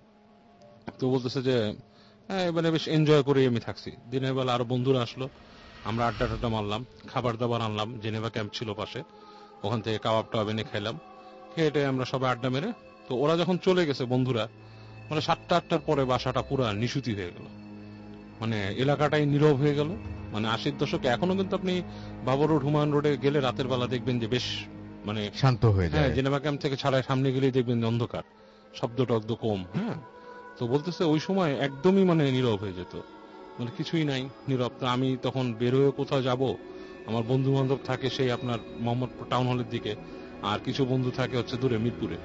তো বলতেছে যে মানে বেশ এনজয় করে আমি থাকছি। দিনের বেলা আরো বন্ধুরা আসলো, আমরা আড্ডা মারলাম, খাবার দাবার আনলাম, জেনেভা ক্যাম্প ছিল পাশে, ওখান থেকে কাবাব টাবাব এনে খাইলাম। খেয়ে আমরা সবাই আড্ডা মেরে, তো ওরা যখন চলে গেছে বন্ধুরা, মানে 7টা-8টার পরে বাসাটা পুরা নিশুতি হয়ে গেল, মানে এলাকাটাই নীরব হয়ে গেল। মানে 80-র দশকে এখনো কিন্তু আপনি বাবর রোড, হুমায়ুন রোডে গেলে রাতের বেলা দেখবেন যে বেশ মানে শান্ত হয়ে যায়। জেনেভা ক্যাম্প থেকে ছাড়াই সামনে গেলেই দেখবেন যে অন্ধকার, শব্দ টব্দ কম। হ্যাঁ, তো বলতেছে ওই সময় একদমই মানে নীরব হয়ে যেত, মানে কিছুই নাই, নীরব। তো আমি তখন বের হয়ে কোথাও যাব, আমার বন্ধু বান্ধব থাকে সেই আপনার মোহাম্মদপুর টাউন হলের দিকে, আর কিছু বন্ধু থাকে হচ্ছে দূরে মিরপুরে।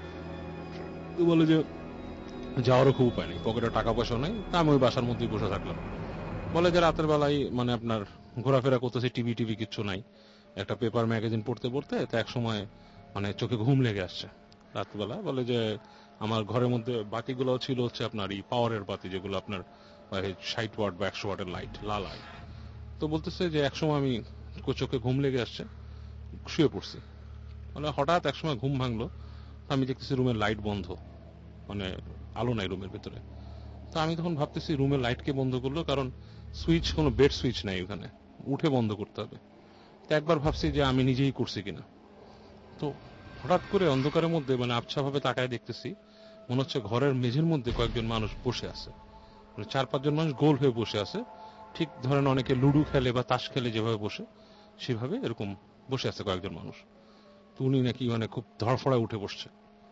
তো বলে যে যাওয়ারও খুব উপায় নেই, পকেটে টাকা পয়সা নাই। তা আমি ওই বাসার মধ্যেই বসে থাকলাম। বলে যে রাতের বেলায় মানে আপনার ঘোরাফেরা করতেছে, টিভি কিচ্ছু নাই, একটা পেপার ম্যাগাজিন পড়তে পড়তে তো এক সময় মানে চোখে ঘুম লেগে আসছে রাতবেলা। বলে যে আমার ঘরের মধ্যে বাতিগুলো ছিল হচ্ছে আপনার এই পাওয়ারের বাতি, যেগুলো আপনার 60 ওয়াট বা 100 ওয়াটের লাইট, লাল লাইট। তো বলতেছে যে একসময় আমি চোখে ঘুম লেগে আসছে, শুয়ে পড়ছি, মানে হঠাৎ একসময় ঘুম ভাঙলো, আমি দেখতেছি রুমের লাইট বন্ধ, মানে আলো নাই রুমের ভেতরে। তো আমি তখন ভাবতেছি রুমের লাইট কে বন্ধ করলো, কারণ সুইচ, কোনো বেড সুইচ নাই ওখানে, উঠে বন্ধ করতে হবে। তো একবার ভাবছি যে আমি নিজেই করছি কিনা। তো হঠাৎ করে অন্ধকারের মধ্যে মানে আবছা ভাবে তাকায় দেখতেছি মনে হচ্ছে ঘরের মেঝের মধ্যে কয়েকজন মানুষ বসে আছে, মানে 4-5 জন মানুষ গোল হয়ে বসে আছে, ঠিক ধরেন অনেকে লুডু খেলে বা তাস খেলে যেভাবে বসে সেভাবে এরকম বসে আছে কয়েকজন মানুষ। তো উনি নাকি মানে খুব ধড়ফড়ায় উঠে বসছে।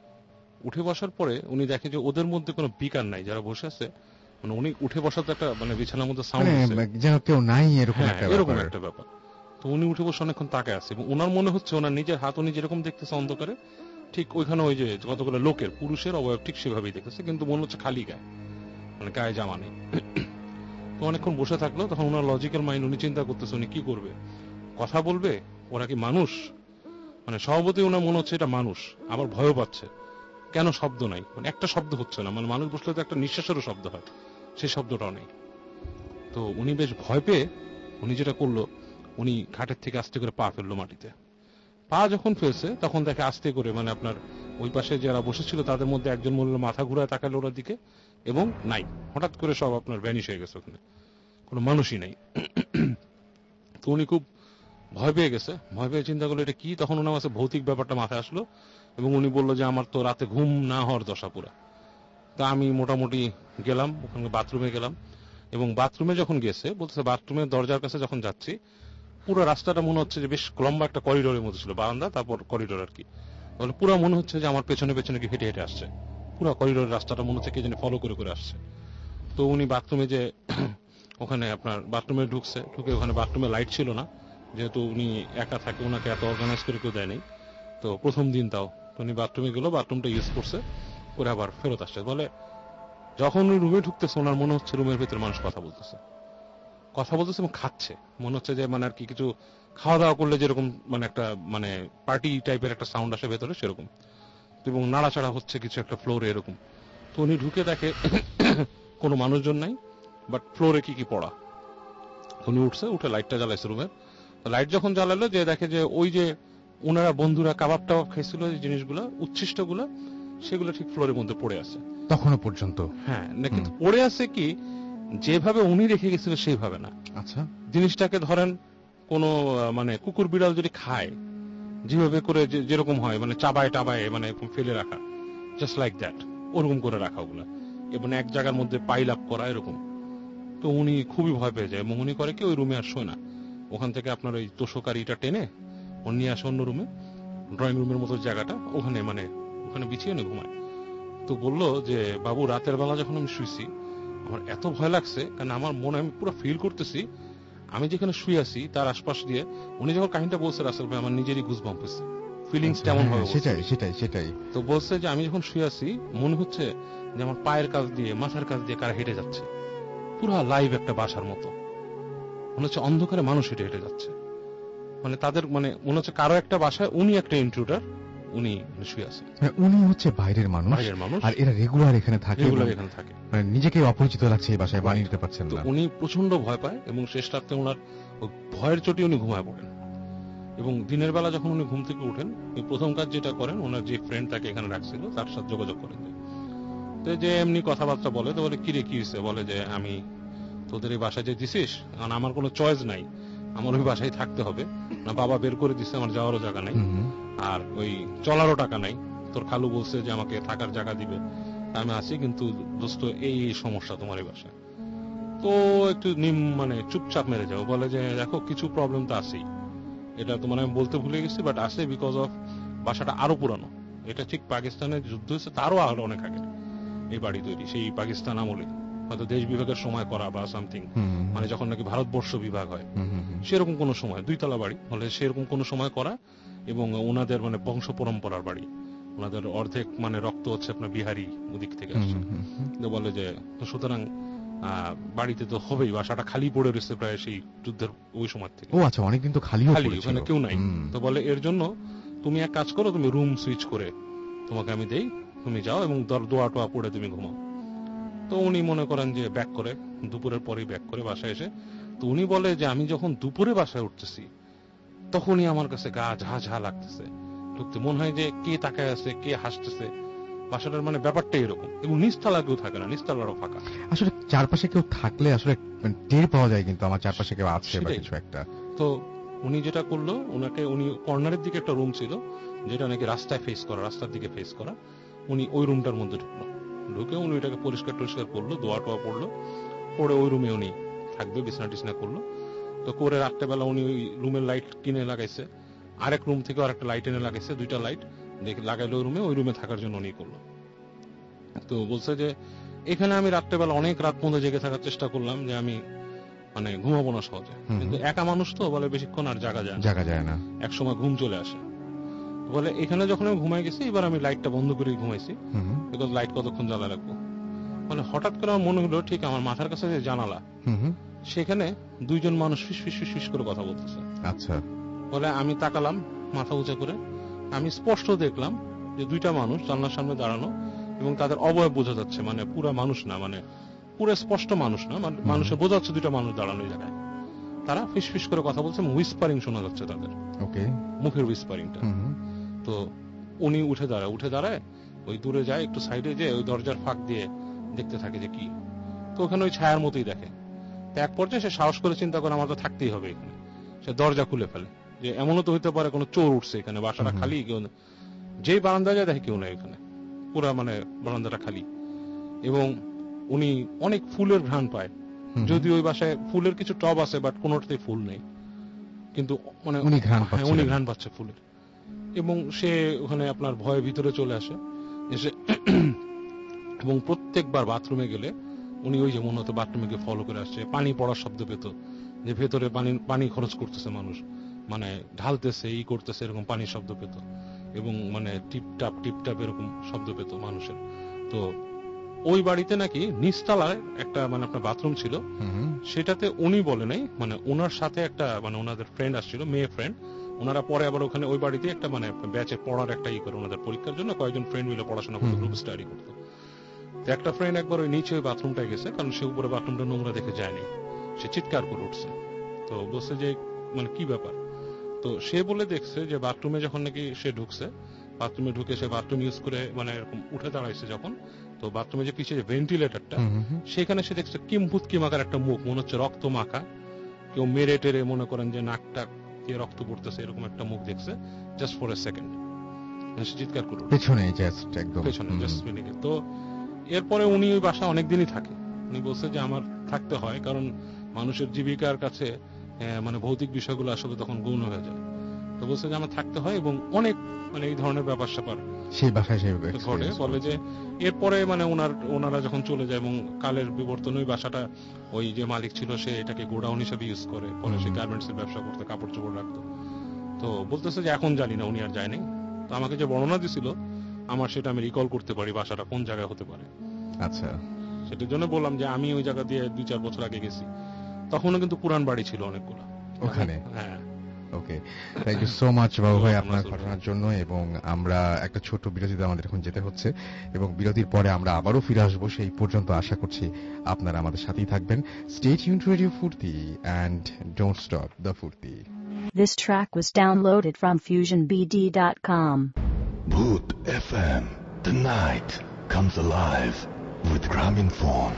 উঠে বসার পরে উনি দেখে যে ওদের মধ্যে কোনো বিকার নাই যারা বসে আছে, মানে উনি উঠে বসাতে একটা মানে বিছানার মধ্যে সাউন্ড যেন কেউ নাই, এরকম একটা ব্যাপার। তো উনি উঠে বসে অনেকক্ষণ তাকায় আছে, এবং ওনার মনে হচ্ছে ওনার নিজের হাত উনি যেরকম দেখতেছে অন্ধকারে, ঠিক ওইখানে ওই যে কতগুলো লোকের পুরুষের অবয়ব ঠিক সেভাবেই দেখতেছে, কিন্তু মনে হচ্ছে খালি গায়ে, মানে গায়ে জামা নেই। তো অনেকক্ষণ বসে থাকলো, তখন ওনার লজিক্যাল মাইন্ড উনি চিন্তা করতেছে উনি কি করবে, কথা বলবে, ওরা কি মানুষ, মানে স্বভাবতই ওনার মনে হচ্ছে এটা মানুষ, আবার ভয়ও পাচ্ছে, কেন শব্দ নাই, মানে একটা শব্দ হচ্ছে না, মানে মানুষ বসলে তো একটা নিঃশ্বাসেরও শব্দ হয়, সেই শব্দটাও নেই। তো উনি বেশ ভয় পেয়ে উনি যেটা করলো, উনি ঘাটের থেকে আস্তে করে পা ফেললো মাটিতে। পা যখন ফেলছে তখন দেখে আস্তে করে মানে আপনার ওই পাশে যারা বসেছিল তাদের মধ্যে একজন মহিলা মাথা ঘুরায় তাকালো ওনার দিকে, এবং নাই, হঠাৎ করে সব আপনার ভ্যানিশ হয়ে গেছে, ওখানে কোনো মানুষই নাই। তো উনি খুব ভয় পেয়ে গেছে, ভয় পেয়ে চিন্তা করলো এটা কি। তখন ওনার কাছে ভৌতিক ব্যাপারটা মাথায় আসলো এবং উনি বললো যে আমার তো রাতে ঘুম না হওয়ার দশা পুরা। তা আমি মোটামুটি গেলাম ওখানে, বাথরুমে গেলাম, এবং বাথরুমে যখন গেছে বলতেছে বাথরুমের দরজার কাছে যখন যাচ্ছি পুরো রাস্তাটা মনে হচ্ছে যে বেশ লম্বা একটা করিডোরের মধ্যে ছিল, বারান্দা তারপর করিডোর আর কি। তাহলে পুরো মনে হচ্ছে যে আমার পেছনে পেছনে কি হেঁটে হেঁটে আসছে, পুরো করিডোরের রাস্তাটা মনে হচ্ছে কে যেন ফলো করে করে আসছে। তো উনি বাথরুমে যে ওখানে আপনার বাথরুমে ঢুকছে, ঢুকে ওখানে বাথরুমে লাইট ছিল না, যেহেতু উনি একা থাকে, ওনাকে এত অর্গানাইজ করে কেউ দেয় নাই, তো প্রথম দিন তাও উনি বাথরুমে গেল, বাথরুমটা ইউজ করছে করে আবার ফেরত আসছে। বলে যখন উনি রুমে ঢুকতেছে ওনার মনে হচ্ছে রুমের ভিতরে মানুষ কথা বলতেছে এবং খাচ্ছে, মনে হচ্ছে যে মানে আর কি কিছু খাওয়া দাওয়া করলে যেরকম মানে একটা মানে পার্টি টাইপের একটা সাউন্ড আসে ভেতরে সেরকম, এবং নাড়াচাড়া হচ্ছে কিছু একটা ফ্লোরে এরকম। তো উনি ঢুকে দেখে কোনো মানুষজন নাই, বাট ফ্লোরে কি কি পড়া। উনি উঠছে, উঠে লাইটটা জ্বালাইছে রুমের। লাইট যখন জ্বালালো যে দেখে যে ওই যে ওনারা বন্ধুরা কাবাব টাবাব খাইছিল যে জিনিসগুলো উচ্ছিষ্টগুলো সেগুলো ঠিক ফ্লোরের মধ্যে পড়ে আছে তখনো পর্যন্ত। হ্যাঁ, কিন্তু পড়ে আছে কি যেভাবে উনি রেখে গেছিল সেইভাবে না। আচ্ছা, জিনিসটাকে ধরেন কোন মানে কুকুর বিড়াল যদি খায় যেভাবে করে যেরকম হয় মানে চাবায় টাবায় মানে ফেলে রাখা, জাস্ট লাইক দ্যাট, ওরকম করে রাখা ওগুলা, এবং এক জায়গার মধ্যে পাইল আপ করা এরকম। তো উনি খুবই ভয় পেয়ে যায় এবং উনি করে কি ওই রুমে আর শোয় না, ওখান থেকে আপনার ওই তোষকারিটা টেনে ও নিয়ে আসে অন্য রুমে, ড্রয়িং রুমের মতো জায়গাটা, ওখানে মানে ওখানে বিছিয়ে নিয়ে ঘুমায়। তো বললো যে বাবু রাতের বেলা যখন আমি শুইছি আমার এত ভয় লাগছে, কারণ আমার মনে আমি পুরো ফিল করতেছি আমি যেখানে শুয়ে আছি তার আশপাশ দিয়ে, উনি যখন কাহিনীটা বলছে রাসেল ভাই আমার নিজেরই গুজবাম্প হচ্ছে, ফিলিংস কেমন হবে। সেটাই তো বলছে যে আমি যখন শুয়ে আছি মনে হচ্ছে যে আমার পায়ের কাছ দিয়ে মাথার কাছ দিয়ে কারা হেঁটে যাচ্ছে, পুরো লাইভ একটা বাসার মতো মনে হচ্ছে, অন্ধকারে মানুষ হেঁটে হেঁটে যাচ্ছে, মানে তাদের মানে মনে হচ্ছে কারো একটা বাসায় উনি একটা ইন্ট্রুডার, উনি শুয়ে আছে, উনি হচ্ছে বাইরের মানুষ আর এরা রেগুলার এখানে থাকে, মানে নিজেকে অপরিচিত লাগছে এই বাসায়, বানিয়ে নিতে পারছেন না। উনি প্রচন্ড ভয় পায় এবং শেষ রাতে ওনার ভয়ের চোটে উনি ঘুমায় পড়েন। এবং দিনের বেলা যখন উনি ঘুম থেকে উঠেন প্রথম কাজ যেটা করেন ওনার যে ফ্রেন্ড তাকে এখানে রাখছিল তার সাথে যোগাযোগ করেন, তো যে এমনি কথাবার্তা বলে, তো বলে কিরে কি হয়েছে, বলে যে আমি তোদের এই বাসায় যে দিছিস কারণ আমার কোনো চয়েস নাই, আমার ওই বাসায় থাকতে হবে, না বাবা বের করে দিচ্ছে, আমার যাওয়ারও জায়গা নাই আর ওই চলারও টাকা নাই, তোর খালু বলছে যে আমাকে থাকার জায়গা দিবে, আমি আছি, কিন্তু দোস্ত এই সমস্যা তোমার এই বাসায়। তো একটু মানে চুপচাপ মেরে যাও, বলে যে দেখো কিছু প্রবলেম তো আছেই, এটা তোমার আমি বলতে ভুলে গেছি, বাট আছে বিকজ অফ বাসাটা আরো পুরানো, এটা ঠিক পাকিস্তানের যুদ্ধ হয়েছে তারও আরো অনেক আগে এই বাড়ি তৈরি, সেই পাকিস্তান আমলে হয়তো দেশ বিভাগের সময় করা বা সামথিং, মানে যখন নাকি ভারতবর্ষ বিভাগ হয় সেরকম কোন সময়, 2 তলা বাড়ি বলে সেরকম কোন সময় করা, এবং ওনাদের মানে বংশ পরম্পরার বাড়ি, ওনাদের অর্ধেক মানে রক্ত হচ্ছে আপনার বিহারি ওদিক থেকে আসছে। বলে যে সুতরাং বাড়িতে তো হবেই, বাসাটা খালি পড়ে রয়েছে প্রায় সেই যুদ্ধের ওই সময় থেকে। ও আচ্ছা, অনেকদিন তো খালি, ওখানে কেউ নাই। তো বলে এর জন্য তুমি এক কাজ করো, তুমি রুম সুইচ করে তোমাকে আমি দেই, তুমি যাও এবং দোয়া টোয়া পড়ে তুমি ঘুমাও। তো উনি মনে করেন যে ব্যাক করে, দুপুরের পরেই ব্যাক করে বাসায় এসে, তো উনি বলে যে আমি যখন দুপুরে বাসায় উঠতেছি তখনই আমার কাছে গা ঝা ঝা লাগতেছে, ঢুকতে মনে হয় যে কে তাকায় আছে, কে হাসতেছে, বাসাটার মানে ব্যাপারটা এরকম, এবং নিচতলা কেউ থাকে না, নিচতলারও ফাঁকা। আসলে চারপাশে কেউ থাকলে আসলে টের পাওয়া যায় কিন্তু আমার চারপাশে কেউ আছে বা কিছু একটা। তো উনি যেটা করলো, উনি কর্নারের দিকে একটা রুম ছিল যেটা নাকি রাস্তায় ফেস করা, রাস্তার দিকে ফেস করা, উনি ওই রুমটার মধ্যে ঢুকলো, ঢুকে উনি ওইটাকে পরিষ্কার টরিষ্কার করলো, দোয়া টোয়া পড়লো, পরে ওই রুমে উনি থাকবে, বিছনা টিছনা করলো। তো করে রাত্রেবেলা উনি ওই রুমের লাইট কিনে লাগাইছে, আরেক রুম থেকে আরেকটা লাইট এনে লাগাইছে, 2টা লাইট দেখে লাগাইলো রুমে, ওই রুমে থাকার জন্য উনি করলো। তো বলছে যে এখানে আমি রাত্রেবেলা অনেক রাত পর্যন্ত জেগে থাকার চেষ্টা করলাম যে আমি মানে ঘুমাবো না সহজে, কিন্তু একা মানুষ তো বলে বেশিক্ষণ আর জাগা যায় না, এক সময় ঘুম চলে আসে। বলে এখানে যখন আমি ঘুমাই গেছি এবার আমি লাইটটা বন্ধ করে ঘুমাইছি, বিকজ লাইট কতক্ষণ জ্বালা রাখবো। মানে হঠাৎ করে আমার মনে হলো ঠিক আমার মাথার কাছে যে জানালা সেখানে 2 জন মানুষ ফিস ফিস ফিস ফিস করে কথা বলতেছে। আচ্ছা, বলে আমি তাকালাম মাথা উঁচা করে, আমি স্পষ্ট দেখলাম যে 2টা মানুষ জানলার সামনে দাঁড়ানো এবং তাদের অবয়ব বোঝা যাচ্ছে, মানে পুরা মানুষ না, মানে পুরো স্পষ্ট মানুষ না, মানে মানুষের বোঝা যাচ্ছে 2টা মানুষ দাঁড়ানো জায়গায়, তারা ফিস ফিস করে কথা বলছে, হুইসপারিং শোনা যাচ্ছে তাদের মুখের হুইসপারিংটা। তো উনি উঠে দাঁড়ায় ওই দূরে যায় একটু সাইডে, যে ওই দরজার ফাঁক দিয়ে দেখতে থাকে যে কি, তো ওখানে ওই ছায়ার মতোই দেখে। এক পর্যায়ে সে সাহস করে চিন্তা করে আমার তো থাকতেই হবে এখানে, সে দরজা খুলে ফেলে, যে এমনও তো হইতে পারে কোনো চোর উঠছে এখানে, বাসাটা খালি, কেউ যেই বারান্দায় যায় দেখে কেউ নেই এখানে, পুরা মানে বারান্দাটা খালি। এবং উনি অনেক ফুলের ঘ্রাণ পায়, যদি ওই বাসায় ফুলের কিছু টব আছে বাট কোনোটাতেই ফুল নেই, কিন্তু মানে উনি ঘ্রাণ পাচ্ছে ফুলের। এবং সে ওখানে আপনার ভয়ের ভিতরে চলে আসে, এসে এবং প্রত্যেকবার বাথরুমে গেলে উনি ওই যে মনে হতো বাথরুমে গিয়ে ফলো করে আসছে, পানি পড়ার শব্দ পেত, যে ভেতরে পানি খরচ করতেছে মানুষ, মানে ঢালতেছে ই করতেছে, এরকম পানির শব্দ পেত, এবং মানে টিপটাপ এরকম শব্দ পেত মানুষের। তো ওই বাড়িতে নাকি নিচতলায় একটা মানে আপনার বাথরুম ছিল, সেটাতে উনি বলে নাই, মানে ওনার সাথে একটা মানে ওনাদের ফ্রেন্ড আসছিল, মেয়ে ফ্রেন্ড, ওনারা পরে আবার ওখানে ওই বাড়িতে একটা মানে ব্যাচে পড়ার একটা ই করে, ওনাদের পরীক্ষার জন্য কয়েকজন ফ্রেন্ড মিলে পড়াশোনা করতো, গ্রুপ স্টাডি করতো। তো একটা ফ্রেন্ড একবার ওই নিচে ওই বাথরুমটায় গেছে, কারণ সে উপরে বাথরুমটা নোংরা দেখে যায়নি, সে চিৎকার করে উঠছে। তো বলছে যে মানে কি ব্যাপার, তো সে বলে দেখছে যে বাথরুমে যখন নাকি সে ঢুকছে, বাথরুমে ঢুকে সে বাথরুম ইউজ করে মানে এরকম উঠে দাঁড়াইছে যখন, তো বাথরুমে যে পিছিয়ে যে ভেন্টিলেটরটা, সেখানে সে দেখছে কিম্ভূত কিমাকার একটা মুখ, মনে হচ্ছে রক্ত মাখা, কেউ মেরে টেরে মনে করেন যে নাকটা কে রক্ত পড়তেছে, এরকম একটা মুখ দেখছে জাস্ট ফর এ সেকেন্ড, সে চিৎকার করে পেছনে জাস্ট মিনিটে। তো এরপরে উনি ওই বাসা অনেকদিনই থাকে। উনি বলছে যে আমার থাকতে হয়, কারণ মানুষের জীবিকার কাছে মানে ভৌতিক বিষয়গুলো আসলে তখন গৌণ হয়ে যায়। তো বলছে যে আমার থাকতে হয়, এবং অনেক মানে এই ধরনের ব্যাপার স্যাপার সেই বাসায় ঘটে। বলে যে এরপরে মানে ওনারা যখন চলে যায় এবং কালের বিবর্তন, ওই বাসাটা ওই যে মালিক ছিল সে এটাকে গোডাউন হিসেবে ইউজ করে, পরে সে গার্মেন্টস এর ব্যবসা করতে, কাপড় চোপড় রাখতো। তো বলতেছে যে এখন জানি না, উনি আর যায়নি। তো আমাকে যে বর্ণনা দিছিল আমার সেটা আমি রিকল করতে পারি বাসাটা কোন জায়গায় হতে পারে। আচ্ছা, সেটার জন্য বললাম যে আমি ওই জায়গা দিয়ে 2-4 বছর আগে গেছি, তখনও কিন্তু পুরান বাড়ি ছিল অনেকগুলো ওখানে। হ্যাঁ, okay, thank you so much Babu ভাই আপনার ঘটনার জন্য। এবং আমরা একটা ছোট বিরতিতে আমাদের এখন যেতে হচ্ছে, এবং বিরতির পরে আমরা আবারও ফিরে আসবো। সেই পর্যন্ত আশা করছি আপনারা আমাদের সাথেই থাকবেন। Stay tuned to radio Foorti and don't stop the ফুর্তি. This track was downloaded from FusionBD.com. Bhoot FM. The night comes alive with Graminphone.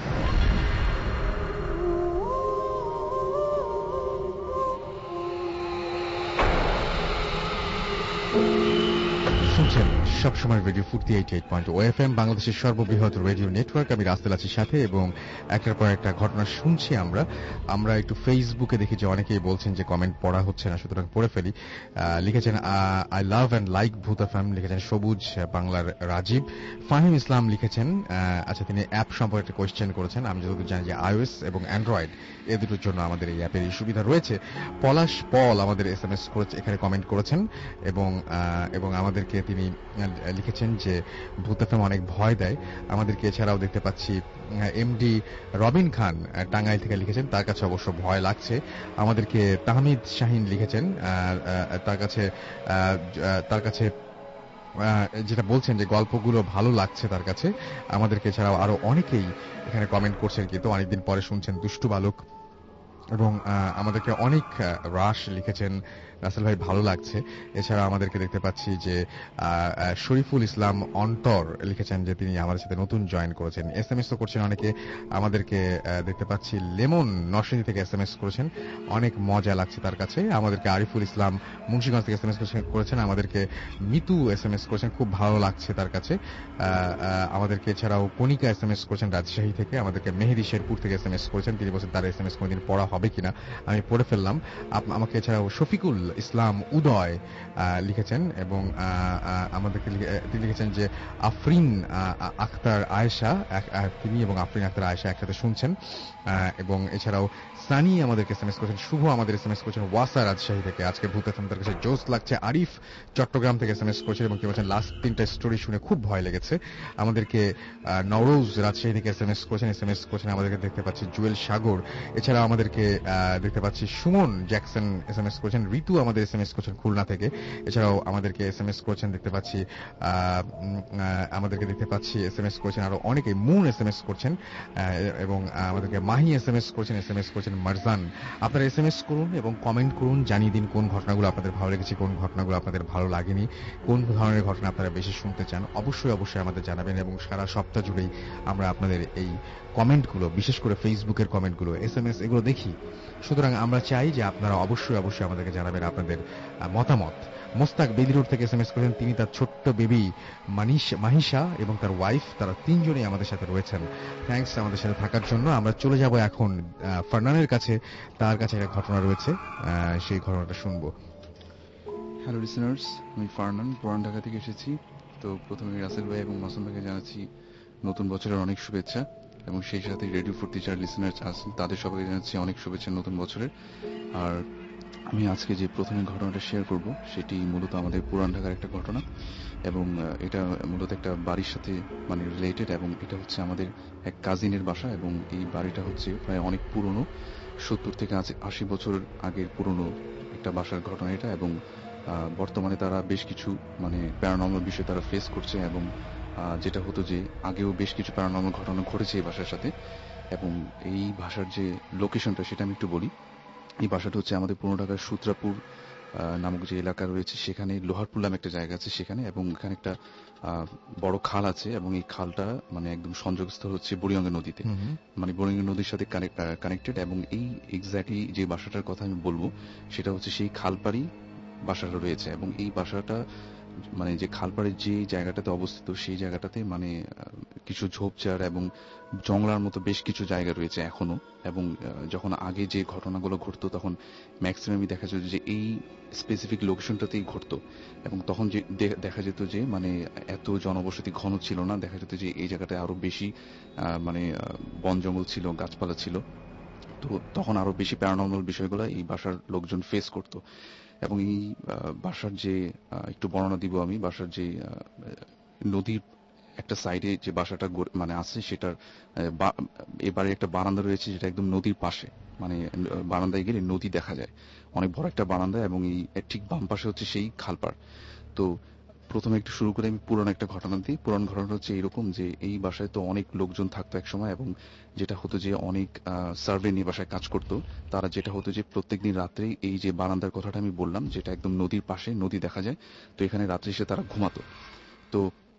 শুনছেন সবসময় রেডিও ফুর্তি 88.0 FM, বাংলাদেশের সর্ববৃহৎ রেডিও নেটওয়ার্ক। আমি রাস্তেল আছি সাথে, এবং একটার পর একটা ঘটনা শুনছি আমরা একটু ফেসবুকে দেখি যে অনেকেই বলছেন যে কমেন্ট পড়া হচ্ছে না, সুতরাং পড়ে ফেলি। লিখেছেন I love and like Bhoot FM, লিখেছেন সবুজ বাংলার রাজীব। ফাহিম ইসলাম লিখেছেন আচ্ছা, তিনি অ্যাপ সম্পর্কে একটা কোয়েশ্চেন করেছেন। আমি যতদূর জানি যে iOS এবং অ্যান্ড্রয়েড এ দুটোর জন্য আমাদের এই অ্যাপের এই সুবিধা রয়েছে। পলাশ পল আমাদের SMS করেছে, এখানে কমেন্ট করেছেন, এবং আমাদেরকে তিনি লিখেছেন যে ভূত এফএম অনেক ভয় দেয় আমাদেরকে। এছাড়াও দেখতে পাচ্ছি এমডি রবিন খান টাঙ্গাইল থেকে লিখেছেন, তার কাছে অবশ্য ভয় লাগছে। আমাদেরকে তাহমিদ শাহিন লিখেছেন, তার কাছে যেটা বলছেন যে গল্পগুলো ভালো লাগছে তার কাছে আমাদেরকে। এছাড়াও আরো অনেকেই এখানে কমেন্ট করছেন, কিন্তু অনেকদিন পরে শুনছেন দুষ্টু বালক, এবং আমাদেরকে অনেক রাশ লিখেছেন রাসেল ভাই ভালো লাগছে। এছাড়া আমাদেরকে দেখতে পাচ্ছি যে শরীফুল ইসলাম অন্তর লিখেছেন যে তিনি আমাদের সাথে নতুন জয়েন করেছেন। SMS তো করছেন অনেকে, আমাদেরকে দেখতে পাচ্ছি লেমন নরসিংদী থেকে SMS করেছেন, অনেক মজা লাগছে তার কাছে। আমাদেরকে আরিফুল ইসলাম মুন্সিগঞ্জ থেকে SMS করেছেন, আমাদেরকে মিতু SMS করেছেন, খুব ভালো লাগছে তার কাছে। আমাদেরকে এছাড়াও কণিকা SMS করেছেন রাজশাহী থেকে, আমাদেরকে মেহেদি শেরপুর থেকে SMS করেছেন, তিনি বলছেন তার SMS কোনদিন পড়া হবে কিনা, আমি পড়ে ফেললাম। আমাকে এছাড়াও শফিকুল ইসলাম উদয় লিখেছেন, এবং আমাদেরকে তিনি লিখেছেন যে আফরিন আক্তার আয়েশা, তিনি এবং আফরিন আক্তার আয়েশা একসাথে শুনছেন। এবং এছাড়াও সানি আমাদেরকে SMS করেছেন, শুভ আমাদের SMS করেছেন ওয়াসা রাজশাহী থেকে, আজকে ভূত এফএম তার কাছে জোস লাগছে। আরিফ চট্টগ্রাম থেকে SMS করেছেন, এবং কি বলছেন লাস্ট 3টা স্টোরি শুনে খুব ভয় লেগেছে। আমাদেরকে নওরোজ রাজশাহী থেকে SMS করেছেন। আমাদেরকে দেখতে পাচ্ছি জুয়েল সাগর, এছাড়া আমাদেরকে দেখতে পাচ্ছি সুমন জ্যাকসন SMS করেছেন, ঋতু আমাদের SMS করেছেন খুলনা থেকে। এছাড়াও আমাদেরকে SMS করেছেন দেখতে পাচ্ছি SMS করেছেন আরো অনেকে, মুন SMS করছেন, এবং আমাদেরকে মাহি SMS করেছেন মারজান। আপনারা SMS করুন এবং কমেন্ট করুন, জানিয়ে দিন কোন ঘটনাগুলো আপনাদের ভালো লেগেছে, কোন ঘটনাগুলো আপনাদের ভালো লাগেনি, কোন ধরনের ঘটনা আপনারা বেশি শুনতে চান। অবশ্যই আমাদের জানাবেন, এবং সারা সপ্তাহ জুড়েই আমরা আপনাদের এই কমেন্টগুলো, বিশেষ করে ফেসবুকের কমেন্টগুলো, SMS এগুলো দেখি। সুতরাং আমরা চাই যে আপনারা অবশ্যই অবশ্যই আমাদেরকে জানাবেন আপনাদের মতামত। মোস্তাক বেলি রোড থেকে SMS করেন, তিনি তার ছোট্ট বেবি মাহিশা এবং তার ওয়াইফ, তারা তিনজনই আমাদের সাথে রয়েছেন। থ্যাঙ্কস আমাদের সাথে থাকার জন্য। আমরা চলে যাব এখন ফারনানের কাছে, তার কাছে একটা ঘটনা রয়েছে, সেই ঘটনাটা শুনবো। হ্যালো লিসেনার্স, আমি ফারনান পুরান ঢাকা থেকে এসেছি। তো প্রথমে রাসেল ভাই এবং মাসুম ভাইকে জানাচ্ছি নতুন বছরের অনেক শুভেচ্ছা, এবং সেই সাথে রেডিও ফুর্তি যারা লিসেনার্স আছেন তাদের সবাইকে জানাচ্ছি অনেক শুভেচ্ছা নতুন বছরের। আর আমি আজকে যে প্রথমে ঘটনাটা শেয়ার করব সেটি মূলত আমাদের পুরান ঢাকার একটা ঘটনা, এবং এটা মূলত একটা বাড়ির সাথে মানে রিলেটেড, এবং এটা হচ্ছে আমাদের এক কাজিনের বাসা, এবং এই বাড়িটা হচ্ছে প্রায় অনেক পুরনো, 70 থেকে 80 বছর আগের পুরনো একটা বাসার ঘটনা এটা। এবং বর্তমানে তারা বেশ কিছু মানে প্যারানর্মাল বিষয় তারা ফেস করছে, এবং যেটা হতো যে আগেও বেশ কিছু প্যারানর্মাল ঘটনা ঘটেছে এই বাসার সাথে। এবং এই বাসার যে লোকেশনটা সেটা আমি একটু বলি। এই বাসাটা হচ্ছে আমাদের পুরনো ঢাকার সূত্রাপুর নামক যে এলাকা রয়েছে সেখানে লোহারপুর নামে একটা জায়গা আছে সেখানে, এবং এখানে একটা বড় খাল আছে, এবং এই খালটা মানে একদম সংযোগস্থল হচ্ছে বুড়িগঙ্গা নদীতে, মানে বুড়িগঙ্গা নদীর সাথে কানেক্টেড। এবং এই এক্স্যাক্টলি যে বাসাটার কথা আমি বলবো সেটা হচ্ছে সেই খালপাড়ি বাসাটা রয়েছে। এবং এই বাসাটা মানে যে খালপাড়ের যে জায়গাটাতে অবস্থিত সেই জায়গাটাতে মানে কিছু ঝোপঝাড় এবং জঙ্গলার মতো বেশ কিছু জায়গা রয়েছে এখনো। এবং যখন আগে যে ঘটনাগুলো ঘটতো তখন ম্যাক্সিমামই দেখা যেত যে এই স্পেসিফিক লোকেশনটাতেই ঘটতো, এবং তখন যে দেখা যেত যে মানে এত জনবসতি ঘন ছিল না, দেখা যেত যে এই জায়গাটায় আরো বেশি মানে বন জঙ্গল ছিল, গাছপালা ছিল। তো তখন আরো বেশি প্যারানর্মাল বিষয়গুলো এই বাসার লোকজন ফেস করতো। এবং এই বাসার যে একটু বর্ণনা দিব আমি, বাসার যে নদীর একটা সাইডে যে বাসাটা মানে আছে সেটার এবারে একটা বারান্দা রয়েছে যেটা একদম নদীর পাশে, মানে বারান্দায় গেলে নদী দেখা যায়, অনেক বড় একটা বারান্দা, এবং এই ঠিক বাম পাশে হচ্ছে সেই খালপাড়। তো প্রথমে একটু শুরু করে আমি পুরান একটা ঘটনা দিই। পুরান ঘটনা হচ্ছে এরকম যে এই বাসায় তো অনেক লোকজন থাকতো এক সময়, এবং যেটা হতো যে অনেক সার্ভে নিয়ে বাসায় কাজ করতো তারা, যেটা হতো যে প্রত্যেকদিন রাত্রে এই যে বারান্দার কথাটা আমি বললাম যেটা একদম নদীর পাশে, নদী দেখা যায়, তো এখানে রাত্রে এসে তারা ঘুমাতো। তো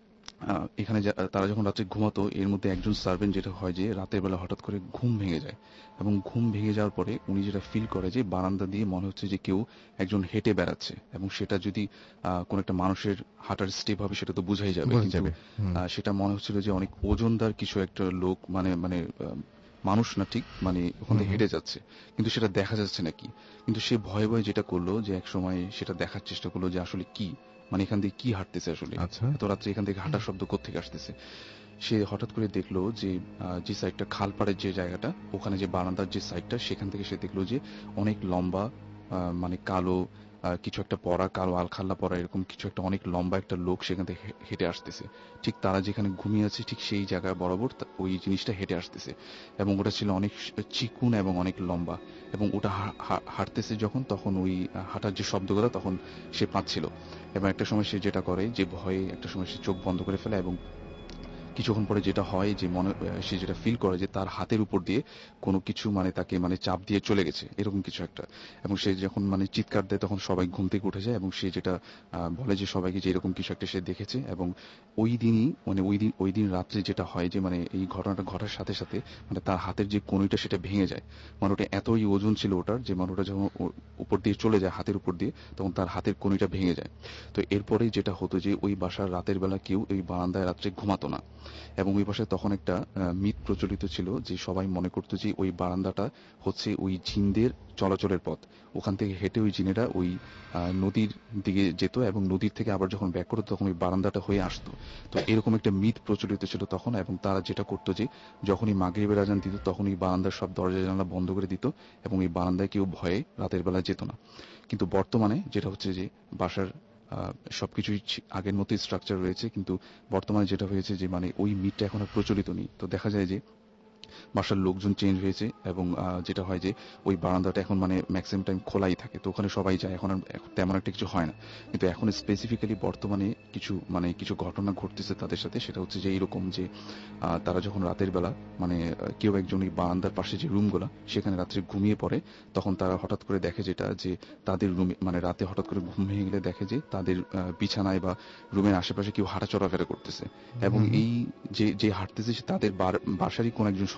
এখানে তারা যখন রাত্রে ঘুমাতো এর মধ্যে একজন সার্ভেন্ট যেটা হয় যে রাতের বেলা হঠাৎ করে ঘুম ভেঙে যায়, এবং ঘুম ভেঙে যাওয়ার পরে উনি যেটা ফিল করে যে বারান্দা দিয়ে মনে হচ্ছে যে কেউ একজন হেঁটে বেড়াচ্ছে, এবং সেটা যদি কোন একটা মানুষের হাঁটার স্টেপ হবে সেটা তো বোঝাই যাবে, কিন্তু সেটা মনে হচ্ছিল যে অনেক ওজনদার কিছু একটা লোক, মানে মানে মানুষ না ঠিক, মানে ওখান থেকে হেঁটে যাচ্ছে, কিন্তু সেটা দেখা যাচ্ছে নাকি। কিন্তু সে ভয়ে ভয়ে যেটা করলো যে এক সময় সেটা দেখার চেষ্টা করলো যে আসলে কি, মানে এখান থেকে কি হাঁটতেছে আসলে, এত রাত্রে এখান থেকে হাঁটার শব্দ কোত্থেকে আসতেছে। সে হঠাৎ করে দেখলো যে যে সাইডটা খালপাড়ের যে জায়গাটা, ওখানে যে বারান্দার যে সাইডটা, সেখান থেকে সে দেখলো যে অনেক লম্বা মানে কালো কিছু একটা পরা, কালো আলখাল্লা পরা এরকম কিছু একটা অনেক লম্বা একটা লোক সেখান থেকে হেঁটে আসতেছে। ঠিক তারা যেখানে ঘুমিয়ে আছে ঠিক সেই জায়গায় বরাবর ওই জিনিসটা হেঁটে আসতেছে, এবং ওটা ছিল অনেক চিকুন এবং অনেক লম্বা, এবং ওটা হাঁটতেছে যখন, তখন ওই হাঁটার যে শব্দগুলো তখন সে পাচ্ছিল। এবং একটা সময় সে যেটা করে যে ভয়ে একটা সময় সে চোখ বন্ধ করে ফেলে, এবং কিছুক্ষণ পরে যেটা হয় যে সে যেটা ফিল করে যে তার হাতের উপর দিয়ে কোনো কিছু মানে তাকে মানে চাপ দিয়ে চলে গেছে এরকম কিছু একটা। এবং সে যখন মানে চিৎকার দেয় তখন সবাই ঘুম থেকে উঠে যায়, এবং সে যেটা বলে যে সবাইকে যে এরকম কিছু একটা সে দেখেছে। এবং ওই দিনই মানে ওই দিন রাত্রে যেটা হয় যে মানে এই ঘটনাটা ঘটার সাথে সাথে মানে তার হাতের যে কনুইটা সেটা ভেঙে যায়, মানে ওটা এতই ওজন ছিল ওটার যে মানে ওটা যখন উপর দিয়ে চলে যায় হাতের উপর দিয়ে তখন তার হাতের কনুইটা ভেঙে যায়। তো এরপরেই যেটা হতো যে ওই বাসার রাতের বেলা কেউ এই বারান্দায় রাত্রে ঘুমাতো না, এবং ওই পাশে তখন একটা মিথ প্রচলিত ছিল যে সবাই মনে করতো যে ওই বারান্দাটা হচ্ছে ওই জিনদের চলাচলের পথ, ওখান থেকে হেঁটে ওই জিনেরা ওই নদীর দিকে যেত, এবং নদীর থেকে আবার যখন ব্যাক করতো তখন ওই বারান্দাটা হয়ে আসতো। তো এরকম একটা মিথ প্রচলিত ছিল তখন, এবং তারা যেটা করতো যে যখনই মাগরিবের আজান দিত তখন এই বারান্দার সব দরজা জানালা বন্ধ করে দিত, এবং এই বারান্দায় কেউ ভয়ে রাতের বেলা যেত না। কিন্তু বর্তমানে যেটা হচ্ছে যে বাসার সবকিছুই আগের মতোই স্ট্রাকচার রয়েছে, কিন্তু বর্তমানে যেটা হয়েছে যে মানে ওই মিটটা এখন আর প্রচলিত নেই। তো দেখা যায় যে বাসার লোকজন চেঞ্জ হয়েছে, এবং যেটা হয় যে ওই বারান্দাটা এখন মানে ম্যাক্সিমাম টাইম খোলাই থাকে, তো ওখানে সবাই যায়, এখন আর তেমন একটা কিছু হয় না। কিন্তু এখন স্পেসিফিক্যালি বর্তমানে কিছু ঘটনা ঘটতেছে তাদের সাথে, সেটা হচ্ছে যে এইরকম যে তারা যখন রাতের বেলা মানে কেউ একজন এই বারান্দার পাশে যে রুমগুলা সেখানে রাত্রে ঘুমিয়ে পড়ে, তখন তারা হঠাৎ করে দেখে যেটা যে তাদের রুমে মানে রাতে হঠাৎ করে ঘুম ভেঙে গেলে দেখে যে তাদের বিছানায় বা রুমের আশেপাশে কেউ হাঁটা চলাফেরা করতেছে, এবং এই যে হাঁটতেছে তাদের বাসারই কোন একজন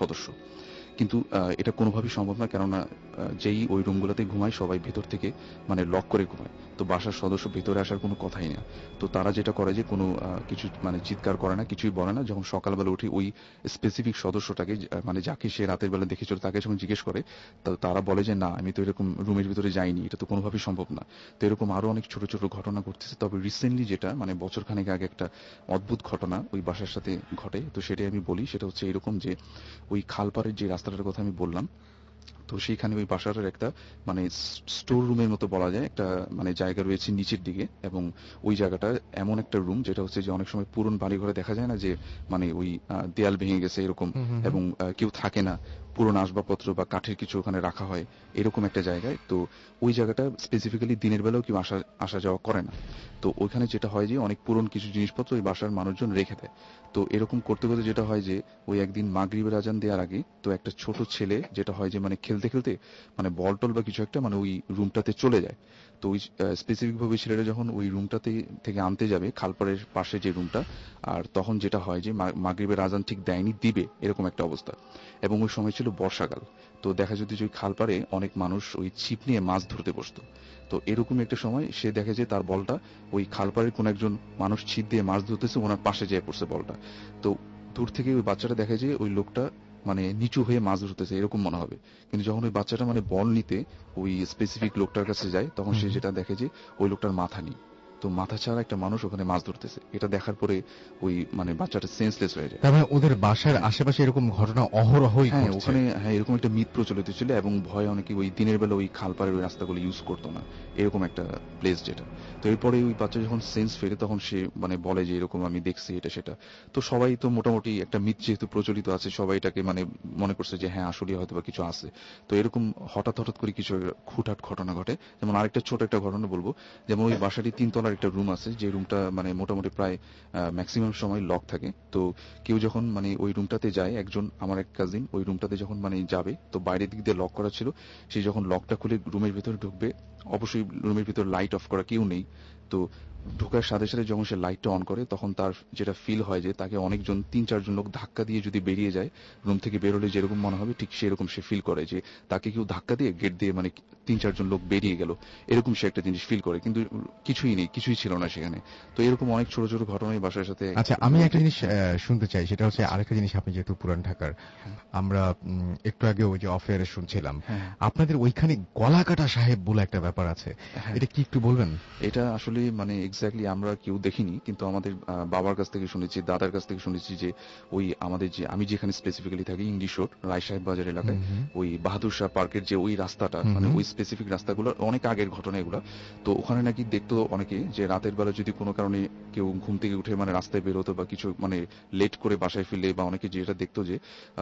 সদস্য, কিন্তু এটা কোনোভাবেই সম্ভব না, কেননা যেই ওই রুমগুলোতে ঘুমায় সবাই ভেতর থেকে মানে লক করে ঘুমায়, তো বাসার সদস্য ভেতরে আসার কোনো কথাই না। তো তারা যেটা করে যে কোনো কিছু মানে চিৎকার করে না, কিছুই বলে না। যখন সকালবেলা উঠে ওই স্পেসিফিক সদস্যটাকে মানে যাকে সে রাতের বেলা দেখেছিল তাকে যখন জিজ্ঞেস করে, তারা বলে যে না, আমি তো এরকম রুমের ভিতরে যাইনি, এটা তো কোনোভাবেই সম্ভব না। তো এরকম আরো অনেক ছোট ছোট ঘটনা ঘটতেছে। তবে রিসেন্টলি যেটা মানে বছরখানেক আগে একটা অদ্ভুত ঘটনা ওই বাসার সাথে ঘটে, তো সেটাই আমি বলি। সেটা হচ্ছে এরকম যে ওই খালপাড়ের যে রাস্তাটার কথা আমি বললাম, তো সেইখানে ওই বাসাটার একটা মানে স্টোর রুমের মতো বলা যায় একটা মানে জায়গা রয়েছে নিচের দিকে, এবং ওই জায়গাটা এমন একটা রুম যেটা হচ্ছে যে অনেক সময় পুরনো বাড়ি ঘরে দেখা যায় না যে মানে ওই দেয়াল ভেঙে গেছে এরকম, এবং কেউ থাকে না, পুরনো আসবাবপত্র বা কাঠের কিছু ওখানে রাখা হয়, এরকম একটা জায়গায়। তো ওই জায়গাটা স্পেসিফিক্যালি দিনের বেলাও কেউ আসা যাওয়া করে না। তো ওইখানে যেটা হয় যে অনেক পুরনো কিছু জিনিসপত্র ওই বাসার মানুষজন রেখে দেয়। তো এরকম করতে করতে যেটা হয় যে ওই একদিন মাগরিবের আজান দেওয়ার আগে তো একটা ছোট ছেলে যেটা হয় যে মানে খেলতে খেলতে মানে বল টল বা কিছু একটা মানে ওই রুমটাতে চলে যায়। তো ওই স্পেসিফিক ভাবে ছেলেটা যখন ওই রুমটাতে থেকে আনতে যাবে খালপাড়ের পাশে যে রুমটা, আর তখন যেটা হয় যে মাগরিবের আজান ঠিক দেয়নি, দিবে এরকম একটা অবস্থা, এবং ওই সময় ছিল বর্ষাকাল। তো দেখা যেত যে ওই খালপাড়ে অনেক মানুষ ওই ছিপ নিয়ে মাছ ধরতে বসতো। তো এরকম একটা সময় সে দেখে যে তার বলটা ওই খালপাড়ের কোন একজন মানুষ ছিপ দিয়ে মাছ ধরতেছে, ওনার পাশে যেয়ে পড়ছে বলটা। তো দূর থেকে ওই বাচ্চাটা দেখে যে ওই লোকটা মানে নিচু হয়ে মাছ ধরতেছে এরকম মনে হবে, কিন্তু যখন ওই বাচ্চাটা মানে বল নিতে ওই স্পেসিফিক লোকটার কাছে যায়, তখন সে যেটা দেখে যে ওই লোকটার মাথা নেই। তো মাথা ছাড়া একটা মানুষ ওখানে মাছ ধরতেছে, এটা দেখার পরে ওই মানে বাচ্চাটা সেন্সলেস হয়ে যায়। তার মানে ওদের বাসার আশেপাশে এরকম ঘটনা অহরহই হ্যাঁ, ঘটছে। ওখানে হ্যাঁ এরকম একটা মিথ প্রচলিত ছিল, এবং ভয় অনেকে ওই দিনের বেলা ওই খালপাড়ের ওই রাস্তাগুলো ইউজ করতো না, এরকম একটা প্লেস যেটা। তো এরপরে ওই বাচ্চা যখন সেন্স ফেরে তখন সে মানে বলে যে এরকম আমি দেখছি এটা সেটা। তো সবাই তো মোটামুটি একটা মিথ যেহেতু প্রচলিত আছে, সবাই এটাকে মানে মনে করছে যে হ্যাঁ আসলে হয়তো বা কিছু আছে। তো এরকম হঠাৎ হঠাৎ করে কিছু খুঁটহাট ঘটনা ঘটে। যেমন আরেকটা ছোট একটা ঘটনা বলবো, যেমন ওই বাসাটি 3 তলার একটা রুম আছে, যে রুমটা মানে মোটামুটি প্রায় ম্যাক্সিমাম সময় লক থাকে। তো কেউ যখন মানে ওই রুমটাতে যায়, একজন আমার এক কাজিন ওই রুমটাতে যখন মানে যাবে, তো বাইরের দিক দিয়ে লক করা ছিল, সে যখন লকটা খুলে রুমের ভিতরে ঢুকবে, অবশ্যই রুমের ভিতর লাইট অফ করা, কেউ নেই। তো ঢোকার সাথে সাথে যখন সে লাইটটা অন করে, তখন তার যেটা ফিল হয় যে তাকে অনেকজন 3-4 জন লোক ধাক্কা দিয়ে যদি বেরিয়ে যায়, রুম থেকে বেরোলে যেরকম মনে হবে ঠিক সেরকম সে ফিল করে যে তাকে কেউ ধাক্কা দিয়ে গেট দিয়ে মানে 3-4 জন লোক বেরিয়ে গেল, এরকম সে একটা জিনিস ফিল করে, কিন্তু কিছুই নেই, কিছুই ছিল না সেখানে। তো এরকম অনেক ছোট ছোট ঘটনাই বাসার সাথে। আচ্ছা, আমি একটা জিনিস শুনতে চাই, সেটা হচ্ছে আরেকটা জিনিস। আপনি যেহেতু পুরান ঢাকার, আমরা একটু আগে ওই যে অফেয়ারে শুনছিলাম আপনাদের ওইখানে গলাকাটা সাহেব বলে একটা ব্যাপার আছে, এটা কি একটু বলবেন? এটা আসলে মানে এক্স্যাক্টলি আমরা কেউ দেখিনি, কিন্তু আমাদের বাবার কাছ থেকে শুনেছি, দাদার কাছ থেকে শুনেছি যে ওই আমাদের যে আমি যেখানে স্পেসিফিক্যালি থাকি ইংলিশ রোড রায় সাহেব বাজার এলাকায়, ওই বাহাদুর শাহ পার্কের যে ওই রাস্তাটা মানে ওই স্পেসিফিক রাস্তাগুলো অনেক আগের ঘটনা এগুলো। তো ওখানে নাকি দেখতো অনেকে যে রাতের বেলা যদি কোনো কারণে কেউ ঘুম থেকে উঠে মানে রাস্তায় বেরোতো বা কিছু মানে লেট করে বাসায় ফিরলে, বা অনেকে যেটা দেখতো যে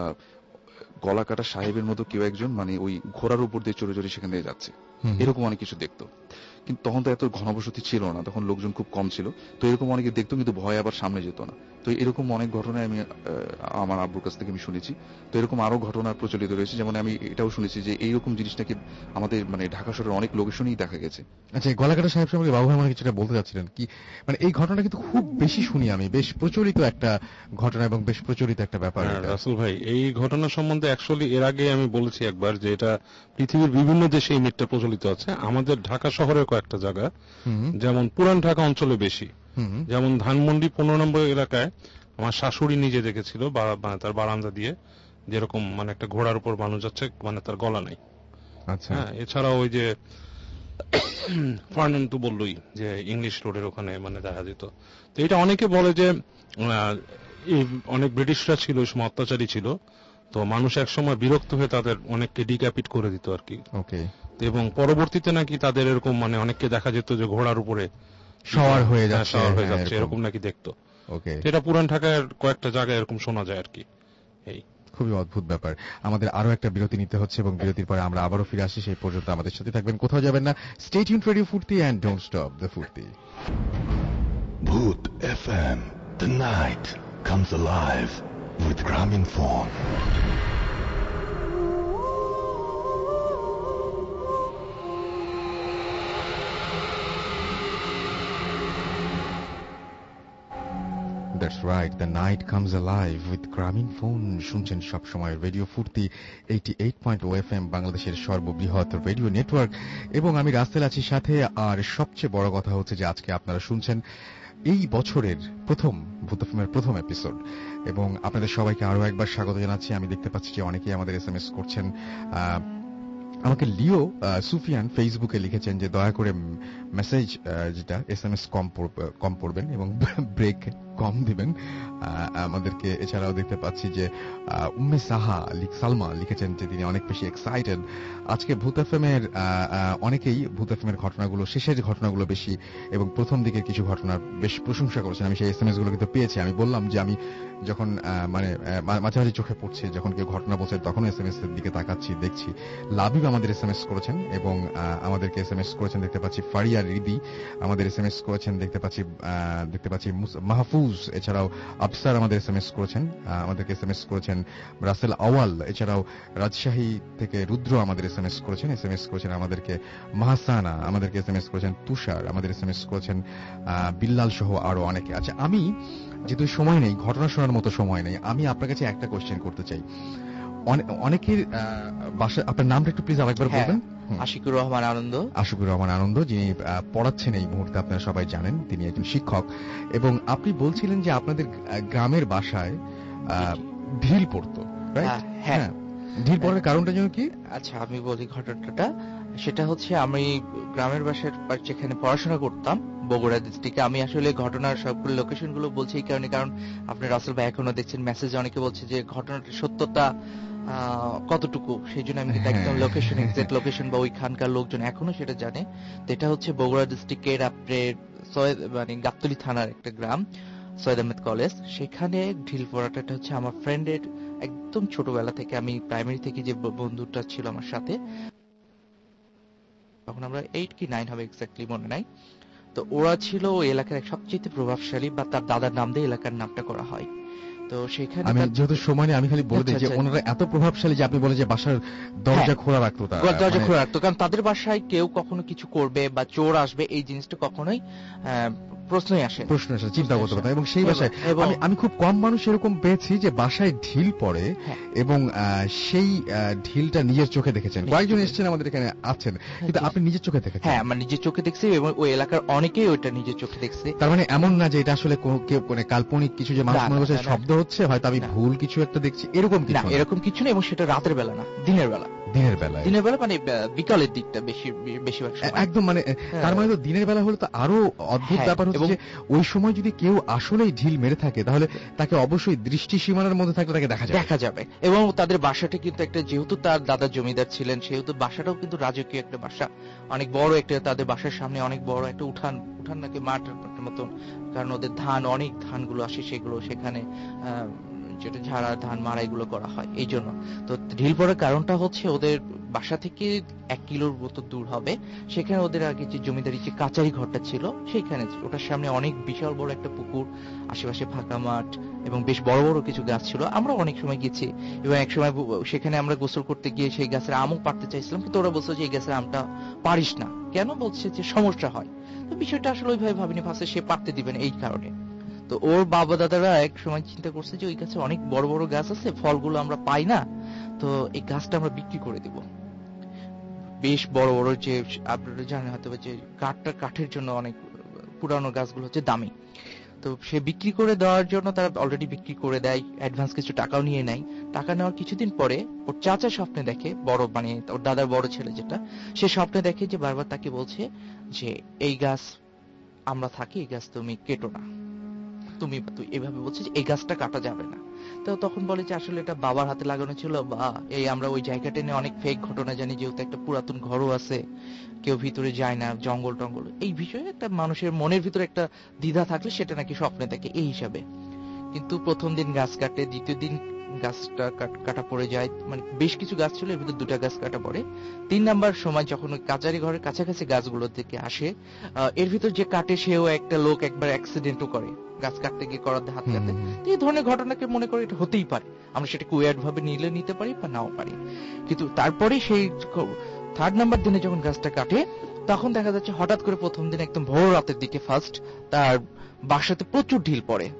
গলা কাটা সাহেবের মতো কেউ একজন মানে ওই ঘোড়ার উপর দিয়ে চড়ে চড়ে সেখান দিয়ে যাচ্ছে, এরকম অনেক কিছু দেখতো। কিন্তু তখন তো এত ঘনবসতি ছিল না, তখন লোকজন খুব কম ছিল। তো এরকম অনেকে দেখতো, কিন্তু ভয় আবার সামনে যেত না। তো এরকম অনেক ঘটনায় আমি আমার আব্বুর কাছ থেকে আমি শুনেছি। তো এরকম আরো ঘটনা প্রচলিত রয়েছে, যেমন আমি এটাও শুনেছি যে এইরকম জিনিসটাকে আমাদের মানে ঢাকা শহরের অনেক লোকেশনেই দেখা গেছে। আচ্ছা, গলাকাটা সাহেব সম্পর্কে বাবু ভাই মানে কিছুটা বলতে যাচ্ছিলেন কি? মানে এই ঘটনাটা কিন্তু খুব বেশি শুনি আমি, বেশ প্রচলিত একটা ঘটনা এবং বেশ প্রচলিত একটা ব্যাপার। রাসেল ভাই, এই ঘটনা সম্বন্ধে অ্যাকচুয়ালি এর আগে আমি বলেছি একবার যে এটা পৃথিবীর বিভিন্ন দেশে এই মিথটা প্রচলিত আছে। আমাদের ঢাকা শহরের কয়েকটা জায়গা, যেমন পুরান ঢাকা অঞ্চলে বেশি, যেমন ধানমন্ডি 15 নম্বর এলাকায় আমার শাশুড়ি নিজে দেখেছিল তার বারান্দা দিয়ে যেরকম মানে একটা ঘোড়ার উপর মানুষ যাচ্ছে, মানে তার গলা নাই। আচ্ছা, হ্যাঁ, এছাড়াও ওই যে ফার্নান তো বললই যে ইংলিশ রোডের ওখানে মানে দেখা যেত। তো এটা অনেকে বলে যে এই অনেক ব্রিটিশরা ছিল ওই সময়, অত্যাচারী ছিল, তো মানুষ একসময় বিরক্ত হয়ে তাদের অনেককে ডিক্যাপিট করে দিত আর কি। ওকে। এবং পরবর্তীতে নাকি তাদের এরকম মানে অনেককে দেখা যেত যে ঘোড়ার উপরে সওয়ার হয়ে যাচ্ছে, এরকম নাকি দেখতো। ওকে, এটা পুরান ঢাকার কয়েকটা জায়গায় এরকম শোনা যায় আর কি। এই খুবই অদ্ভুত ব্যাপার। আমাদের আরো একটা বিরতি নিতে হচ্ছে এবং বিরতির পরে আমরা আবারও ফিরে আসি। সেই পর্যন্ত আমাদের সাথে থাকবেন, কোথাও যাবেন না। Stay tuned radio Foorti and don't stop the Foorti. Bhoot FM, the night comes alive with Graminphone. That's right, the night comes alive with Grameenphone. শুনছেন সব সময় রেডিও ফুর্তি 88.0 FM, বাংলাদেশের সর্ববৃহৎ রেডিও নেটওয়ার্ক। এবং আমি রাস্তেল আছি সাথে। আর সবচেয়ে বড় কথা হচ্ছে যে আজকে আপনারা শুনছেন এই বছরের প্রথম ভূত এফএমের প্রথম এপিসোড। এবং আপনাদের সবাইকে আরো একবার স্বাগত জানাচ্ছি। আমি দেখতে পাচ্ছি যে অনেকেই আমাদের SMS করছেন। আমাকে লিও সুফিয়ান ফেসবুকে লিখেছেন যে দয়া করে মেসেজ যেটা SMS কম পড়বেন এবং ব্রেক কম দিবেন আমাদেরকে। এছাড়াও দেখতে পাচ্ছি যে উম্মে সালমা লিখেছেন যে তিনি অনেক বেশি এক্সাইটেড আজকে ভূত এফএমের। অনেকেই ভূত এফএমের ঘটনাগুলো, শেষের ঘটনাগুলো বেশি এবং প্রথম দিকের কিছু ঘটনা বেশ প্রশংসা করেছেন। আমি সেই SMS গুলো কিন্তু পেয়েছি। আমি বললাম যে আমি যখন মানে মাঝে মাঝে চোখে পড়ছে যখন কেউ ঘটনা বলছে তখন SMS এর দিকে তাকাচ্ছি, দেখছি। লাবিব আমাদের SMS করেছেন এবং আমাদেরকে SMS করেছেন দেখতে পাচ্ছি। ফারিয়া রিদি আমাদের SMS করেছেন দেখতে পাচ্ছি। মাহফুজ, এছাড়াও আফসার আমাদের SMS করেছেন, আমাদেরকে SMS করেছেন রাসেল আওয়াল। এছাড়াও রাজশাহী থেকে রুদ্র আমাদের SMS করেছেন আমাদেরকে। মাহসানা আমাদেরকে SMS করেছেন। তুষার আমাদের SMS করেছেন। বিল্লাল সহ আরো অনেকে আছে। আমি যেহেতু সময় নেই, ঘটনা শোনার মতো সময় নেই, আমি আপনার কাছে একটা কোশ্চেন করতে চাই। অনেকের বাসা, আপনার নামটা একটু প্লিজ আরেকবার বলবেন। আশিকুর রহমান আনন্দ, যিনি পড়াচ্ছেন এই মুহূর্তে, আপনারা সবাই জানেন তিনি একজন শিক্ষক। এবং আপনি বলছিলেন যে আপনাদের গ্রামের বাসায় ঢিল পড়তো। হ্যাঁ, ঢিল পড়ার কারণটা যেন কি? আচ্ছা, আমি বলি ঘটনাটা। সেটা হচ্ছে আমি গ্রামের বাসার যেখানে পড়াশোনা করতাম বগুড়া ডিস্ট্রিক্টে। আমি আসলে ঘটনার সবগুলো লোকেশন গুলো বলছি এই কারণে, কারণ আপনি রাসেল ভাই এখনো দেখছেন মেসেজ অনেকে বলছে যে ঘটনাটার সত্যতা কতটুকু, সেই জন্য আমি একদম লোকেশন, এক্সাক্ট লোকেশন বা ওইখানকার লোকজন এখনো সেটা জানে। তো এটা হচ্ছে বগুড়া ডিস্ট্রিক্টের আপনার গাবতলী থানার একটা গ্রাম, সৈয়দ আহমেদ কলেজ। সেখানে ঢিল পড়াটা হচ্ছে আমার ফ্রেন্ডের একদম ছোটবেলা থেকে, আমি প্রাইমারি থেকে যে বন্ধুটা ছিল আমার সাথে, তখন আমরা 8 কি 9 হবে এক্স্যাক্টলি মনে নাই। তো ওরা ছিল ওই এলাকার সবচেয়ে প্রভাবশালী, বা তার দাদার নাম দিয়ে এলাকার নামটা করা হয়। তো সেখানে আমি যেহেতু সময় নেই আমি খালি বলে দিই যে ওনারা এত প্রভাবশালী যে আপনি বলে যে বাসার দরজা খোলা রাখতো। দরজা খোলা রাখতো কারণ তাদের বাসায় কেউ কখনো কিছু করবে বা চোর আসবে এই জিনিসটা কখনোই প্রশ্ন আসে, চিন্তা করতে পারে। এবং সেই বাসায় আমি খুব কম মানুষ এরকম পেয়েছি যে বাসায় ঢিল পড়ে এবং সেই ঢিলটা নিজের চোখে দেখেছেন। কয়েকজন এসেছেন আমাদের এখানে আছেন, কিন্তু আপনি নিজের চোখে দেখেছেন? হ্যাঁ, আমার নিজের চোখে দেখছি এবং ওই এলাকার অনেকেই ওইটা নিজের চোখে দেখছে। তার মানে এমন না যে এটা আসলে কেউ কাল্পনিক কিছু যে মানুষ মনে করছে শব্দ হচ্ছে, হয়তো আমি ভুল কিছু একটা দেখছি, এরকম কিছু না। এরকম কিছু না, এবং সেটা রাতের বেলা না, দিনের বেলা মানে বিকালের দিকটা বেশিরভাগ একদম। মানে তার মানে তো দিনের বেলা হলে তো আরো অদ্ভুত ব্যাপার হচ্ছে যে ওই সময় যদি কেউ আসলেই ঢিল মেরে থাকে তাহলে তাকে অবশ্যই দৃষ্টি সীমানার মধ্যে থাকলে তাকে দেখা যাবে। এবং তাদের বাসাটা কিন্তু একটা, যেহেতু তার দাদা জমিদার ছিলেন সেহেতু বাসাটাও কিন্তু রাজকীয় একটা বাসা, অনেক বড় একটা, তাদের বাসার সামনে অনেক বড় একটা উঠান নাকি মাঠের মতন, কারণ ওদের অনেক ধানগুলো আসে, সেগুলো সেখানে যেটা ঝাড়া ধান মারা এগুলো করা হয় এই জন্য। তো ঢিল পড়ার কারণটা হচ্ছে ওদের বাসা থেকে 1 কিলোর মতো দূর হবে, সেখানে ওদের আগে যে জমিদারি যে কাচারি ঘরটা ছিল সেইখানে, ওটার সামনে অনেক বিশাল বড় একটা পুকুর, আশেপাশে ফাঁকা মাঠ এবং বেশ বড় বড় কিছু গাছ ছিল। আমরা অনেক সময় গেছি এবং এক সময় সেখানে আমরা গোসল করতে গিয়ে সেই গাছের আমও পাড়তে চাইছিলাম, কিন্তু ওরা বলছে যে এই গাছের আমটা পারিস না। কেন? বলছে যে সমস্যা হয়। তো বিষয়টা আসলে ওইভাবে ভাবিনি, ফার্স্টে সে পারতে দিবেন এই কারণে। তো ওর বাবা দাদারা এক সময় চিন্তা করছে যে ওই গাছে অনেক বড় বড় গাছ আছে, ফলগুলো আমরা পাই না, তো এই গাছটা আমরা বিক্রি করে দিব। বেশ বড় বড়, যে আপনারা জানেন হয়তো যে কাঠের জন্য অনেক পুরানো গাছগুলো হচ্ছে দামি। তো সে বিক্রি করে দেওয়ার জন্য তারা অলরেডি বিক্রি করে দেয়, অ্যাডভান্স কিছু টাকাও নিয়ে নেয়। টাকা নেওয়ার কিছুদিন পরে ওর চাচা স্বপ্নে দেখে, বড় মানে ওর দাদার বড় ছেলে যেটা, সে স্বপ্নে দেখে যে বারবার তাকে বলছে যে এই গাছ আমরা থাকি, এই গাছ তুমি কেটো না, তুই এভাবে বলছিস যে এই গাছটা কাটা যাবে না। তো তখন বলে যে আসলে এটা বাবার হাতে লাগানো ছিল, বা এই আমরা ওই জায়গাটা নিয়ে অনেক ফেক ঘটনা জানি, যেহেতু একটা পুরাতন ঘরও আছে, কেউ ভিতরে যায় না, জঙ্গল টঙ্গল, এই বিষয়ে একটা মানুষের মনের ভিতরে একটা দ্বিধা থাকলে সেটা নাকি স্বপ্নে থাকে এই হিসাবে। কিন্তু প্রথম দিন গাছ কাটে, দ্বিতীয় দিন গাছটা কাটা পড়ে যায়, মানে বেশ কিছু গাছ ছিল, এর ভিতরে 2টা গাছ কাটা পড়ে। 3 নাম্বার সময় যখন ওই কাচারি ঘরের কাছাকাছি গাছগুলো থেকে আসে, এর ভিতর যে কাটে সেও একটা লোক একবার অ্যাক্সিডেন্টও করে গাছ কাটতে গিয়ে, করার হাত কাটতে। এই ধরনের ঘটনাকে মনে করে এটা হতেই পারে, আমরা সেটাকে ওয়ার্ড ভাবে নিতে পারি বা নাও পারি। কিন্তু তারপরে সেই 3rd নাম্বার দিনে যখন গাছটা কাটে, তখন দেখা যাচ্ছে হঠাৎ করে প্রথম দিন একদম ভোর রাতের দিকে ফার্স্ট তার বাসাতে প্রচুর ঢিল পড়ে।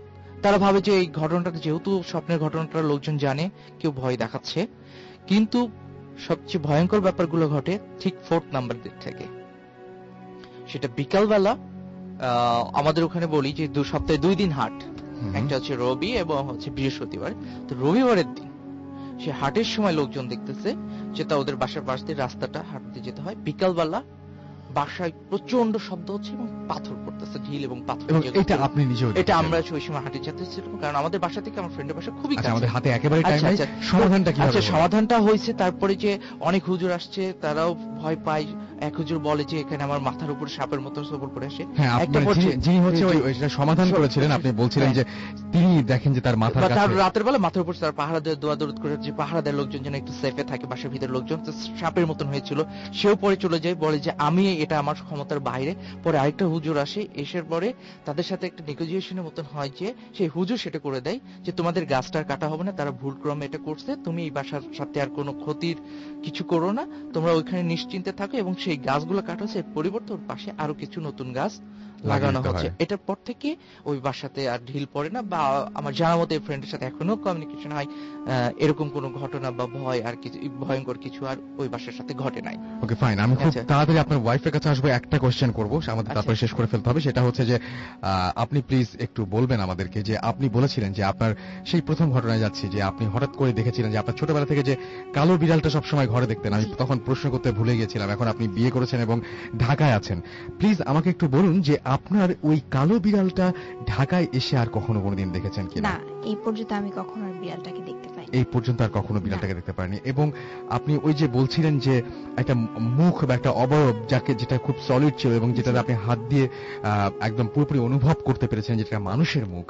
তারা ভাবে যে এই ঘটনাটা যেহেতু স্বপ্নের ঘটনাটা লোকজন জানে, কেউ ভয় দেখাচ্ছে। কিন্তু সবচেয়ে ভয়ঙ্কর ব্যাপারগুলো ঘটে ঠিক 4th নাম্বার দিক থেকে। সেটা বিকালবেলা, আমাদের ওখানে বলি যে সপ্তাহে 2 দিন হাট, একটা হচ্ছে রবি এবং হচ্ছে বৃহস্পতিবার। তো রবিবারের দিন সে হাটের সময় লোকজন দেখতেছে যে তা ওদের বাসার পাশ দিয়ে রাস্তাটা হাঁটতে যেতে হয়, বিকালবেলা বাসায় প্রচন্ড শব্দ হচ্ছে এবং পাথর পড়তেছে, ঢিল এবং পাথর। এটা আপনি নিজেও? এটা আমরা ওই সময় হাঁটে যেতেছিলাম, কারণ আমাদের বাসা থেকে আমার ফ্রেন্ডের বাসা খুবই কাছে। আমাদের হাতে একেবারে টাইম নাই। সমাধানটা কি? আচ্ছা, সমাধানটা হয়েছে তারপরে যে অনেক হুজুর আসছে, তারাও ভয় পায়। এক হুজুর বলে যে এখানে আমার মাথার উপর সাপের মতো সবল পড়ে আসে। যিনি হচ্ছে ওইটা সমাধান করেছিলেন, আপনি বলছিলেন যে তিনি দেখেন যে তার মাথার কাছে, তার রাতের বেলা মাথার উপর তার পাহারা দিয়ে দোয়া দরুদ করে, যে পাহারা দেয় লোকজন যেন একটু সেফে থাকে, বাসার ভিতরে লোকজন। সাপের মতন হয়েছিল, সেও পরে চলে যায়, বলে যে আমি এটা আমার ক্ষমতার বাইরে। পরে আরেকটা হুজুর আসে, এসের পরে তাদের সাথে একটা নেগোসিয়েশনের মতন হয় যে সেই হুজুর সেটা করে দেয় যে তোমাদের গাছটার কাটা হবে না, তারা ভুলক্রমে এটা করছে, তুমি এই বাসার সাথে আর কোনো ক্ষতির কিছু করো না, তোমরা ওইখানে নিশ্চিন্তে থাকো। এবং সেই গাছগুলো কাটা হচ্ছে, পরিবর্তে ওর পাশে আরো কিছু নতুন গাছ লাগানো হচ্ছে। এটার পর থেকে ওই বাসাতে আর ঢিল পড়ে না, বা আমার জানা মতে ফ্রেন্ডের সাথে এখনো কমিউনিকেশন হয়। এরকম কোনো ঘটনা বা ভয় আর কিছু ভয়ঙ্কর কিছু আর ওই বাসার সাথে ঘটে নাই। Okay, fine. আমি খুব তাড়াতাড়ি আপনার ওয়াইফের কাছে আসবো, একটা কোশ্চেন করবো, আমাদের তারপরে শেষ করে ফেলতে হবে। সেটা হচ্ছে যে আপনি প্লিজ একটু বলবেন আমাদেরকে যে আপনি বলেছিলেন যে আপনার সেই প্রথম ঘটনায় যাচ্ছি যে আপনি হঠাৎ করে দেখেছিলেন যে আপনার ছোটবেলা থেকে যে কালো বিড়ালটা সবসময় ঘরে দেখতেন। আমি তখন প্রশ্ন করতে ভুলে গিয়েছিলাম। এখন আপনি বিয়ে করেছেন এবং ঢাকায় আছেন, প্লিজ আমাকে একটু বলুন যে আপনার ওই কালো বিড়ালটা ঢাকায় এসে আর কখনো কোনোদিন দেখেছেন কিনা? না, এই পর্যন্ত আমি কখনো আর বিড়ালটাকে দেখতে পাইনি। এই পর্যন্ত আর কখনো বিড়ালটাকে দেখতে পারেনি। এবং আপনি ওই যে বলছিলেন যে একটা মুখ বা একটা অবয়ব যেটা খুব সলিড ছিল এবং যেটা আপনি হাত দিয়ে একদম পুরোপুরি অনুভব করতে পেরেছেন যেটা মানুষের মুখ,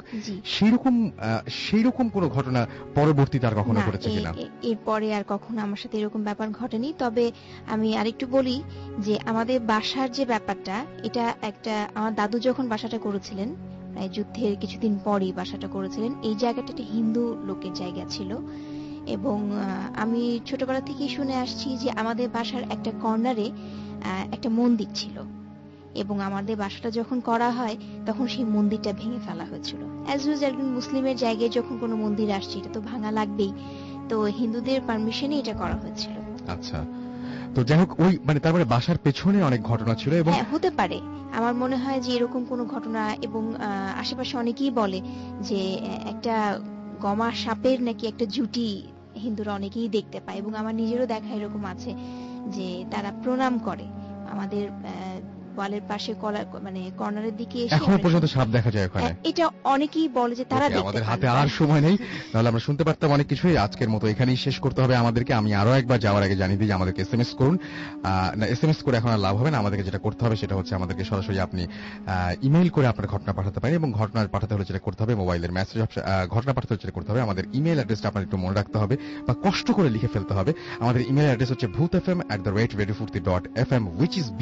সেইরকম কোনো ঘটনা পরবর্তীতে আর কখনো ঘটেছে কিনা? এরপরে আর কখনো আমার সাথে এরকম ব্যাপার ঘটেনি। তবে আমি আরেকটু বলি যে আমাদের বাসার যে ব্যাপারটা, এটা একটা আমার দাদু যখন বাসাটা করেছিলেন, প্রায় যুদ্ধের কিছুদিন পরই বাসাটা করেছিলেন, এই জায়গাটা একটা হিন্দু লোকের জায়গা ছিল। এবং আমি ছোটবেলা থেকেই শুনে আসছি যে আমাদের বাসার একটা কর্নারে একটা মন্দির ছিল, এবং আমাদের বাসাটা যখন করা হয় তখন সেই মন্দিরটা ভেঙে ফেলা হয়েছিল। অ্যাজ ইউজ একজন মুসলিমের জায়গায় যখন কোনো মন্দির আসছে, এটা তো ভাঙা লাগবেই, তো হিন্দুদের পারমিশনে এটা করা হয়েছিল। আচ্ছা, তো যাই হোক, ওই মানে তারপরে বাসার পেছনে অনেক ঘটনা ছিল। এবং হতে পারে, আমার মনে হয় যে এরকম কোনো ঘটনা, এবং আশেপাশে অনেকেই বলে যে একটা গমা সাপের নাকি একটা জুটি হিন্দুরা অনেকেই দেখতে পায়, এবং আমার নিজেরও দেখা এরকম আছে যে তারা প্রণাম করে আমাদের ওয়ালের পাশে মানে কর্নারের দিকে এসে। এখনো পর্যন্ত সাপ দেখা যায় ওখানে, এটা অনেকেই বলে যে তারা দেখতে পায়। আমাদের হাতে আর সময় নেই, নাহলে আমরা শুনতে পারতাম অনেক কিছুই। আজকের মতো এখানেই শেষ করতে হবে আমাদেরকে। আমি আরো একবার যাওয়ার আগে জানিয়ে দিই যে আমাদেরকে এসএমএস করুন। না, এসএমএস করে এখন আর লাভ হবে না, আমাদেরকে যেটা করতে হবে সেটা হচ্ছে আমাদেরকে সরাসরি আপনি ইমেইল করে আপনার ঘটনা পাঠাতে পারেন। এবং ঘটনা পাঠাতে হলে যেটা করতে হবে, মোবাইলের মেসেজ ঘটনা পাঠাতে হলে যেটা করতে হবে, আমাদের ইমেইল অ্যাড্রেসটা আপনার একটু মনে রাখতে হবে বা কষ্ট করে লিখে ফেলতে হবে। আমাদের ইমেইল অ্যাড্রেস হচ্ছে bhutfm@radiofurti.fm, which is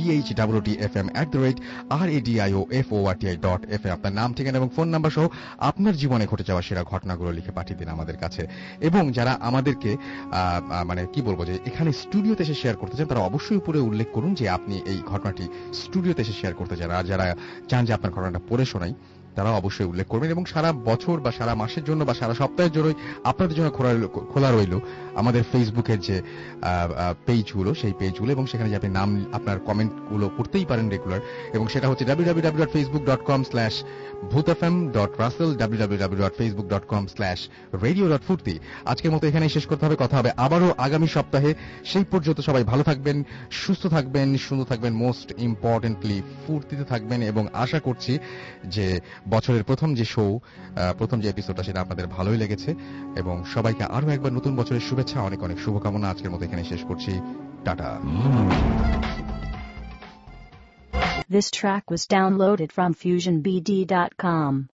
bhutfm@radiofurti.fm। আপনার নাম, ঠিকানা এবং ফোন নাম্বার সহ আপনার জীবনে ঘটে যাওয়া সেরা ঘটনাগুলো লিখে পাঠিয়ে দিন আমাদের কাছে। এবং যারা আমাদেরকে মানে কি বলবো, যে এখানে স্টুডিওতে এসে শেয়ার করতে চান, তারা অবশ্যই উপরে উল্লেখ করুন যে আপনি এই ঘটনাটি স্টুডিওতে এসে শেয়ার করতে চান। আর যারা চান যে আপনার ঘটনাটা পড়ে শোনাই, তারা অবশ্যই উল্লেখ করবেন। এবং সারা বছর বা সারা মাসের জন্য বা সারা সপ্তাহের জন্য আপনাদের জন্য খোলা রইল আমাদের ফেসবুকের যে পেজগুলো, সেই পেজগুলো, এবং সেখানে যে আপনি নাম, আপনার কমেন্টগুলো করতেই পারেন রেগুলার। এবং সেটা হচ্ছে www.facebook.com/bhutfm.russell, www.facebook.com/radio.furti। আজকের মতো এখানেই শেষ করতে হবে, কথা হবে আবারও আগামী সপ্তাহে। সেই পর্যন্ত সবাই ভালো থাকবেন, সুস্থ থাকবেন, সুন্দর থাকবেন, মোস্ট ইম্পর্টেন্টলি ফুর্তিতে থাকবেন। এবং আশা করছি যে বছরের প্রথম যে শো, প্রথম যে এপিসোডটা, সেটা আপনাদের ভালোই লেগেছে। এবং সবাইকে আরো একবার নতুন বছরের শুভেচ্ছা, অনেক অনেক শুভকামনা। আজকের মতো এখানে শেষ করছি, tata. This track was downloaded from FusionBD.com.